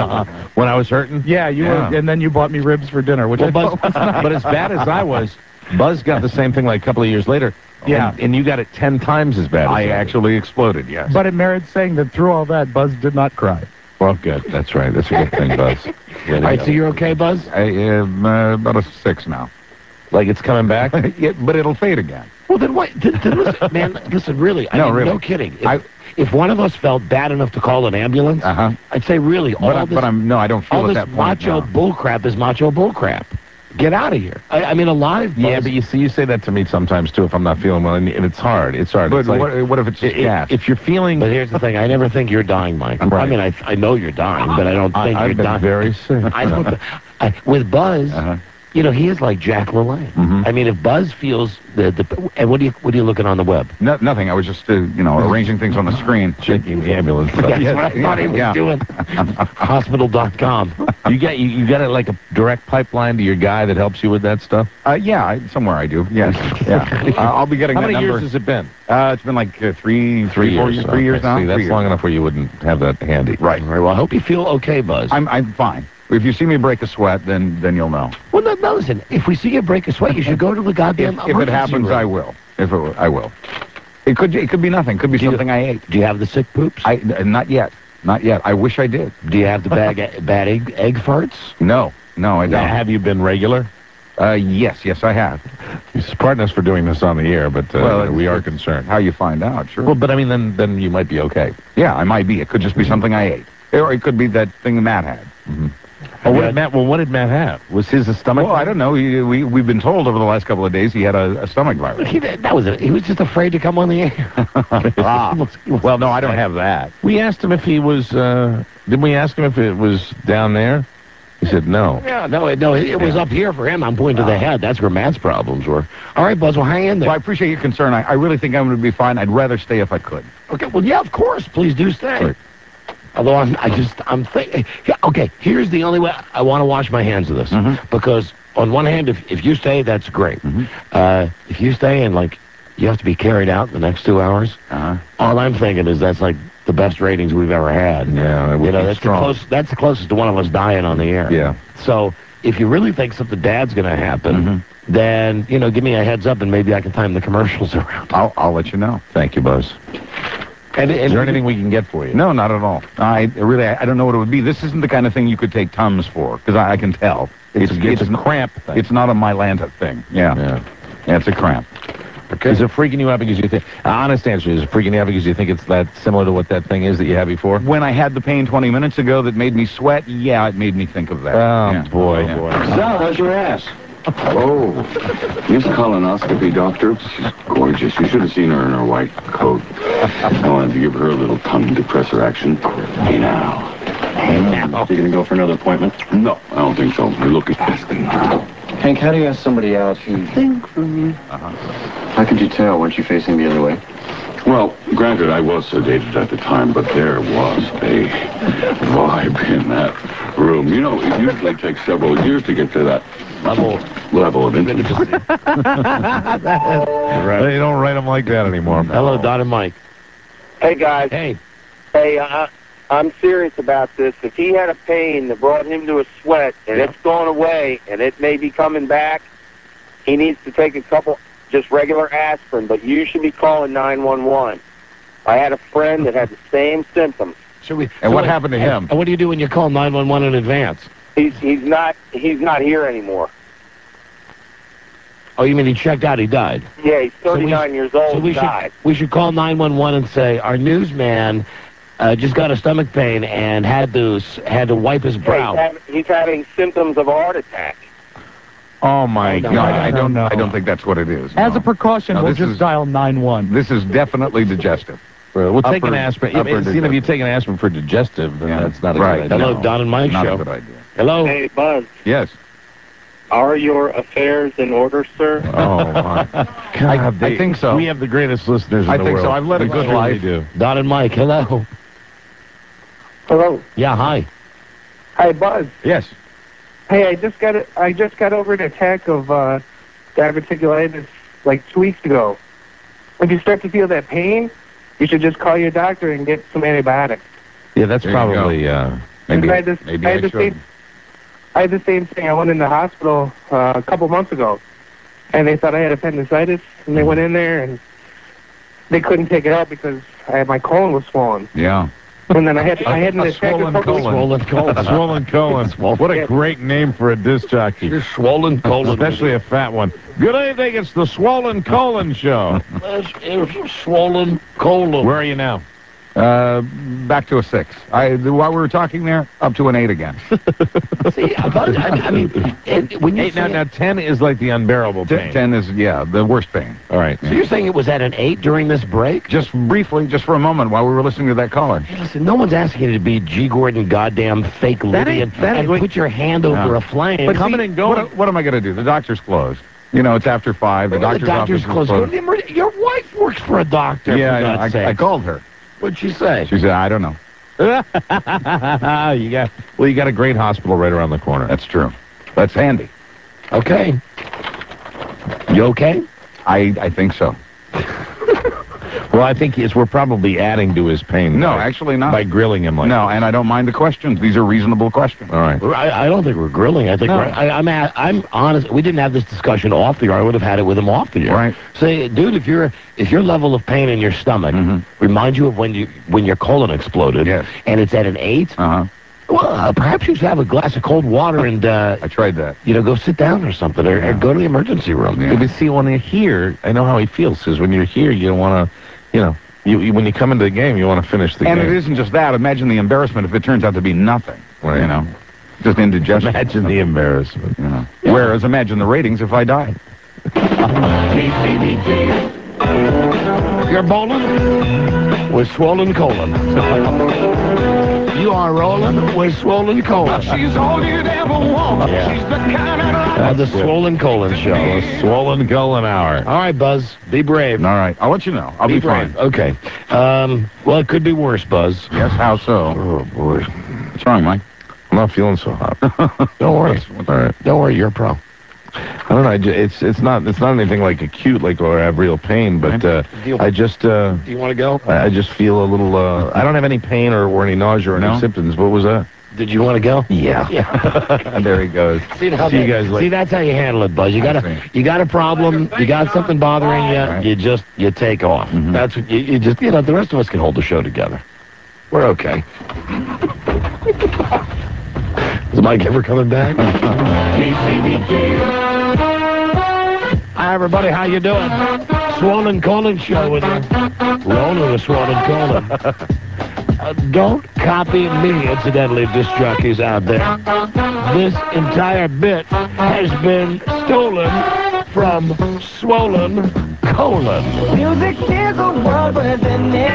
I was hurting? Yeah, you were, and then you bought me ribs for dinner, which I thought was nice. But as bad as I was, Buzz got the same thing like a couple of years later. Yeah. And you got it 10 times as bad as I actually exploded, yes. But it merits saying that through all that, Buzz did not cry. Well, good. That's right. That's a good thing, Buzz. All right, so you're okay, Buzz? I am about a 6 now. Like it's coming back? Yeah, but it'll fade again. Well, then what? Listen, man, listen, really. No kidding. If one of us felt bad enough to call an ambulance, I'd say, really, I don't feel all at this that point macho bullcrap is macho bullcrap. Get out of here. I mean, alive, Buzz. Yeah, but you say that to me sometimes, too, if I'm not feeling well, and it's hard. It's hard. But it's like, what if it's just gas? If you're feeling... But here's the thing. I never think you're dying, Mike. Right. I mean, I know you're dying, but I don't think you're dying. I've been very sick. I don't. With Buzz... You know, he is like Jack LaLanne. I mean, if Buzz feels and what are you looking on the web? Nothing. I was just arranging things on the screen, checking the ambulance. That's what I thought he was doing. Hospital.com. You got it like a direct pipeline to your guy that helps you with that stuff. Somewhere I do. Yes. Yeah. I'll be getting. How that many number. years has it been? It's been like 3 years. 3 years now. See, that's long enough where you wouldn't have that handy. Right. Well, I hope you feel okay, Buzz. I'm fine. If you see me break a sweat, then you'll know. Well, no, listen. If we see you break a sweat, you should go to the goddamn. If it happens, I will. I will. It could be nothing. Could be something I ate. Do you have the sick poops? Not yet. Not yet. I wish I did. Do you have the bad egg farts? No, I don't. Have you been regular? Yes, I have. He's pardon us for doing this on the air, but we are concerned. How you find out, sure. Well, but I mean, then you might be okay. Yeah, I might be. It could just be something I ate, or it could be that thing Matt had. What did Matt have? Was his a stomach? Well, I don't know. We've been told over the last couple of days he had a stomach virus. That was it. He was just afraid to come on the air. Well, no, I don't have that. We asked him if he was. Didn't we ask him if it was down there? He said no. Yeah, no, it was up here for him. I'm pointing to the head. That's where Matt's problems were. All right, Buzz, well, hang in there. Well, I appreciate your concern. I really think I'm going to be fine. I'd rather stay if I could. Okay, well, yeah, of course. Please do stay. Sorry. Although I'm thinking, okay, here's the only way I want to wash my hands of this. Because on one hand, if you stay, that's great. If you stay and, like, you have to be carried out the next 2 hours, all I'm thinking is that's, like, the best ratings we've ever had. Yeah, that's the closest to one of us dying on the air. Yeah. So if you really think something bad's going to happen, then, give me a heads up and maybe I can time the commercials around. I'll let you know. Thank you, Buzz. And is there anything we can get for you? No, not at all. I don't know what it would be. This isn't the kind of thing you could take Tums for, because I can tell. It's a cramp thing. It's not a Mylanta thing. Yeah, it's a cramp. Okay. Is it freaking you out because you think, honest answer, is it freaking you out because you think it's that similar to what that thing is that you had before? When I had the pain 20 minutes ago that made me sweat, yeah, it made me think of that. Oh, boy. Sal, how's your ass? Oh, you've colonoscopy, doctor? She's gorgeous. You should have seen her in her white coat. I wanted to give her a little tongue depressor action. Hey, now. You gonna go for another appointment? No, I don't think so. You're looking asking. Hank, how do you ask somebody out who... Think from you. How could you tell? Weren't you facing the other way? Well, granted, I was sedated at the time, but there was a vibe in that room. You know, it usually takes several years to get to that level of intimacy. They don't write them like that anymore. Hello, Don and Mike. Hey, guys. Hey. Hey, I'm serious about this. If he had a pain that brought him to a sweat, and it's gone away, and it may be coming back, he needs to take a couple, just regular aspirin, but you should be calling 911. I had a friend that had the same symptoms. And what happened to him? And what do you do when you call 911 in advance? He's not here anymore. Oh, you mean he checked out? He died. Yeah, he's 39 years old. So we should call 911 and say our newsman just got a stomach pain and had to wipe his brow. Yeah, he's having symptoms of a heart attack. Oh my No, God! I don't know. I don't think that's what it is. As a precaution, we'll this just is- dial 911. This is definitely digestive. We'll take Upper- an aspirin. Yeah, upper if you take an aspirin for digestive, then that's not a right. good idea. Hello, Don and Mike Not show. a good idea. Hello. Hey, Buzz. Yes. Are your affairs in order, sir? Oh, my. God, I think so. We have the greatest listeners in I the think world. so. I've led a We good truly life. do. Don and Mike, hello. Hello. Yeah, hi. Hi, Buzz. Yes. Hey, I just got over an attack of diverticulitis like 2 weeks ago. If you start to feel that pain, you should just call your doctor and get some antibiotics. Yeah, that's There you probably, Maybe I I had should. the same thing. I went in the hospital a couple months ago, and they thought I had appendicitis, and they went in there, and they couldn't take it out because my colon was swollen. Yeah. And then I had an attack a couple weeks. Swollen colon. What a great name for a disc jockey. Your swollen colon. Especially a fat one. Good evening, it's the Swollen Colon Show. It's swollen colon. Where are you now? Back to a 6. While we were talking there, up to an 8 again. See, I mean, when you Now 10 is like the unbearable pain. 10 is, the worst pain. All right. So you're saying it was at an 8 during this break? Just briefly, just for a moment, while we were listening to that caller. Hey, listen, no one's asking you to be G. Gordon goddamn fake Liddy and put your hand over a flame. But coming and going. What am I going to do? The doctor's closed. You know, it's after 5. The doctor's office is closed. Your wife works for a doctor. Yeah, for God's sake. I called her. What'd she say? She said, I don't know. you got a great hospital right around the corner. That's true. That's handy. Okay. You okay? I think so. Well, I think we're probably adding to his pain. No, actually not. By grilling him like No, and I don't mind the questions. These are reasonable questions. All right. I don't think we're grilling. I think I'm honest. We didn't have this discussion off the air. I would have had it with him off the air. Right. Say, dude, if your level of pain in your stomach reminds you of when your colon exploded, and it's at an 8, well, perhaps you should have a glass of cold water and I tried that. Go sit down or something, or go to the emergency room. Yeah. But see, when you're here, I know how he feels. Because when you're here, you don't want to, when you come into the game, you want to finish the game. And it isn't just that. Imagine the embarrassment if it turns out to be nothing. Right. You know, just indigestion. Imagine the embarrassment. You know. Yeah. Whereas imagine the ratings if I died. You're bowling with swollen colon. You are rolling with swollen colon. She's all you'd ever want. Yeah. She's the kind of The Swollen Colon Show. The Swollen Colon Hour. All right, Buzz. Be brave. All right. I'll let you know. I'll be brave. fine. Okay. Well, it could be worse, Buzz. Yes, how so? Oh, boy. What's wrong, Mike? I'm not feeling so hot. Don't worry. All right. Don't worry. You're a pro. I don't know. It's not anything like acute, like where I have real pain, but I just Do you want to go? I just feel a little. I don't have any pain or any nausea or any symptoms. What was that? Did you want to go? Yeah. There he goes. See you guys later. See, that's how you handle it, Buzz. You got a problem. You got something bothering you. Right. You take off. That's what you just. The rest of us can hold the show together. We're okay. Is Mike ever coming back? Hi, everybody. How you doing? Swollen Colon Show with you. Rolling with Swollen Colon. Don't copy me, incidentally, disc jockeys out there. This entire bit has been stolen from Swollen Colon. Music is a world within it.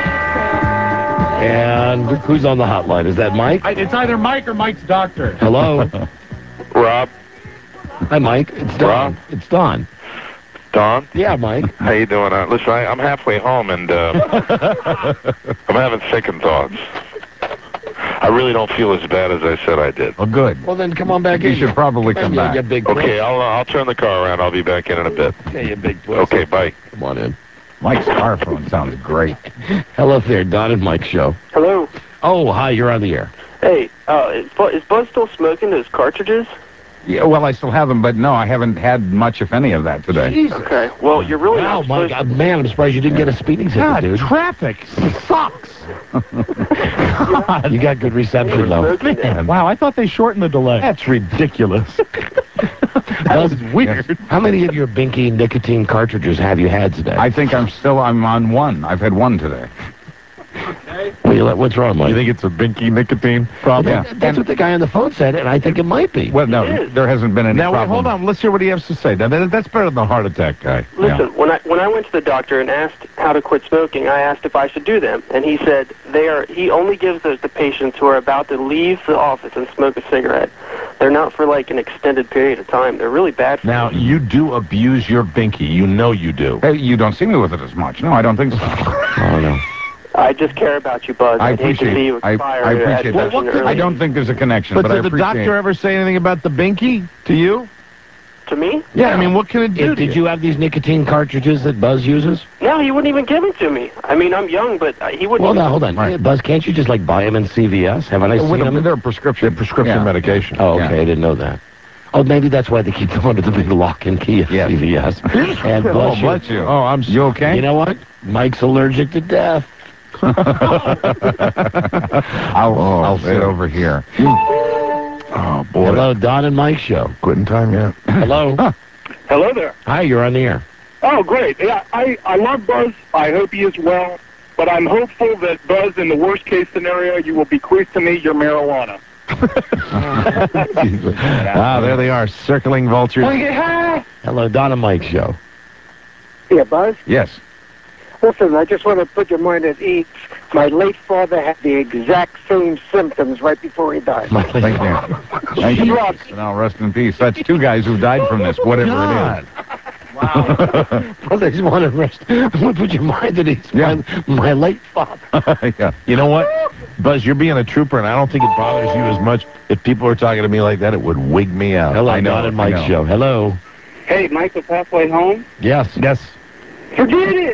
And who's on the hotline? Is that Mike? It's either Mike or Mike's doctor. Hello? Rob. Hi, Mike. It's Don. Rob? It's Don. Don? Yeah, Mike. How you doing? Listen, I'm halfway home, and I'm having second thoughts. I really don't feel as bad as I said I did. Oh, good. Well, then come on back in. You should probably come back. You big Okay, I'll turn the car around. I'll be back in a bit. Okay, you big puss. Okay, bye. Come on in. Mike's car phone sounds great. Hello there, Don and Mike Show. Hello. Oh, hi, you're on the air. Hey, is Buzz still smoking those cartridges? Yeah, well, I still have them, but no, I haven't had much, if any, of that today. Jesus. Okay. Well, you're really Wow, not my supposed God, man, I'm surprised you didn't get a speeding ticket, God, dude. traffic sucks. You got good reception, though. Man, wow, I thought they shortened the delay. That's ridiculous. That was weird. How many of your Binky nicotine cartridges have you had today? I think I'm on one. I've had one today. What's wrong, Mike? You think it's a Binky nicotine problem? Yeah. That's what the guy on the phone said, and I think it might be. Well, no, there hasn't been any Now, wait, problem. hold on. Let's hear what he has to say. Now, that's better than the heart attack guy. Listen, when I went to the doctor and asked how to quit smoking, I asked if I should do them, and he said he only gives those to patients who are about to leave the office and smoke a cigarette. They're not for like an extended period of time. They're really bad for you. Now, you do abuse your Binky. You know you do. Hey, you don't see me with it as much. No, I don't think so. Oh, no. I just care about you, Buzz. I'd hate to see you expire. I appreciate that. Well, I don't think there's a connection, But but I did the appreciate doctor ever say anything about the Binky to you? To me? Yeah, I mean, what can it do to Did you have these nicotine cartridges that Buzz uses? No, he wouldn't even give them to me. I mean, I'm young, but he wouldn't. Well, now, hold on. Hey, Buzz, can't you just, buy them in CVS? Haven't I seen them? They're prescription. Medication. Oh, okay. I didn't know that. Oh, maybe that's why they keep them under the big lock and key at CVS. And bless you. Oh, You okay? You know what? Mike's allergic to death. I'll sit over here. Oh, boy. Hello, Don and Mike show. Quitting time yet? Hello. Hello there. Hi, you're on the air. Oh, great. Yeah, I love Buzz. I hope he is well. But I'm hopeful that, Buzz, in the worst-case scenario, you will bequeath to me your marijuana. There they are, circling vultures. Hello, Don and Mike show. Yeah, Buzz? Yes. Listen, I just want to put your mind at ease. My late father had the exact same symptoms right before he died. Thank you. Thank you. Now, rest in peace. That's two guys who died from this, whatever it is. Wow. Well, I just want to rest. I want to put your mind at ease. My late father. Yeah. You know what, Buzz, you're being a trooper, and I don't think it bothers you as much. If people were talking to me like that, it would wig me out. Hello, Don and Mike show. Hello. Hey, Mike was halfway home? Yes. Yes. Forget it!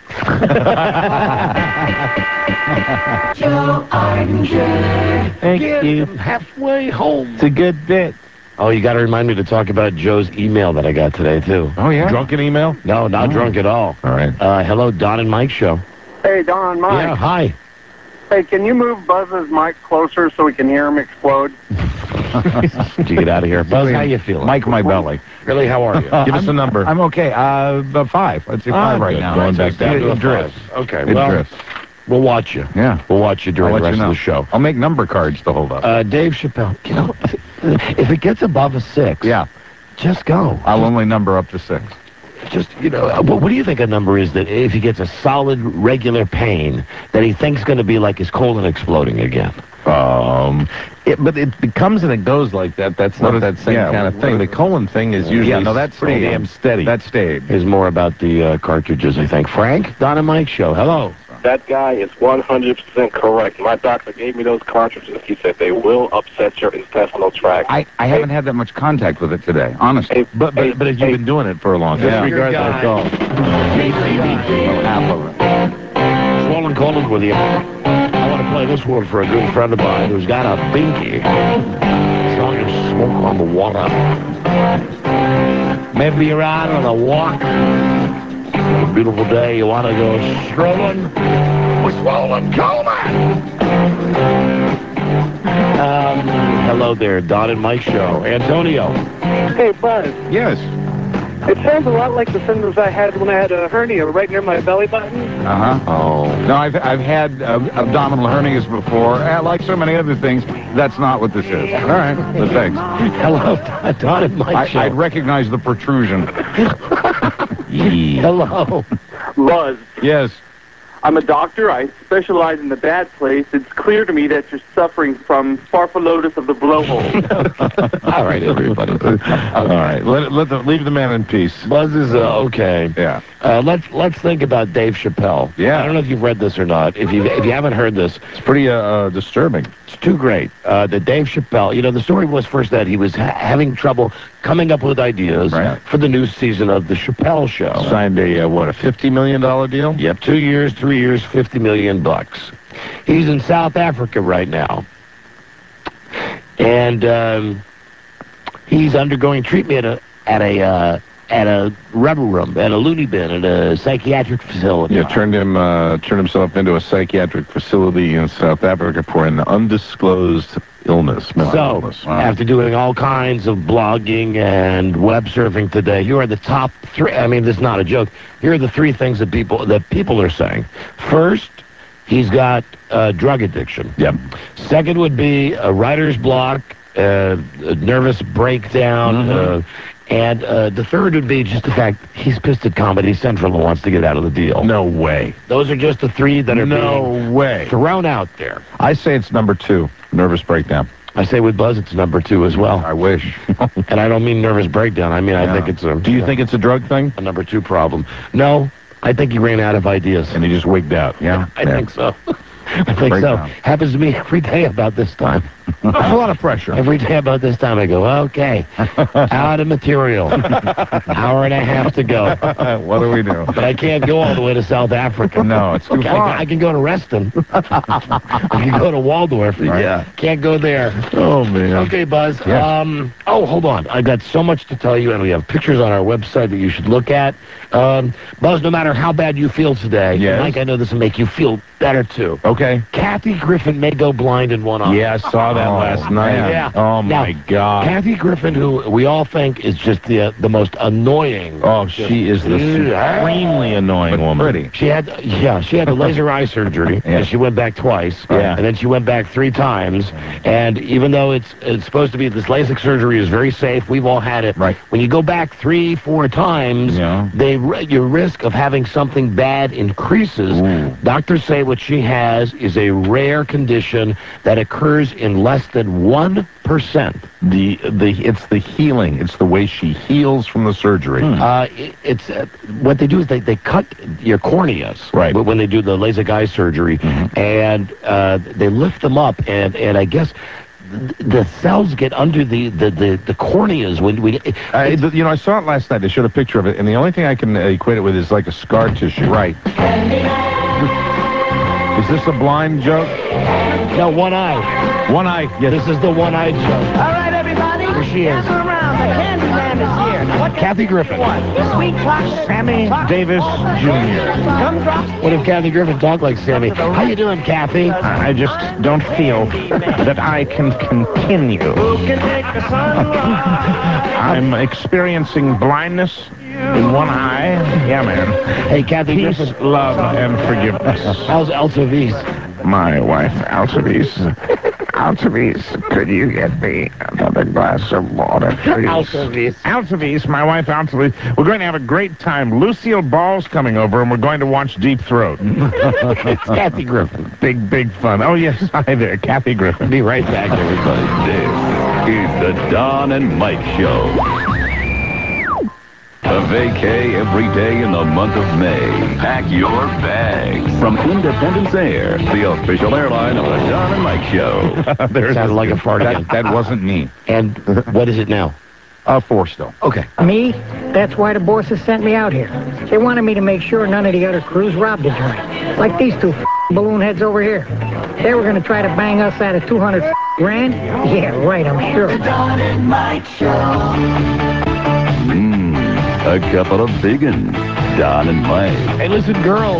Joe Ardinger. Thank you. Halfway home. It's a good bit. Oh, you got to remind me to talk about Joe's email that I got today, too. Oh, yeah? Drunken email? No, not drunk at all. All right. Hello, Don and Mike show. Hey, Don, Mike. Yeah, hi. Hey, can you move Buzz's mic closer so we can hear him explode? Did you get out of here? Buzz, how you feeling? Mike, my belly. Really, how are you? Give us a number. I'm okay. About 5. I'd say 5 right good. now. Going back down to it a drifts. Okay, It well, drifts. we'll watch you. Yeah. We'll watch you during I'll the let rest you know. of the show. I'll make number cards to hold up. Dave Chappelle, if it gets above a 6, just go. I'll only number up to 6. Just, what do you think a number is that if he gets a solid, regular pain, that he thinks going to be like his colon exploding again? But it becomes and it goes like that. That's not that same kind of thing. The colon thing is usually that's pretty damn steady. That stayed. Is more about the cartridges, I think. Frank, Don and Mike show. Hello. That guy is 100% correct. My doctor gave me those cartridges. He said they will upset your intestinal tract. I haven't had that much contact with it today, honestly. But you've been doing it for a long time. Disregard that call. Half of it. Swollen colon with you. I want to play this one for a good friend of mine who's got a binky. Trying to smoke on the water. Maybe you're out on a walk. It's a beautiful day. You want to go strolling with swollen colon. Hello there, Don and Mike show. Antonio. Hey, Buzz. Yes. It sounds a lot like the symptoms I had when I had a hernia right near my belly button. Oh. No, I've had abdominal hernias before. Like so many other things, that's not what this is. All right. But thanks. Hello, Don and Mike show. I'd recognize the protrusion. Hello. Buzz. Yes. I'm a doctor. I specialize in the bad place. It's clear to me that you're suffering from farfalotus of the blowhole. All right, everybody. All right. Leave the man in peace. Buzz is okay. Yeah. Let's think about Dave Chappelle. Yeah. I don't know if you've read this or not. If you haven't heard this, It's pretty disturbing. it's too great. The Dave Chappelle. The story was first that he was having trouble coming up with ideas for the new season of the Chappelle Show. Signed a $50 million deal? Yep, 2 years, 3 years, $50 million. He's in South Africa right now, and he's undergoing treatment at a at a rubber room, at a loony bin, at a psychiatric facility. Yeah, turned himself into a psychiatric facility in South Africa for an undisclosed illness. After doing all kinds of blogging and web surfing today, here are the top 3. I mean, this is not a joke. Here are the 3 things that people are saying. First, he's got drug addiction. Yep. Second would be a writer's block, a nervous breakdown, and the third would be just the fact he's pissed at Comedy Central and wants to get out of the deal. No way. Those are just the 3 that are being thrown out there. I say it's number 2, nervous breakdown. I say with Buzz it's number 2 as well. I wish. And I don't mean nervous breakdown. I mean, I think it's a... Do you think it's a drug thing? A number 2 problem. No, I think he ran out of ideas. And he just wigged out, yeah? I think so. I think so. Happens to me every day about this time. That's a lot of pressure. Every day about this time I go, okay, out of material. Hour and a half to go. What do we do? But I can't go all the way to South Africa. No, it's too far. I can go to Reston. I can go to Waldorf. Right. Yeah. Can't go there. Oh, man. Okay, Buzz. Yes. Hold on. I got so much to tell you, and we have pictures on our website that you should look at. Buzz, no matter how bad you feel today, Mike, I know this will make you feel better, too. Okay. Kathy Griffin may go blind in one eye. Yeah, I saw that last night. Yeah. Oh, my God. Kathy Griffin, who we all think is just the most annoying. Oh, she is the supremely annoying woman. Pretty. She had the laser eye surgery, and she went back twice. Yeah. And then she went back 3 times. And even though it's supposed to be, this LASIK surgery is very safe, we've all had it. Right. When you go back 3-4 times, your risk of having something bad increases. Ooh. Doctors say what she has is a rare condition that occurs in less than 1%. It's the healing. It's the way she heals from the surgery. It's what they do is they cut your corneas when they do the LASIK eye surgery, and they lift them up, and I guess the cells get under the corneas when we. I saw it last night. They showed a picture of it, and the only thing I can equate it with is like a scar tissue. Right. Is this a blind joke? No, one eye. One eye. Yes. This is the one-eyed joke. All right, everybody. Here she is. Gather around. The Candyman is here. Now, what Kathy Griffin. Sweet chocolate. Sammy Davis Jr. Gumdrops. What if Kathy Griffin talked like Sammy? How you doing, Kathy? I just don't feel that I can continue. Who can take the sunrise? I'm experiencing blindness in one eye. Yeah, man. Hey, Kathy Peace, Griffin. love, and forgiveness. How's Altavis? My wife, Altavis. Altavis, could you get me another glass of water, please? Altavis, my wife, Altavis. We're going to have a great time. Lucille Ball's coming over, and we're going to watch Deep Throat. It's Kathy Griffin. Big fun. Oh, yes, hi there, Kathy Griffin. Be right back, everybody. This is the Don and Mike Show. A vacay every day in the month of May. Pack your bags from Independence Air, the official airline of the Don and Mike Show. Sounded like a fart again. That wasn't me. And what is it now? 4 still. Okay. Me? That's why the bosses sent me out here. They wanted me to make sure none of the other crews robbed the joint. Like these 2 balloon heads over here. They were going to try to bang us out of 200 grand? Yeah, right, I'm sure. The Don and Mike Show. A couple of big uns, Don and Mike. Hey, listen, girls,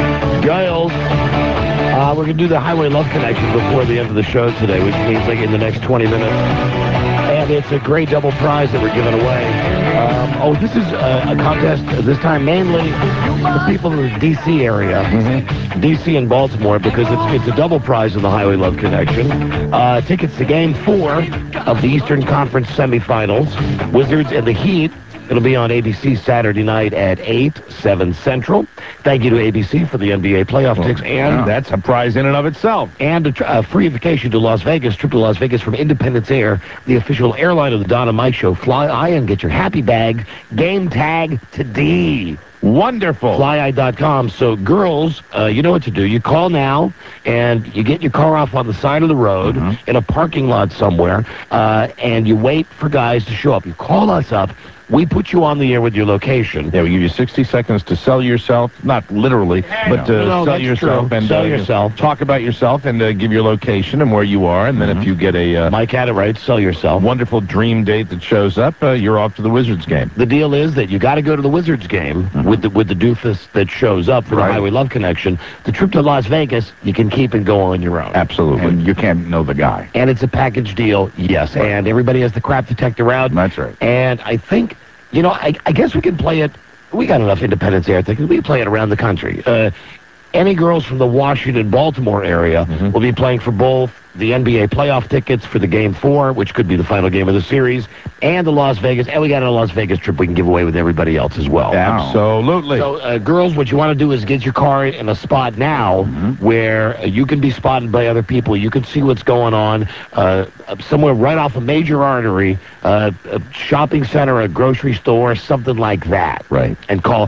we're going to do the Highway Love Connection before the end of the show today, which means like in the next 20 minutes. And it's a great double prize that we're giving away. This is a contest this time mainly for people in the D.C. area, D.C. and Baltimore, because it's a double prize in the Highway Love Connection. Tickets to Game 4 of the Eastern Conference semifinals, Wizards and the Heat. It'll be on ABC Saturday night at 8, 7 Central. Thank you to ABC for the NBA playoff tickets. And that's a prize in and of itself. And a free vacation to Las Vegas, trip to Las Vegas from Independence Air, the official airline of the Don and Mike Show. Fly Eye and get your happy bag. Game tag today. Wonderful. FlyEye.com. So, girls, you know what to do. You call now, and you get your car off on the side of the road in a parking lot somewhere, and you wait for guys to show up. You call us up. we put you on the air with your location. Yeah, we give you 60 seconds to sell yourself, not literally, but to No, sell yourself true. and Sell yourself. talk about yourself and give your location and where you are. And then if you get a Mike had it right. Sell yourself. wonderful dream date that shows up, you're off to the Wizards game. The deal is that you got to go to the Wizards game with the doofus that shows up for the Highway Love Connection. The trip to Las Vegas, you can keep and go on your own. Absolutely. And you can't know the guy. And it's a package deal, yes. Right. And everybody has the crap detector out. That's right. And I think, I guess we can play it. We got enough Independence Air things. We play it around the country. Any girls from the Washington, Baltimore area will be playing for both the NBA playoff tickets for the Game 4, which could be the final game of the series, and the Las Vegas. And we got a Las Vegas trip we can give away with everybody else as well. Absolutely. So, girls, what you want to do is get your car in a spot now where you can be spotted by other people. You can see what's going on somewhere right off a major artery, a shopping center, a grocery store, something like that. Right. And call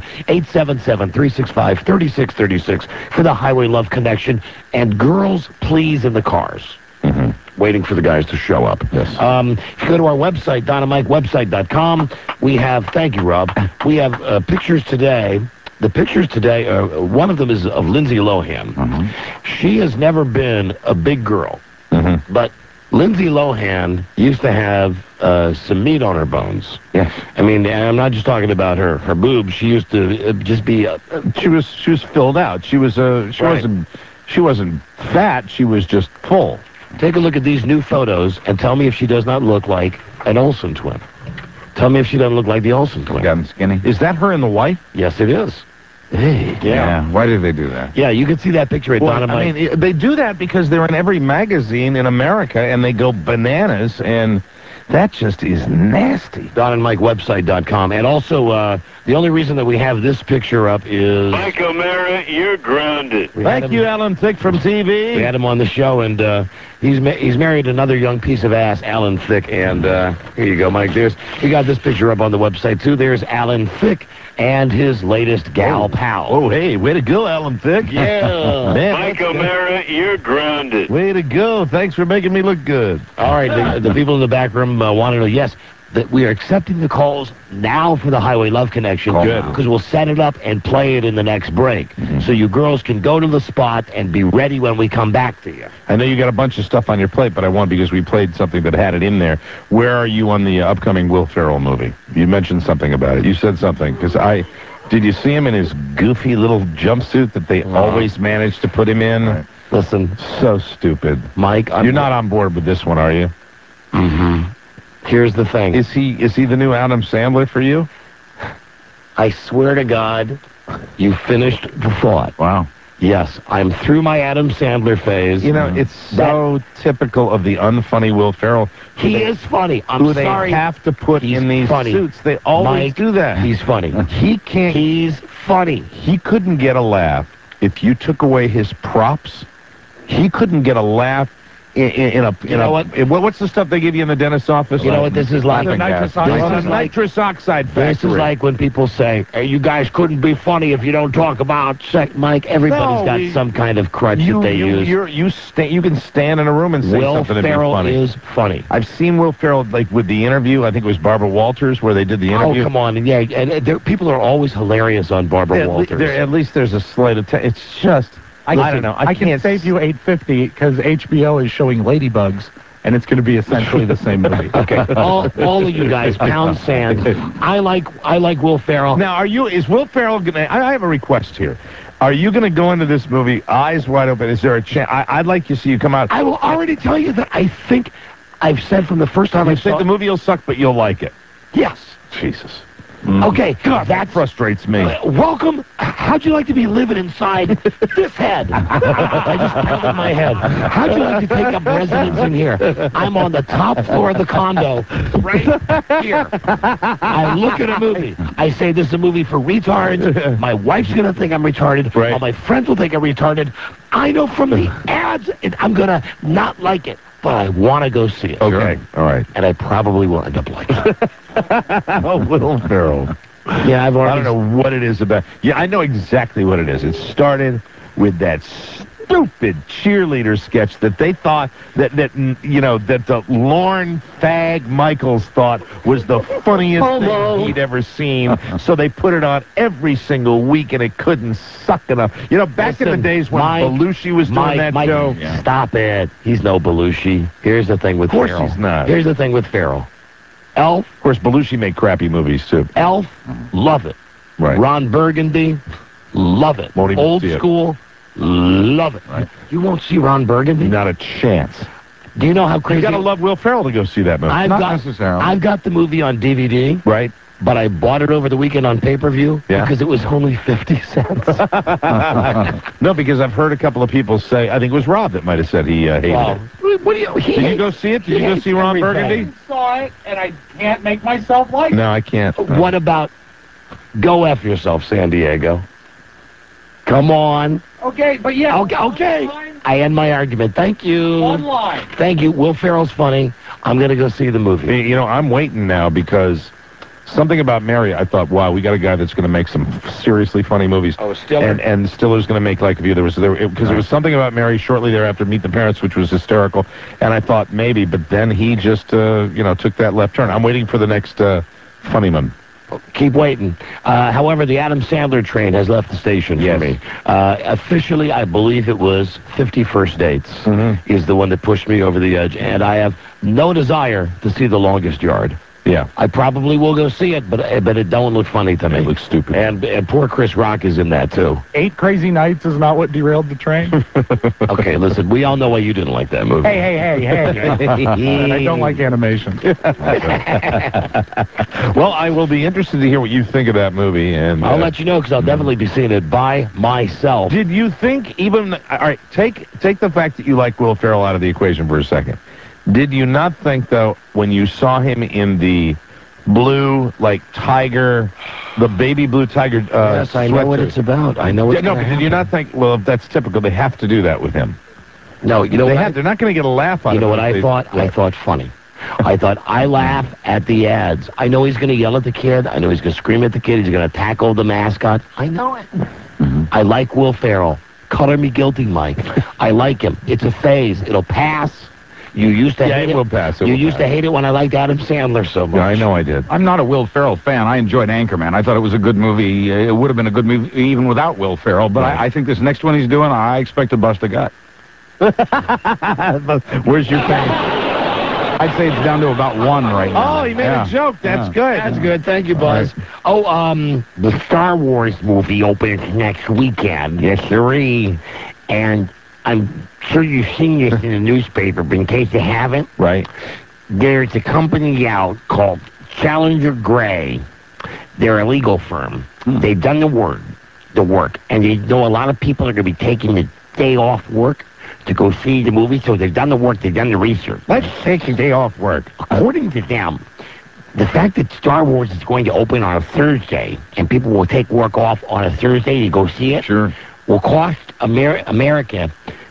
877-365-3636 for the Highway Love Connection. And girls, please, in the cars. Waiting for the guys to show up. Yes. If you go to our website, DonandMikeWebsite.com, we have, thank you, Rob, we have pictures today. The pictures today, one of them is of Lindsay Lohan. She has never been a big girl, but Lindsay Lohan used to have some meat on her bones. Yes. I mean, I'm not just talking about her boobs. She used to just be. She was filled out. She wasn't fat. She was just full. Take a look at these new photos and tell me if she does not look like an Olsen twin. Tell me if she doesn't look like the Olsen twin. Gotten skinny. Is that her in the white? Yes, it is. Hey, yeah. Why did they do that? Yeah, you can see that picture at Dynamite. I mean, they do that because they're in every magazine in America, and they go bananas, and that just is nasty. DonandMikeWebsite.com. And also, the only reason that we have this picture up is... Mike O'Mara, you're grounded. Thank you, Alan Thicke from TV. We had him on the show, and he's married another young piece of ass, Alan Thicke. And here you go, Mike. We got this picture up on the website, too. There's Alan Thicke and his latest gal pal. Oh, hey, way to go, Alan Thicke. Yeah. Man, Mike O'Mara, you're grounded. Way to go. Thanks for making me look good. All right, the people in the back room want to know, yes, that we are accepting the calls now for the Highway Love Connection. Good. Because we'll set it up and play it in the next break. So you girls can go to the spot and be ready when we come back to you. I know you got a bunch of stuff on your plate, but I want, because we played something that had it in there. Where are you on the upcoming Will Ferrell movie? You mentioned something about it. You said something, because did you see him in his goofy little jumpsuit that they always manage to put him in? Right. Listen. So stupid. Mike, you're not on board with this one, are you? Here's the thing. Is he the new Adam Sandler for you? I swear to God, you finished the thought. Wow. Yes, I'm through my Adam Sandler phase. You know, it's so typical of the unfunny Will Ferrell. He is funny. I'm sorry. They have to put in these suits. They always do that. He's funny. He can't. He's funny. He couldn't get a laugh if you took away his props. He couldn't get a laugh what's the stuff they give you in the dentist's office? You know what this is like? Nitrous oxide factory. This is like when people say, hey, you guys couldn't be funny if you don't talk about sex. Mike, everybody's got some kind of crutch that they use. You can stand in a room and say something and be funny. Will Ferrell is funny. I've seen Will Ferrell, like with the interview, I think it was Barbara Walters, where they did the interview. Oh, come on. Yeah, and people are always hilarious on Barbara Walters. At least there's a slight attention. It's just... I don't know. I can save you $8.50 because HBO is showing Ladybugs, and it's going to be essentially the same movie. Okay, all of you guys, pound sand. I like Will Ferrell. Now, is Will Ferrell going to... I have a request here. Are you going to go into this movie eyes wide open? Is there a chance? I'd like to see you come out. I will already tell you that I think I've said from the first time I saw the movie will suck, but you'll like it. Yes. Jesus. Okay, God, that frustrates me. Welcome. How'd you like to be living inside this head? I just pounded my head. How'd you like to take up residence in here? I'm on the top floor of the condo, right here. I look at a movie. I say this is a movie for retards. My wife's going to think I'm retarded. Right. All my friends will think I'm retarded. I know from the ads I'm going to not like it. But I want to go see it. Okay, all right. And I probably will end up liking it. Oh, Will Ferrell. Yeah, I don't know what it is about. Yeah, I know exactly what it is. It started with that stupid cheerleader sketch that they thought that the Lorne Fag Michaels thought was the funniest thing he'd ever seen. So they put it on every single week, and it couldn't suck enough. You know, back in the days when Belushi was doing that show. Stop it. He's no Belushi. Here's the thing with Farrell. Of course he's not. Here's the thing with Farrell. Elf. Of course, Belushi made crappy movies, too. Elf, love it. Right. Ron Burgundy, love it. Won't even Old see it. school, love it. Right. You won't see Ron Burgundy? Not a chance. Do you know how crazy... You gotta love Will Ferrell to go see that movie. Not necessarily. I've got the movie on DVD. Right. But I bought it over the weekend on pay-per-view because it was only 50 cents. No, because I've heard a couple of people say, I think it was Rob that might have said he hated it. What do you... Did you go see it? Did you go see Ron Burgundy? I saw it, and I can't make myself like it. No, I can't. What about Go F Yourself, San Diego? Come on. Okay, but yeah. Okay. I end my argument. Thank you. One line. Thank you. Will Ferrell's funny. I'm going to go see the movie. You know, I'm waiting now because something about Mary, I thought, wow, we got a guy that's going to make some seriously funny movies. Oh, Stiller? And Stiller's going to make Like a View. There was something about Mary shortly thereafter, Meet the Parents, which was hysterical. And I thought maybe, but then he just, took that left turn. I'm waiting for the next funny one. Keep waiting. However, the Adam Sandler train has left the station for me. Officially, I believe it was 50 First Dates is the one that pushed me over the edge. And I have no desire to see The Longest Yard. Yeah. I probably will go see it, but it don't look funny to me. It looks stupid. And poor Chris Rock is in that, too. 8 Crazy Nights is not what derailed the train? Okay, listen, we all know why you didn't like that movie. Hey. I don't like animation. Well, I will be interested to hear what you think of that movie. And I'll let you know, because I'll definitely be seeing it by myself. Did you think all right, take the fact that you like Will Ferrell out of the equation for a second. Did you not think, though, when you saw him in the blue, tiger, the baby blue tiger yes, I know what it's about. I know what's but did you not think, well, that's typical, they have to do that with him? No, you know they're not going to get a laugh out of it. You know what I thought? I thought funny. I thought, I laugh at the ads. I know he's going to yell at the kid. I know he's going to scream at the kid. He's going to tackle the mascot. I know it. I like Will Ferrell. Color me guilty, Mike. I like him. It's a phase. It'll pass. You used to hate it. Will pass. You used to hate it when I liked Adam Sandler so much. Yeah, I know I did. I'm not a Will Ferrell fan. I enjoyed Anchorman. I thought it was a good movie. It would have been a good movie even without Will Ferrell. But I think this next one he's doing, I expect to bust a gut. Where's your pen? I'd say it's down to about 1 right now. Oh, he made a joke. That's good. That's good. Thank you, Buzz. Right. The Star Wars movie opens next weekend. Yes, sirree. And I'm sure you've seen this in the newspaper, but in case you haven't, right? There's a company out called Challenger Gray. They're a legal firm. They've done the work, and they know a lot of people are going to be taking the day off work to go see the movie, so they've done the work, they've done the research. Let's take a day off work. According to them, the fact that Star Wars is going to open on a Thursday, and people will take work off on a Thursday to go see it, will cost America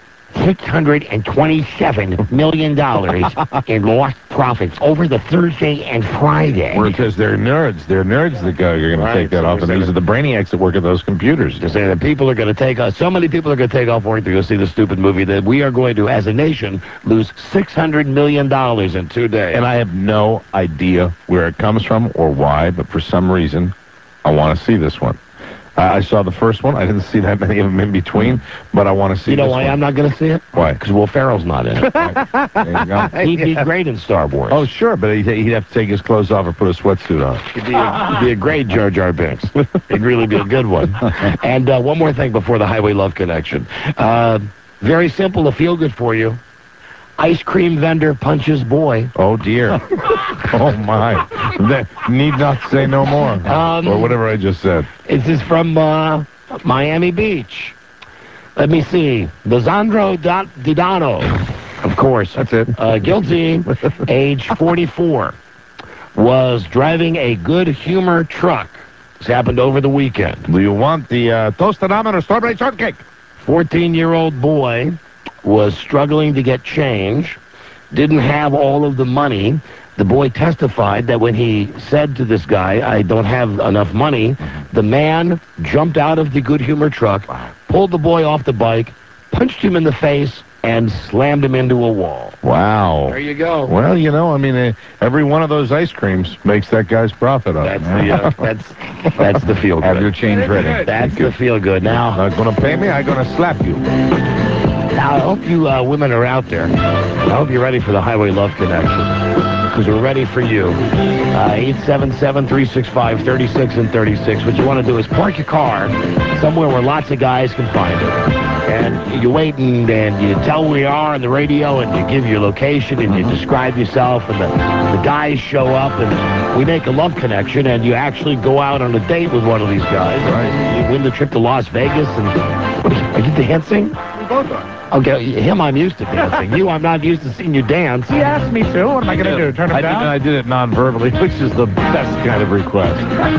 $627 million in lost profits over the Thursday and Friday. Because they're nerds. They're nerds that are going to take that off, and these are the brainiacs that work at those computers. They're saying that people are going to take so many people are going to take off work to go see the stupid movie that we are going to, as a nation, lose $600 million in 2 days. And I have no idea where it comes from or why, but for some reason, I want to see this one. I saw the first one. I didn't see that many of them in between, but I want to see. You know this why one. I'm not going to see it? Why? Because Will Ferrell's not in it. There you go. He'd be great in Star Wars. Oh, sure, but he'd have to take his clothes off or put a sweatsuit on. He'd be a great Jar Jar Binks. He'd really be a good one. And one more thing before the Highway Love Connection. Very simple to feel good for you. Ice cream vendor punches boy. Oh, dear. Oh, my. That need not say no more. Or whatever I just said. This is from Miami Beach. Let me see. Lisandro Didano, of course. That's it. Guilty, age 44, was driving a good humor truck. This happened over the weekend. Do you want the toasted almond or strawberry shortcake? 14-year-old boy was struggling to get change, didn't have all of the money. The boy testified that when he said to this guy, I don't have enough money, the man jumped out of the good humor truck, pulled the boy off the bike, punched him in the face, and slammed him into a wall. Wow. There you go. Well, I mean, every one of those ice creams makes that guy's profit up. That's the feel good. Have your change ready. That's the feel good. Now, not going to pay me, I'm going to slap you. Now, I hope you women are out there. I hope you're ready for the Highway Love Connection, because we're ready for you. 877-365-36 and 36. What you want to do is park your car somewhere where lots of guys can find it. And you wait and you tell where you are on the radio, and you give your location, and you describe yourself, and the guys show up, and we make a love connection, and you actually go out on a date with one of these guys. Right. You win the trip to Las Vegas, and are you dancing? We both are. Okay, him I'm used to dancing. You, I'm not used to seeing you dance. He asked me to. What am I going to do, turn him down? I did it non-verbally, which is the best kind of request.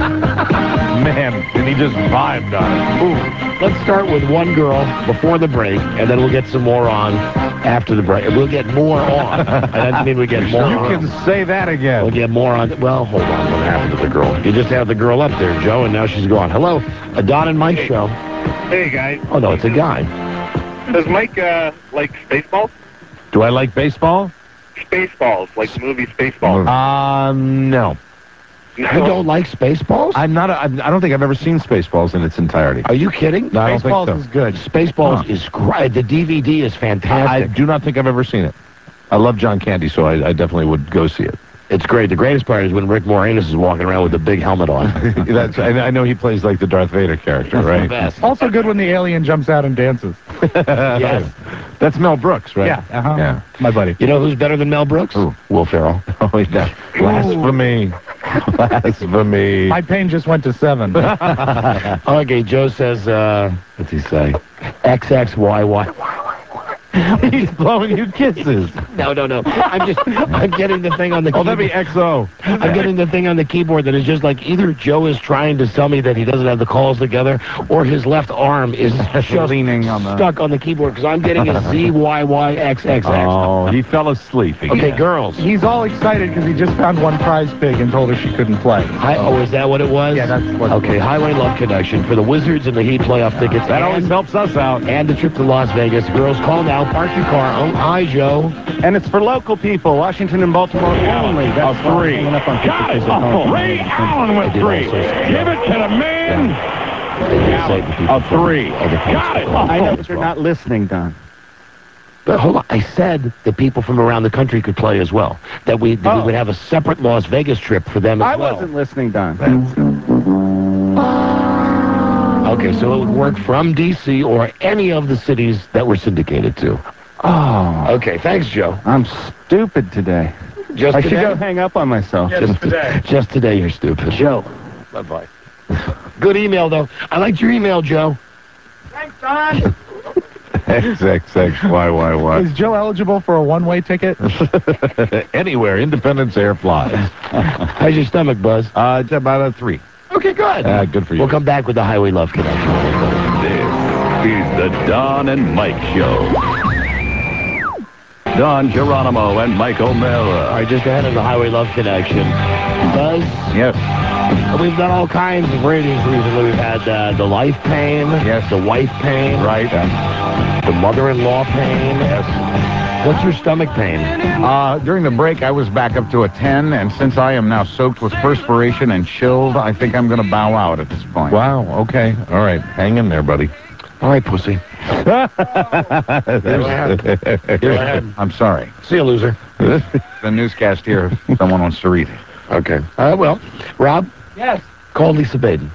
Man, and he just vibed on it. Ooh. Let's start with one girl before the break, and then we'll get some more on after the break. We'll get more on. I didn't mean we get more on. You can say that again. We'll get more on. Well, hold on. What happened to the girl? You just had the girl up there, Joe, and now she's gone. Hello, a Don and Mike show. Hey, guys. Oh, no, it's a guy. Does Mike like Spaceballs? Do I like baseball? Spaceballs, like the movie Spaceballs. No. You don't like Spaceballs? I don't think I've ever seen Spaceballs in its entirety. Are you kidding? No, I don't think Spaceballs so. is good. Spaceballs is great. The DVD is fantastic. I do not think I've ever seen it. I love John Candy, so I definitely would go see it. It's great. The greatest part is when Rick Moranis is walking around with a big helmet on. I know he plays like the Darth Vader character, That's right? the best. Also good when the alien jumps out and dances. Yes. That's Mel Brooks, right? Yeah, Yeah. My buddy. You know who's better than Mel Brooks? Who? Will Ferrell. Oh, yeah. Blasphemy. Blasphemy. My pain just went to 7. Okay, Joe says, what's he say? XXYY. He's blowing you kisses. No. I'm getting the thing on the keyboard. Oh, that'd be XO. I'm getting the thing on the keyboard that is just like either Joe is trying to tell me that he doesn't have the calls together, or his left arm is just leaning on the stuck on the keyboard, because I'm getting a ZYYXXX. Oh, he fell asleep again. Okay, girls. He's all excited because he just found one prize pig and told her she couldn't play. Is that what it was? Yeah, that's what. Okay, Highway Love Connection for the Wizards and the Heat playoff tickets. That always helps us out. And the trip to Las Vegas. Girls, call now. Park your car. Oh, hi, Joe. And it's for local people, Washington and Baltimore only. That's three. Got it. Ray Allen with 3. Give it to the man. A 3. Got it. I know, but they're not listening, Don. But hold on, I said that people from around the country could play as well. That we would have a separate Las Vegas trip for them as well. I wasn't listening, Don. Okay, so it would work from D.C. or any of the cities that we're syndicated to. Oh. Okay, thanks, Joe. I'm stupid today. Just I today? should go hang up on myself. Just today, you're stupid. Joe. Bye-bye. Good email, though. I liked your email, Joe. Thanks, Don. XXXYYY. Is Joe eligible for a one-way ticket? Anywhere. Independence Air flies. How's your stomach, Buzz? It's about a 3. Okay, good. Good for you. We'll come back with the Highway Love Connection. This is the Don and Mike Show. Don Geronimo and Mike O'Mara. All right, just ahead of the Highway Love Connection. Buzz? Yes. We've done all kinds of ratings recently. We've had the life pain. Yes. The wife pain. Right. The mother-in-law pain. Yes. What's your stomach pain? During the break, I was back up to a 10, and since I am now soaked with perspiration and chilled, I think I'm going to bow out at this point. Wow. Okay. All right. Hang in there, buddy. All right, pussy. I'm sorry. See you, loser. The newscast here, if someone wants to read it. Okay. Well, Rob? Yes. Call Lisa Baden.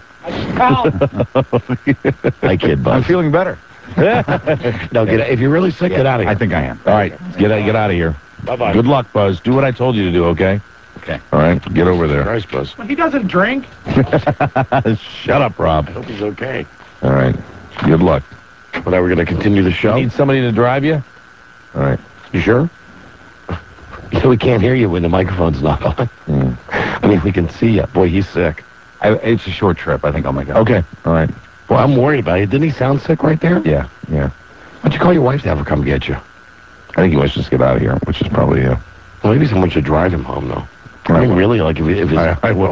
I kid, Buzz. I'm feeling better. No, if you're really sick, get out of here. I think I am. All right. Get out of here. Bye-bye. Good luck, Buzz. Do what I told you to do, okay? Okay. All right. Get over there. Nice, Buzz. He doesn't drink. Shut up, Rob. I hope he's okay. All right. Good luck. Well, now we're going to continue the show. You need somebody to drive you? All right. You sure? You know, we can't hear you when the microphone's not on. I mean, we can see you. Boy, he's sick. It's a short trip. I think I'll make it. Okay. All right. Well, I'm worried about you. Didn't he sound sick right there? Yeah. Why don't you call your wife to have her come get you? I think he wants to just get out of here, which is probably, Well, maybe someone should drive him home, though. I mean, really, like, if I will.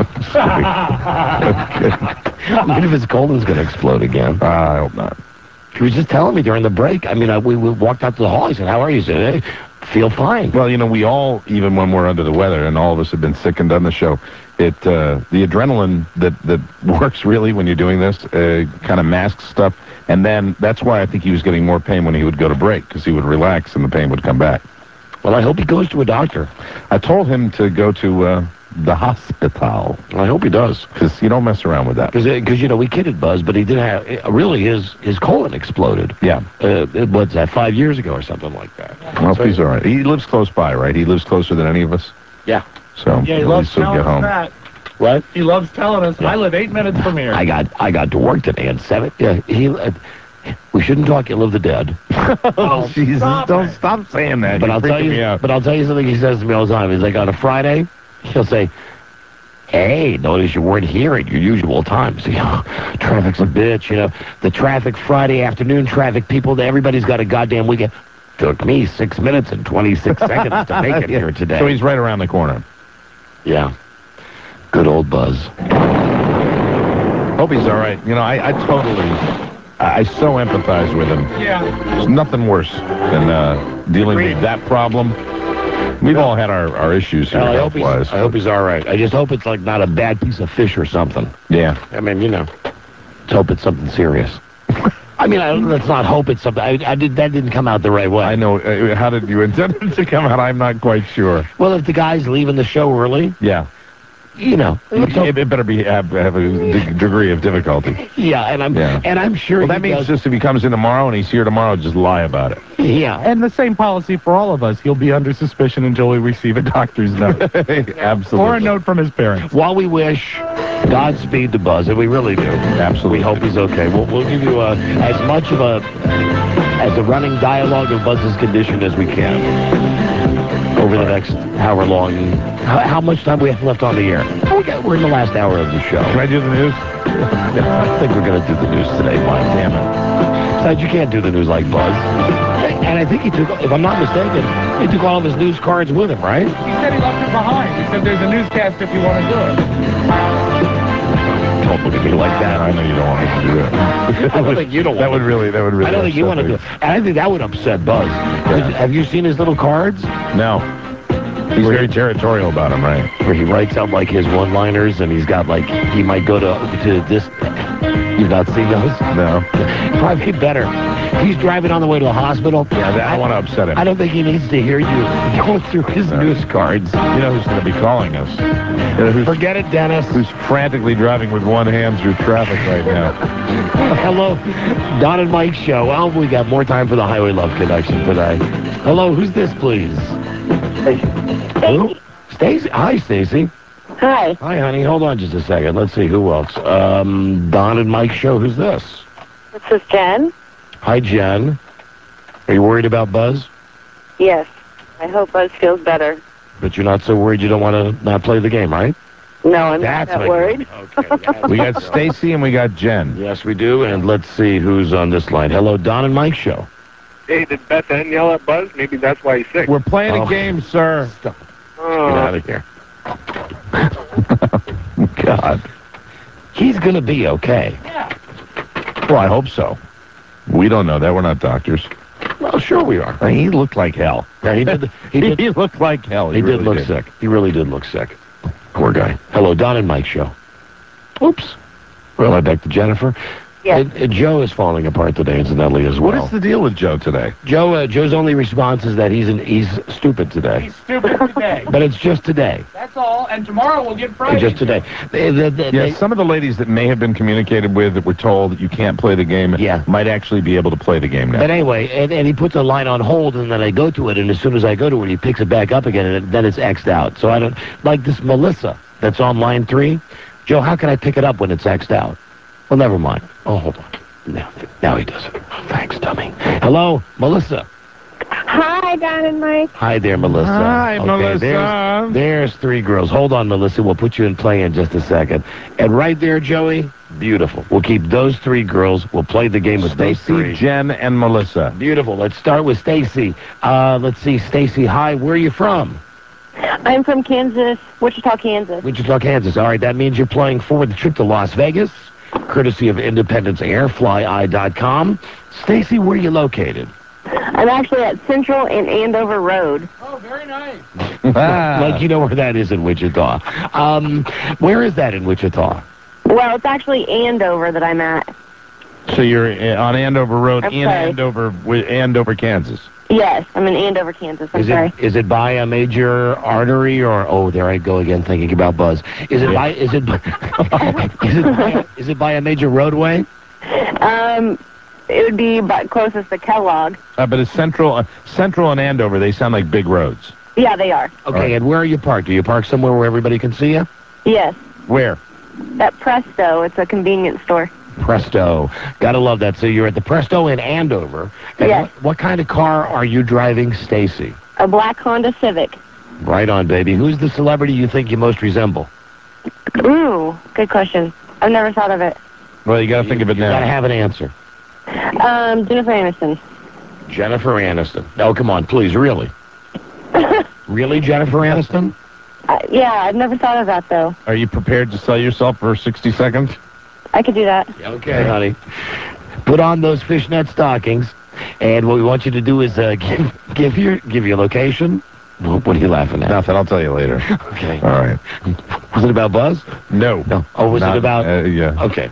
I mean, if his colon's going to explode again. I hope not. She was just telling me during the break. I mean, we walked out to the hall. I said, how are you? She said, hey, feel fine. Well, we all, even when we're under the weather, and all of us have been sick and done the show, the adrenaline that works really when you're doing this kind of masks stuff. And then that's why I think he was getting more pain when he would go to break, because he would relax and the pain would come back. Well, I hope he goes to a doctor. I told him to go to the hospital. I hope he does. Because you don't mess around with that. Because we kidded Buzz, but he did have, really, his colon exploded. Yeah. What's that, 5 years ago or something like that? Well, he's all right. He lives close by, right? He lives closer than any of us. Yeah. So yeah, he at loves least he'll telling get us home. that. What? He loves telling us, I live 8 minutes from here. I got to work today at 7. Yeah, we shouldn't talk ill of the dead. Oh, Jesus. Don't stop saying that. But I'll tell you something he says to me all the time. He's like, on a Friday, he'll say, hey, notice you weren't here at your usual time. See, traffic's a bitch, The traffic Friday afternoon traffic, people, everybody's got a goddamn weekend. Took me 6 minutes and 26 seconds to make it here today. So he's right around the corner. Yeah. Good old Buzz. Hope he's all right. I so empathize with him. Yeah. There's nothing worse than dealing with that problem. We've all had our issues here, health-wise. I hope he's all right. I just hope it's like not a bad piece of fish or something. Yeah. I mean, let's hope it's something serious. I mean, let's not hope it's something. That didn't come out the right way. I know. How did you intend it to come out? I'm not quite sure. Well, if the guy's leaving the show early. Yeah. It better have a degree of difficulty. Yeah, and I'm sure. Well, that means just if he comes in tomorrow and he's here tomorrow, just lie about it. Yeah, and the same policy for all of us. He'll be under suspicion until we receive a doctor's note. Absolutely. Or a note from his parents. While we wish Godspeed to Buzz, and we really do. Absolutely. We hope he's okay. We'll give you as much of a running dialogue of Buzz's condition as we can over the next hour long. How much time we have left on the air? We're in the last hour of the show. Can I do the news? I think we're going to do the news today, Mike. Damn it. Besides, you can't do the news like Buzz. And I think he took, if I'm not mistaken, he took all of his news cards with him, right? He said he left it behind. He said there's a newscast if you want to do it. Don't look at me like that. I know you don't want me to do that. I don't think you don't want that would really I don't think you want to do it. And I think that would upset Buzz. Yeah. Have you seen his little cards? No. He's very territorial about them, right? Where he writes out like his one-liners, and he's got like, he might go to this. You've not seen those? No. Probably better. He's driving on the way to the hospital. Yeah, I don't want to upset him. I don't think he needs to hear you going through his news cards. You know who's going to be calling us? Forget it, Dennis. Who's frantically driving with one hand through traffic right now. Hello, Don and Mike show. Well, we got more time for the Highway Love Connection today. Hello, who's this, please? Who? Stacy. Hi, Stacy. Hi. Hi, honey. Hold on just a second. Let's see who else. Don and Mike show. Who's this? This is Jen. Hi, Jen. Are you worried about Buzz? Yes. I hope Buzz feels better. But you're not so worried you don't want to not play the game, right? No, I'm not that worried. Okay. We got Stacy and we got Jen. Yes, we do. And let's see who's on this line. Hello, Don and Mike show. Hey, did Beth Ann yell at Buzz? Maybe that's why he's sick. We're playing a game, sir. Stop. Get out of here. God. He's going to be okay. Yeah. Well, I hope so. We don't know that. We're not doctors. Well, sure we are. He looked like hell. Yeah, he did. He looked like hell. He did look sick. He really did look sick. Poor guy. Hello, Don and Mike show. Oops. Well, I'm back to Jennifer. Yes. Joe is falling apart today, incidentally, as well. What is the deal with Joe today? Joe's only response is that he's stupid today. He's stupid today. But it's just today. That's all. And tomorrow we'll get Friday. Just today. Some of the ladies that may have been communicated with that were told that you can't play the game might actually be able to play the game now. But anyway, and he puts a line on hold, and then I go to it, and as soon as I go to it, he picks it back up again, and then it's X'd out. So I don't, like this Melissa that's on line 3. Joe, how can I pick it up when it's X'd out? Well, never mind. Oh, hold on. Now he does it. Oh, thanks, dummy. Hello, Melissa. Hi, Don and Mike. Hi there, Melissa. Hi, Melissa. There's 3 girls. Hold on, Melissa. We'll put you in play in just a second. And right there, Joey, beautiful. We'll keep those 3 girls. We'll play the game with those 3. Stacy, Jen, and Melissa. Beautiful. Let's start with Stacy. Let's see, Stacy. Hi, where are you from? I'm from Kansas, Wichita, Kansas. Wichita, Kansas. All right, that means you're playing for the trip to Las Vegas. courtesy of IndependenceAirFlyEye.com. Stacy, where are you located? I'm actually at Central and Andover Road. Oh, very nice. Like you know where that is in Wichita. Where is that in Wichita? Well, it's actually Andover that I'm at. So you're on Andover Road I'm in sorry. Andover, Kansas. Yes, I'm in Andover, Kansas. I'm sorry. Is it by a major artery or there I go again thinking about Buzz. Is it by a major roadway? It would be closest to Kellogg. But it's Central and Andover. They sound like big roads. Yeah, they are. Okay, and where are you parked? Do you park somewhere where everybody can see you? Yes. Where? At Presto. It's a convenience store. Presto. Gotta love that. So you're at the Presto in Andover. And Yes. What kind of car are you driving, Stacy? A black Honda Civic. Right on, baby. Who's the celebrity you think you most resemble? Ooh, good question. I've never thought of it. Well, you gotta think of it now. You gotta have an answer. Jennifer Aniston. Jennifer Aniston. Oh, come on, please, really? Really, Jennifer Aniston? Yeah, I've never thought of that, though. Are you prepared to sell yourself for 60 seconds? I could do that. Okay, honey. Put on those fishnet stockings, and what we want you to do is give your location. What are you laughing at? Nothing. I'll tell you later. Okay. All right. Was it about Buzz? No. Oh, was it about? Yeah. Okay.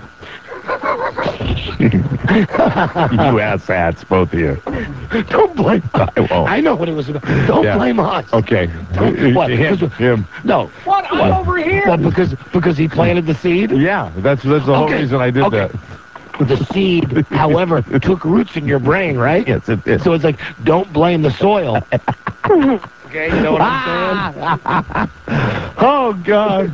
You ass-hats, both of you. Don't blame us. I won't. I know what it was about. Don't blame us. Okay. What? Him. No. What? I'm over here. What, because he planted the seed? Yeah, that's the whole reason I did that. The seed, however, took roots in your brain, right? Yes, it did. So it's like, don't blame the soil. Okay, you know what I'm saying? Oh, God.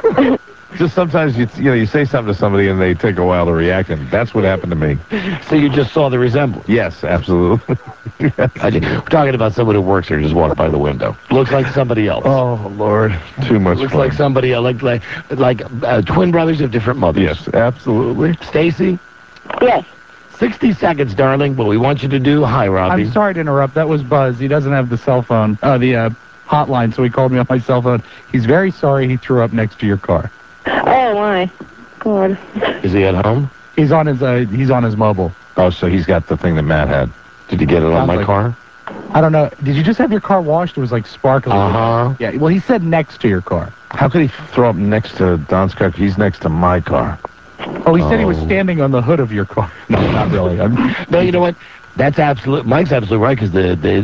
Just sometimes you say something to somebody and they take a while to react, and that's what happened to me. So you just saw the resemblance? Yes, absolutely. We're talking about someone who works here, just walked by the window. Looks like somebody else. Oh, Lord. Too much Looks fun. like somebody else, like twin brothers of different mothers. Yes, absolutely. Stacy? Yes. 60 seconds, darling. What we want you to do. Hi, Robbie. I'm sorry to interrupt. That was Buzz. He doesn't have the cell phone, the hotline, so he called me on my cell phone. He's very sorry he threw up next to your car. Oh, my. God. Is he at home? He's on his mobile. Oh, so he's got the thing that Matt had. Did you get it on my car? I don't know. Did you just have your car washed? It was like sparkly. Uh-huh. Yeah, well, he said next to your car. How could he throw up next to Don's car? He's next to my car. Oh, he said he was standing on the hood of your car. No, not really. No, you know what? That's Mike's absolutely right, because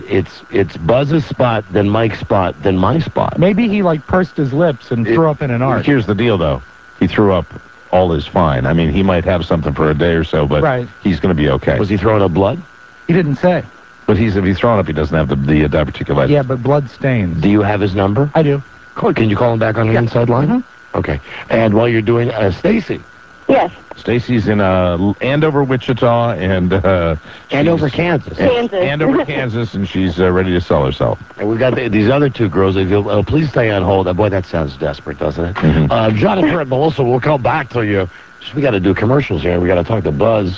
it's Buzz's spot, then Mike's spot, then my spot. Maybe he pursed his lips and threw up in an arc. Here's the deal, though. He threw up. All is fine. I mean, he might have something for a day or so, but he's going to be okay. Was he throwing up blood? He didn't say. But if he's throwing up, he doesn't have the diverticulitis. Yeah, but blood stains. Do you have his number? I do. Cool. Can you call him back on the inside line? Mm-hmm. Okay. And while you're doing Stacy. Yes. Stacy's in Andover, Wichita, and Andover, Kansas. Andover, Kansas, and she's ready to sell herself. And we've got these other two girls. If you'll please stay on hold. Boy, that sounds desperate, doesn't it? Mm-hmm. Jonathan and Melissa, we'll come back to you. We got to do commercials here. We got to talk to Buzz.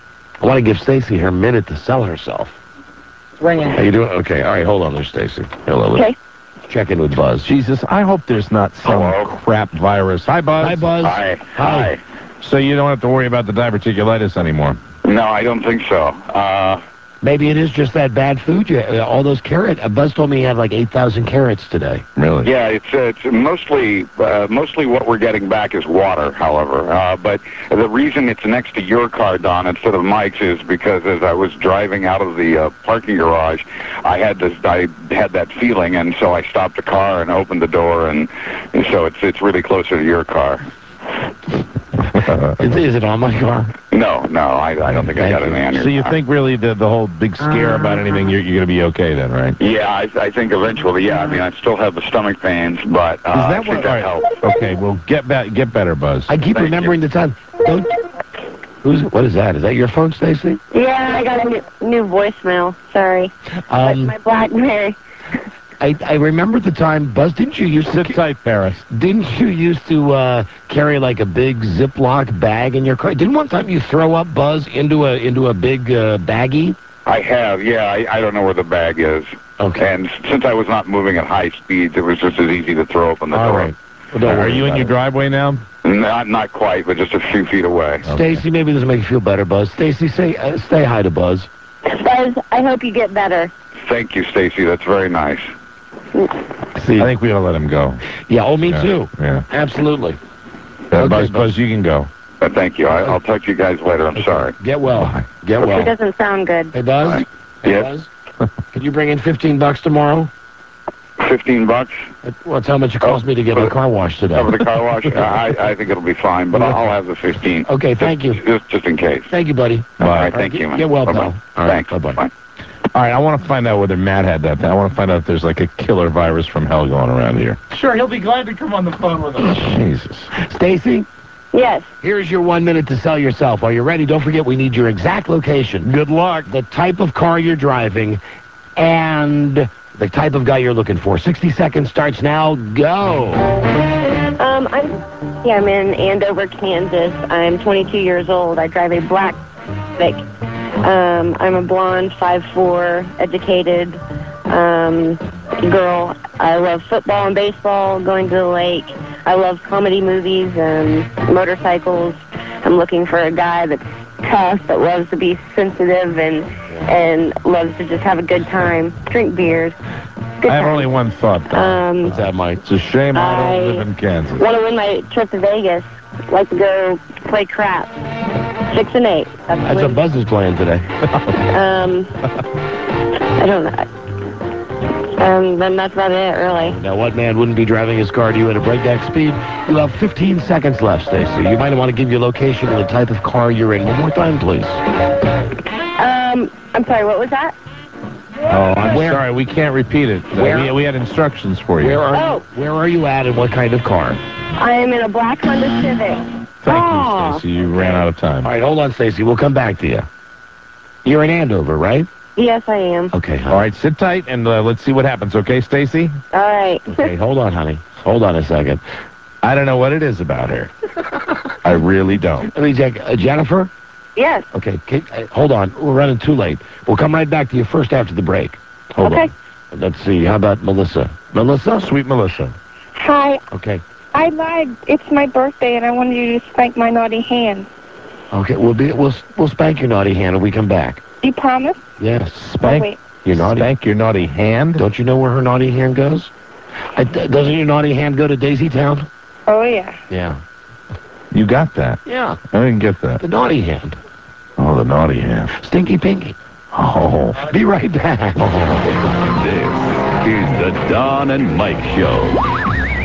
I want to give Stacy her minute to sell herself. Ringing. How you doing? Okay. All right. Hold on there, Stacy. Hello. Okay. Check in with Buzz. Jesus, I hope there's not some crap virus. Hi, Buzz. Hi, Buzz. Hi. So you don't have to worry about the diverticulitis anymore? No, I don't think so. Maybe it is just that bad food. All those carrots. Buzz told me he had like 8,000 carrots today. Really? Yeah, it's mostly what we're getting back is water, however. But the reason it's next to your car, Don, instead of Mike's is because as I was driving out of the parking garage, I had that feeling, and so I stopped the car and opened the door, and so it's really closer to your car. Is it on my car? No, I don't think I got an answer. So you think really the whole big scare about anything, you're going to be okay then, right? Yeah, I think eventually, yeah. I mean, I still have the stomach pains, but I think that helps. Okay, well, get better, Buzz. I keep remembering the time. What is that? Is that your phone, Stacy? Yeah, I got a new voicemail. Sorry. My BlackBerry. I remember the time, Buzz, didn't you used to... Sit tight, Paris. Didn't you used to carry like a big Ziploc bag in your car? Didn't one time you throw up, Buzz, into a big baggie? I have, yeah. I don't know where the bag is. Okay. And since I was not moving at high speeds, it was just as easy to throw open the door. Right. Well, are you in your driveway now? Not quite, but just a few feet away. Stacy, maybe this will make you feel better, Buzz. Stacy, say hi to Buzz. Buzz, I hope you get better. Thank you, Stacy. That's very nice. See, I think we ought to let him go. Yeah, me too. Yeah. Absolutely. Okay, Buzz, you can go. Thank you. I'll talk to you guys later. I'm sorry. Get well. Get well. It doesn't sound good. Hey, Buzz? Hey, yes? Buzz? Can you bring in $15 tomorrow? $15? Well, that's how much it cost me to get my car washed today. For the car wash? I think it'll be fine, but I'll have the 15. Okay, thank you. Just in case. Thank you, buddy. All right, thank you, man. Get well, Bye-bye. pal. All right, Thanks. bye-bye. Bye. All right, I want to find out whether Matt had that. I want to find out if there's like a killer virus from hell going around here. Sure, he'll be glad to come on the phone with us. Jesus. Stacy? Yes. Here's your 1 minute to sell yourself. Are you ready? Don't forget, we need your exact location. Good luck. The type of car you're driving, and the type of guy you're looking for. 60 seconds starts now. Go. I'm in Andover, Kansas. I'm 22 years old. I drive a black Civic. I'm a blonde, 5'4", educated girl. I love football and baseball, going to the lake. I love comedy movies and motorcycles. I'm looking for a guy that's tough, that loves to be sensitive and loves to just have a good time, drink beers. I have only one thought, though. What's that, Mike? It's a shame I don't live in Kansas. Want to win my trip to Vegas. Like to go play crap. 6 and 8. That's what Buzz is playing today. I don't know. Then that's about it, really. Now, what man wouldn't be driving his car to you at a breakneck speed? You have 15 seconds left, Stacy. You might want to give your location and the type of car you're in. One more time, please. I'm sorry, what was that? Oh, I'm sorry. We can't repeat it. We had instructions for you. Where are you at and what kind of car? I am in a black Honda Civic. Thank you, Stacy. You ran out of time. All right, hold on, Stacy. We'll come back to you. You're in Andover, right? Yes, I am. Okay, honey. All right, sit tight, and let's see what happens, okay, Stacy? All right. Okay, hold on, honey. Hold on a second. I don't know what it is about her. I really don't. Let me check. Jennifer? Yes. Okay, hold on. We're running too late. We'll come right back to you first after the break. Hold on. Let's see. How about Melissa? Melissa? Sweet Melissa. Hi. Okay. I lied. It's my birthday, and I wanted you to spank my naughty hand. Okay, we'll spank your naughty hand when we come back. You promise? Yes. Spank your naughty. Spank your naughty hand. Don't you know where her naughty hand goes? Doesn't your naughty hand go to Daisy Town? Oh yeah. Yeah. You got that? Yeah. I didn't get that. The naughty hand. Oh, the naughty hand. Stinky Pinky. Oh. Be right back. This is the Don and Mike Show.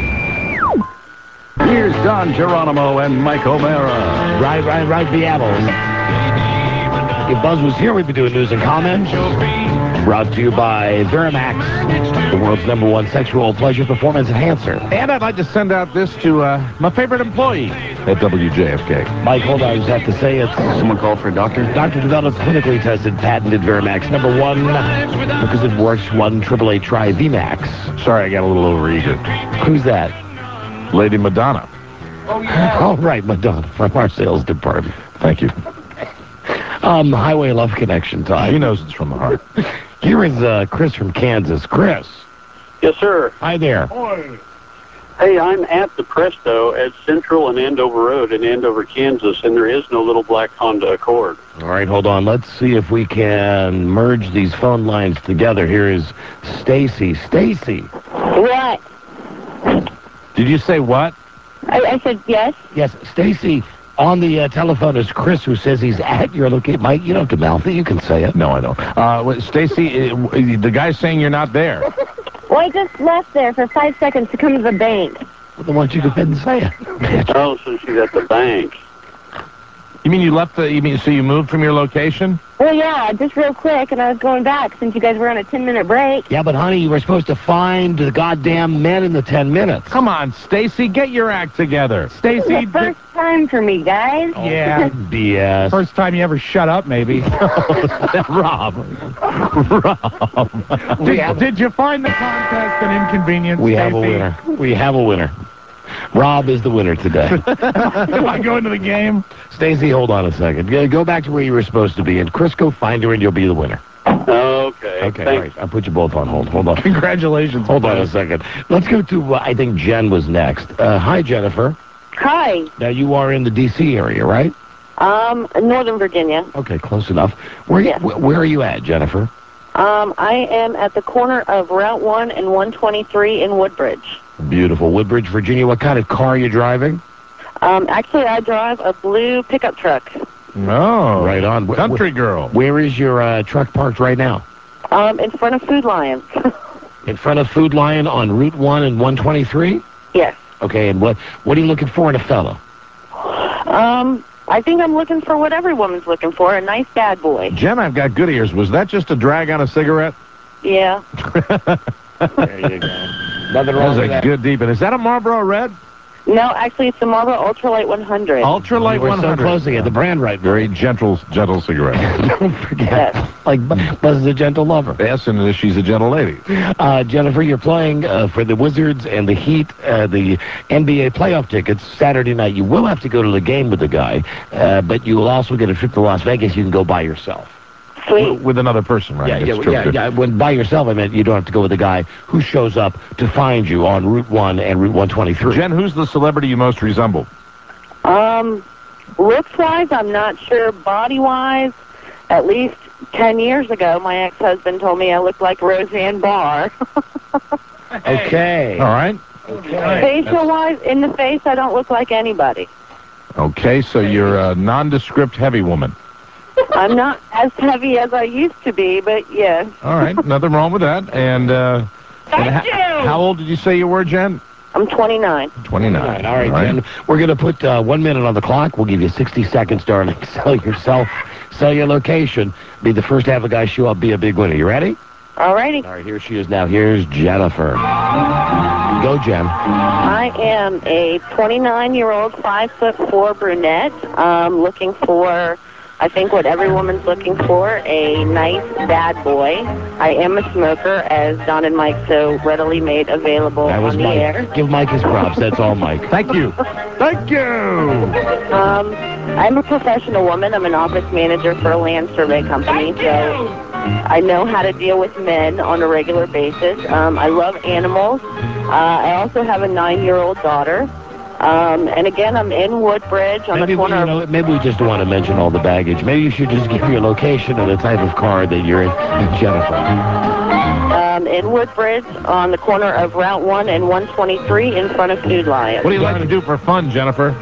Here's Don Geronimo and Mike O'Mara. Right, the apples. If Buzz was here, we'd be doing news and comments. Brought to you by Verimax, the world's #1 sexual pleasure performance enhancer. And I'd like to send out this to my favorite employee at WJFK. Mike, hold on. I just have to say it. Someone called for a doctor? Doctor develops clinically tested, patented Verimax #1 because it works 1-888 try VMAX. Sorry, I got a little overeager. Who's that? Lady Madonna. Oh, yeah. All right, Madonna from our sales department. Thank you. Highway Love Connection time. She knows it's from the heart. Here is Chris from Kansas. Chris. Yes, sir. Hi there. Hey, I'm at the Presto at Central and Andover Road in Andover, Kansas, and there is no little black Honda Accord. All right, hold on. Let's see if we can merge these phone lines together. Here is Stacy. Stacy. What? Did you say what? I said yes. Yes, Stacy. On the telephone is Chris, who says he's at your location. Mike, you don't have to mouth it. You can say it. No, I don't. Stacy, the guy's saying you're not there. Well, I just left there for 5 seconds to come to the bank. Well, then why don't you go ahead and say it? Oh, so she's at the bank. You mean you left so you moved from your location? Well, yeah, just real quick, and I was going back since you guys were on a 10-minute break. Yeah, but honey, you were supposed to find the goddamn men in the 10 minutes. Come on, Stacy, get your act together. Stacy, This is the first time for me, guys. Yeah. BS. First time you ever shut up, maybe. Rob. Did you find the contest an inconvenience, We have a Stacey? winner. We have a winner. Rob is the winner today. Am I going to the game? Stacy, hold on a second. Go back to where you were supposed to be, and Chris, go find her, and you'll be the winner. Okay. Okay, all right. I'll put you both on hold. Hold on. Congratulations. Hold on a second. Let's go to, I think Jen was next. Hi, Jennifer. Hi. Now, you are in the D.C. area, right? Northern Virginia. Okay, close enough. Where are you at, Jennifer? I am at the corner of Route 1 and 123 in Woodbridge. Beautiful. Woodbridge, Virginia. What kind of car are you driving? Actually, I drive a blue pickup truck. Oh, right on. Country girl. Where is your truck parked right now? In front of Food Lion. In front of Food Lion on Route 1 and 123? Yes. Okay, and what are you looking for in a fellow? I think I'm looking for what every woman's looking for, a nice bad boy. Jen, I've got good ears. Was that just a drag on a cigarette? Yeah. There you go. Nothing wrong with that. that. Good deep. And is that a Marlboro Red? No, actually, it's a Marlboro Ultralight 100. Ultralight 100. We're so close to get the brand right. Very gentle cigarette. Don't forget. Like Buzz is a gentle lover. Yes, and she's a gentle lady. Jennifer, you're playing for the Wizards and the Heat, the NBA playoff tickets Saturday night. You will have to go to the game with the guy, but you will also get a trip to Las Vegas. You can go by yourself. Sweet. With another person, right? Yeah. When by yourself, I meant you don't have to go with the guy who shows up to find you on Route 1 and Route 123. Jen, who's the celebrity you most resemble? Looks-wise, I'm not sure. Body-wise, at least 10 years ago, my ex-husband told me I looked like Roseanne Barr. Okay. All right. Facial-wise, in the face, I don't look like anybody. Okay, so you're a nondescript heavy woman. I'm not as heavy as I used to be, but yes. All right, nothing wrong with that. And, Thank you! How old did you say you were, Jen? I'm 29. 29. All right, Jen. We're going to put 1 minute on the clock. We'll give you 60 seconds, darling. Sell yourself. Sell your location. Be the first to have a guy show up. Be a big winner. You ready? All righty. All right, here she is now. Here's Jennifer. Go, Jen. I am a 29-year-old, 5'4" brunette. Looking for, I think, what every woman's looking for, a nice bad boy. I am a smoker, as Don and Mike so readily made available on the Mike. air. Give Mike his props. That's all, Mike. Thank you. Thank you. I'm a professional woman. I'm an office manager for a land survey company, so I know how to deal with men on a regular basis. I love animals. I also have a 9-year-old daughter. And again, I'm in Woodbridge on the corner of... Maybe we just don't want to mention all the baggage. Maybe you should just give your location and the type of car that you're in, Jennifer. In Woodbridge on the corner of Route 1 and 123 in front of Food Lion. What do you like to do for fun, Jennifer?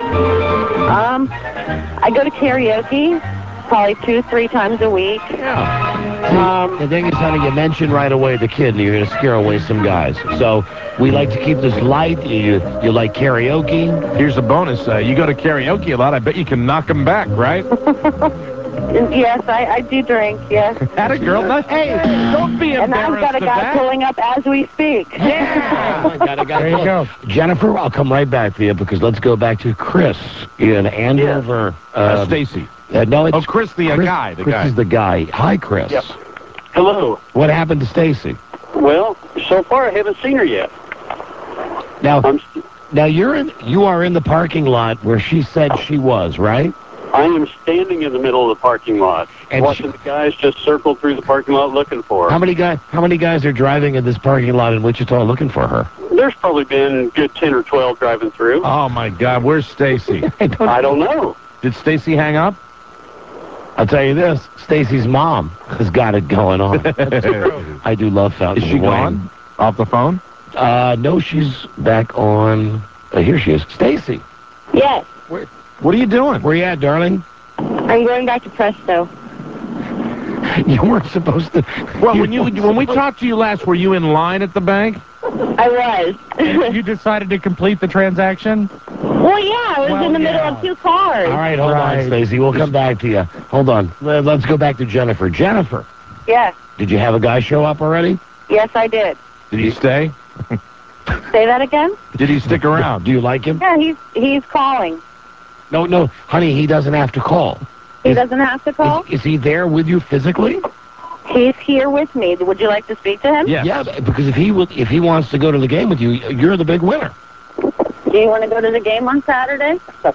I go to karaoke probably 2-3 times a week. The thing is, honey, you mentioned right away the kid, and you're going to scare away some guys. So we like to keep this light. You like karaoke. Here's a bonus. You go to karaoke a lot. I bet you can knock them back, right? Yes, I do drink, yes. Atta girl. Hey, don't be embarrassed. And I've got a guy pulling up as we speak. Yeah! There you go. Jennifer, I'll come right back to you because let's go back to Chris in Andover. Stacy. No, it's Chris, the guy. Chris is the guy. Hi, Chris. Yep. Hello. What happened to Stacy? Well, so far I haven't seen her yet. Now you are in the parking lot where she said she was, right? I am standing in the middle of the parking lot, and watching the guys just circle through the parking lot looking for her. How many guys are driving in this parking lot in Wichita looking for her? There's probably been a good 10 or 12 driving through. Oh, my God. Where's Stacy? I don't know. Did Stacy hang up? I'll tell you this. Stacy's mom has got it going on. I do love Fountain. Is she gone? Off the phone? No, she's back on. Here she is. Stacy. Yes. What are you doing? Where you at, darling? I'm going back to Presto. You weren't supposed to. Well, when we talked to you last, were you in line at the bank? I was. You decided to complete the transaction? Well, yeah, I was in the middle of 2 cars. All right, hold on, Stacy. We'll come back to you. Hold on. Let's go back to Jennifer. Jennifer. Yes. Did you have a guy show up already? Yes, I did. Did he stay? Say that again? Did he stick around? Do you like him? Yeah, he's calling. No, honey, he doesn't have to call. He doesn't have to call? Is he there with you physically? He's here with me. Would you like to speak to him? Yes. Yeah, because if he wants to go to the game with you, you're the big winner. Do you want to go to the game on Saturday?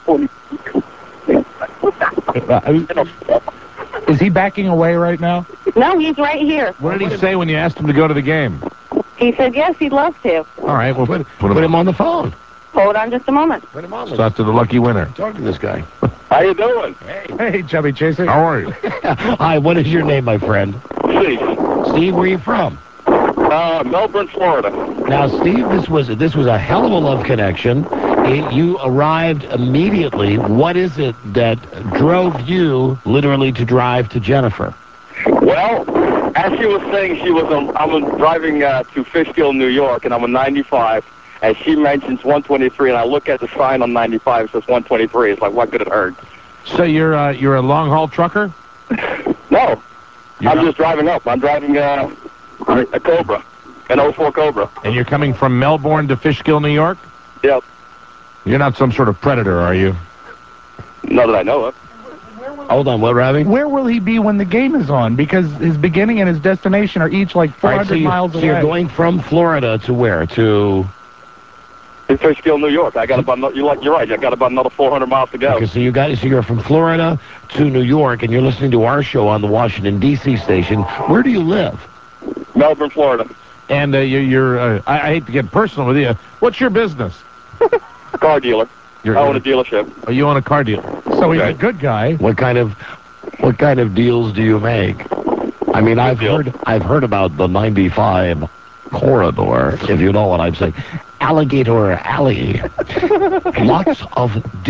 Is he backing away right now? No, he's right here. What did he say when you asked him to go to the game? He said yes, he'd love to. All right, well, put him on the phone. Hold on just a moment. Put him on. Let's talk to the lucky winner. Talk to this guy. How you doing? Hey, Chubby Chaser. How are you? Hi, what is your name, my friend? Steve. Steve, where are you from? Melbourne, Florida. Now, Steve, this was a hell of a love connection. You arrived immediately. What is it that drove you literally to drive to Jennifer? Well, as she was saying, I'm driving to Fishkill, New York, and I'm on 95, and she mentions 123, and I look at the sign on 95, it says 123. It's like, what could it hurt? So you're a long haul trucker? No, I'm just driving up. I'm driving a Cobra, an 04 Cobra. And you're coming from Melbourne to Fishkill, New York? Yep. You're not some sort of predator, are you? Not that I know of. Hold on, what, Robbie? Where will he be when the game is on? Because his beginning and his destination are each like 400 miles away. So you're going from Florida to where? To Fishkill, New York. You're right. I got about another 400 miles to go. Okay, so you're from Florida to New York, and you're listening to our show on the Washington D.C. station. Where do you live? Melbourne, Florida. And I hate to get personal with you. What's your business? Car dealer. I own a dealership. Oh, you own a car dealer. So he's a good guy. What kind of deals do you make? I mean, I've heard about the 95 corridor, if you know what I'm saying. Alligator Alley. Lots of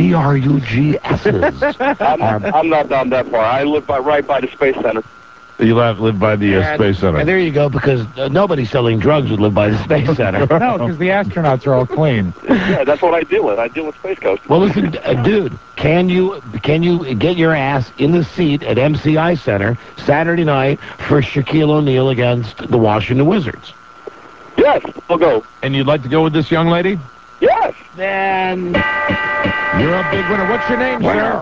DRUGS's. I'm not down that far. I live right by the Space Center. You live by the Space Center. And there you go, because nobody selling drugs would live by the Space Center. No, because the astronauts are all clean. Yeah, that's what I deal with. I deal with Space Coast. Well, listen, dude, can you get your ass in the seat at MCI Center Saturday night for Shaquille O'Neal against the Washington Wizards? Yes, we'll go. And you'd like to go with this young lady? Yes. Then you're a big winner. What's your name, sir?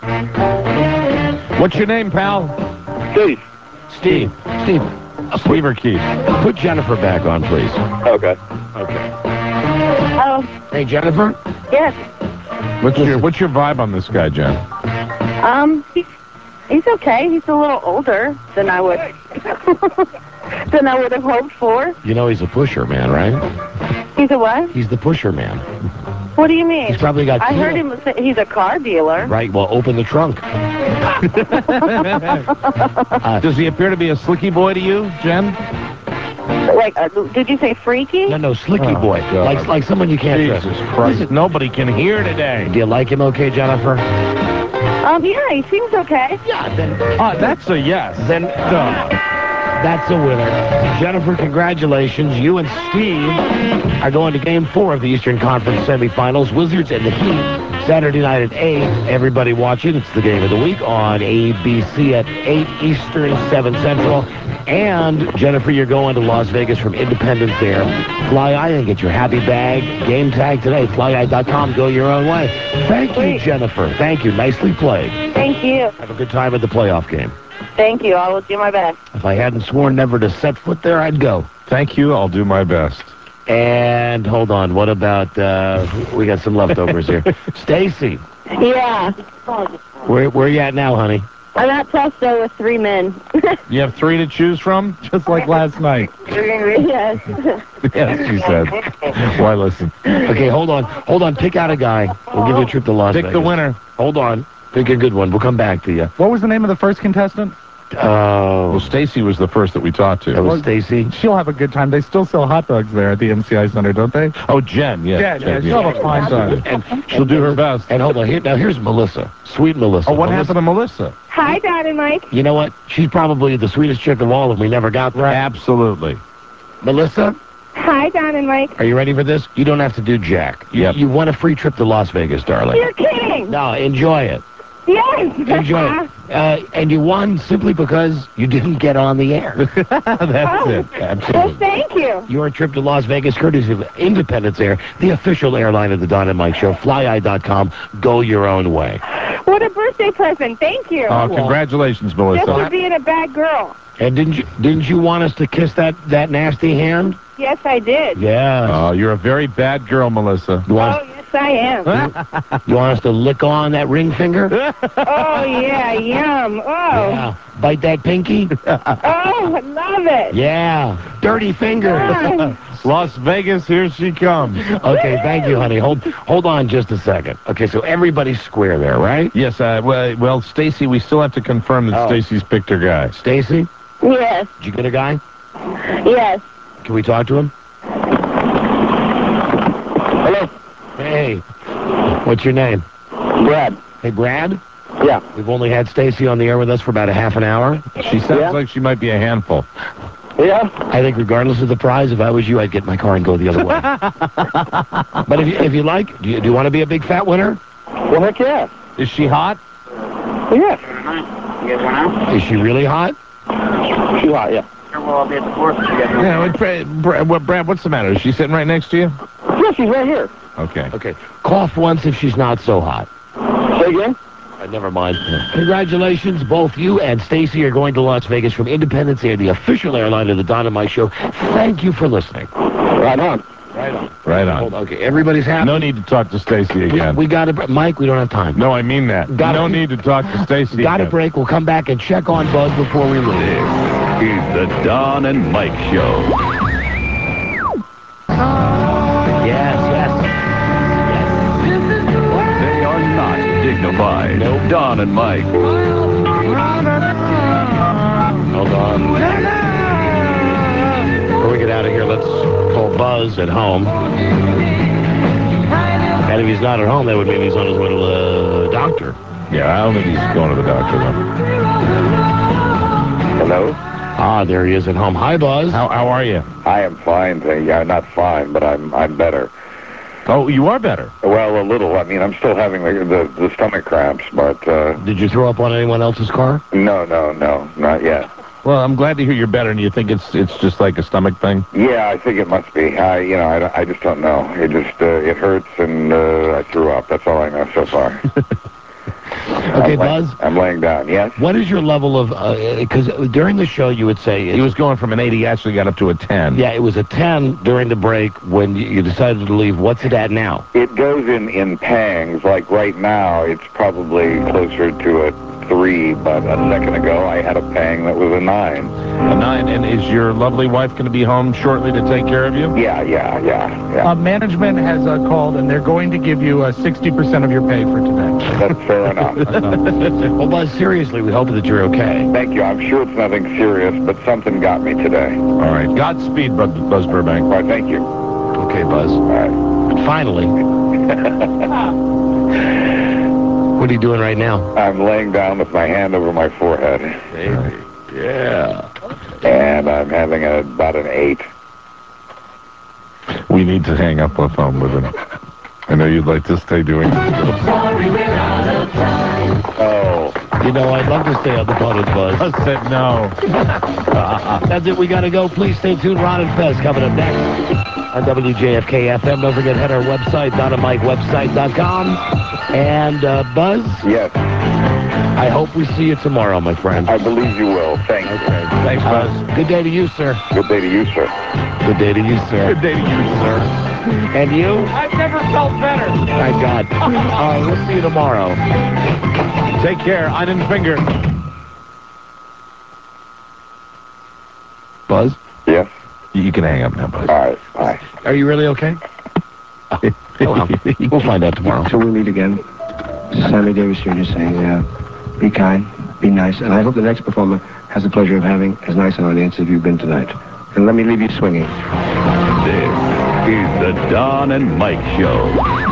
What's your name, pal? Steve. Steve. Steve or Keith? Put Jennifer back on, please. Okay. Oh. Hey, Jennifer? Yes. What's your vibe on this guy, Jen? He's okay. He's a little older than I would have hoped for. You know he's a pusher man, right? He's a what? He's the pusher man. What do you mean? He's probably got I heard him say he's a car dealer. Right, well, open the trunk. Does he appear to be a slicky boy to you, Jen? Like, did you say freaky? No, slicky boy. Like someone you can't trust. Jesus Christ. Nobody can hear today. Do you like him okay, Jennifer? Yeah, he seems okay. Yeah, then... that's a yes. Then... That's a winner. Jennifer, congratulations. You and Steve are going to Game 4 of the Eastern Conference semifinals. Wizards and the Heat, Saturday night at 8. Everybody watching. It's the game of the week on ABC at 8 Eastern, 7 Central. And, Jennifer, you're going to Las Vegas from Independence Air. Fly Eye and get your happy bag. Game tag today. FlyEye.com. Go your own way. Thank you, Jennifer. Thank you. Nicely played. Thank you. Have a good time at the playoff game. Thank you. I will do my best. If I hadn't sworn never to set foot there, I'd go. Thank you. I'll do my best. And hold on. What about, we got some leftovers here. Stacy. Yeah. Where you at now, honey? I'm at Presto with 3 men. You have 3 to choose from? Just like last night. Yes. Yes, she said. Why listen? Okay, hold on. Pick out a guy. We'll give you a trip to Las Vegas. Pick the winner. Hold on. Pick a good one. We'll come back to you. What was the name of the first contestant? Well, Stacy was the first that we talked to. That was Stacy. She'll have a good time. They still sell hot dogs there at the MCI Center, don't they? Oh, Jen, yeah. Jen, she'll have a fine time. And she'll do her best. And hold on. Here's Melissa. Sweet Melissa. Oh, what happened to Melissa? Hi, Dad and Mike. You know what? She's probably the sweetest chick of all, and we never got there. Absolutely. Melissa? Hi, Don and Mike. Are you ready for this? You don't have to do jack. You won a free trip to Las Vegas, darling. You're kidding. No, enjoy it. Yes. Enjoy it. And you won simply because you didn't get on the air. That's it. Absolutely. Well, thank you. Your trip to Las Vegas, courtesy of Independence Air, the official airline of the Don and Mike Show. FlyEye.com. Go your own way. What a birthday present. Thank you. Oh, congratulations, Melissa. Just for being a bad girl. And didn't you want us to kiss that nasty hand? Yes, I did. Yeah. Oh, you're a very bad girl, Melissa. Yes, I am. You want us to lick on that ring finger? Oh, yeah, yum. Oh. Yeah. Bite that pinky? Oh, Oh, I love it. Yeah. Dirty fingers. Las Vegas, here she comes. Okay, thank you, honey. Hold on just a second. Okay, so everybody's square there, right? Yes, well, Stacy, we still have to confirm that Stacy's picked her guy. Stacy? Yes. Did you get a guy? Yes. Can we talk to him? Hello. Hey. What's your name? Brad. Hey, Brad? Yeah. We've only had Stacy on the air with us for about a half an hour. She sounds like she might be a handful. Yeah? I think regardless of the prize, if I was you, I'd get in my car and go the other way. But if you like, do you want to be a big fat winner? Well, heck yeah. Is she hot? Yes. Is she really hot? She's hot, yeah. We'll all be at the course together. Yeah, Brad, what's the matter? Is she sitting right next to you? Yeah, she's right here. Okay. Okay. Cough once if she's not so hot. Say again? Never mind. Congratulations, both you and Stacy are going to Las Vegas from Independence Air, the official airline of the Don and Mike Show. Thank you for listening. Right on. Right on. Right on. Hold on. Okay, everybody's happy? No need to talk to Stacy again. We got to... Mike, we don't have time. No, I mean that. No need to talk to Stacy Got a again. break. We'll come back and check on Buzz before we leave. This is the Don and Mike Show. Yes. They are not dignified. Nope. Don and Mike. Hold on. Before we get out of here, let's call Buzz at home. And if he's not at home, that would mean he's on his way to the doctor. Yeah, I don't think he's going to the doctor, though. Hello? Ah, there he is at home. Hi, Buzz. How are you? I am fine. Yeah, not fine, but I'm better. Oh, you are better? Well, a little. I mean, I'm still having the stomach cramps, but... Did you throw up on anyone else's car? No, not yet. Well, I'm glad to hear you're better, and you think it's just like a stomach thing? Yeah, I think it must be. I just don't know. It just, it hurts, and I threw up. That's all I know so far. Okay, Buzz. I'm laying down, yes? What is your level of, because during the show you would say... He was going from an 8, he actually got up to a 10. Yeah, it was a 10 during the break when you decided to leave. What's it at now? It goes in pangs. Like right now, it's probably closer to a 3, but a second ago I had a pang that was a 9. A 9, and is your lovely wife going to be home shortly to take care of you? Yeah. Management has called, and they're going to give you 60% of your pay for today. That's fair enough. Well, Buzz, seriously, we hope that you're okay. Thank you. I'm sure it's nothing serious, but something got me today. All right. Godspeed, Buzz Burbank. All right, thank you. Okay, Buzz. All right. Finally. What are you doing right now? I'm laying down with my hand over my forehead. Baby. Yeah. And I'm having about an 8. We need to hang up the phone with him. I know you'd like to stay doing this. Sorry, we're out of time. Oh. You know, I'd love to stay on the phone with Buzz. I said no. That's it. We got to go. Please stay tuned. Ron and Fez coming up next on WJFK FM. Don't forget, head our website, DonandMikeWebsite.com. And Buzz? Yes. I hope we see you tomorrow, my friend. I believe you will. Thank you. Okay. Thanks, Buzz. Good day to you, sir. Good day to you, sir. Good day to you, sir. Good day to you, sir. And you? I've never felt better. Thank God. All right, we'll see you tomorrow. Take care. Einen Finger. Buzz? Yes? You can hang up now, Buzz. All right. Bye. Are you really okay? Oh, well, we'll find out tomorrow. So we'll meet again. Sammy Davis Jr. saying, be kind, be nice, and I hope the next performer has the pleasure of having as nice an audience as you've been tonight. And let me leave you swinging. This is the Don and Mike Show.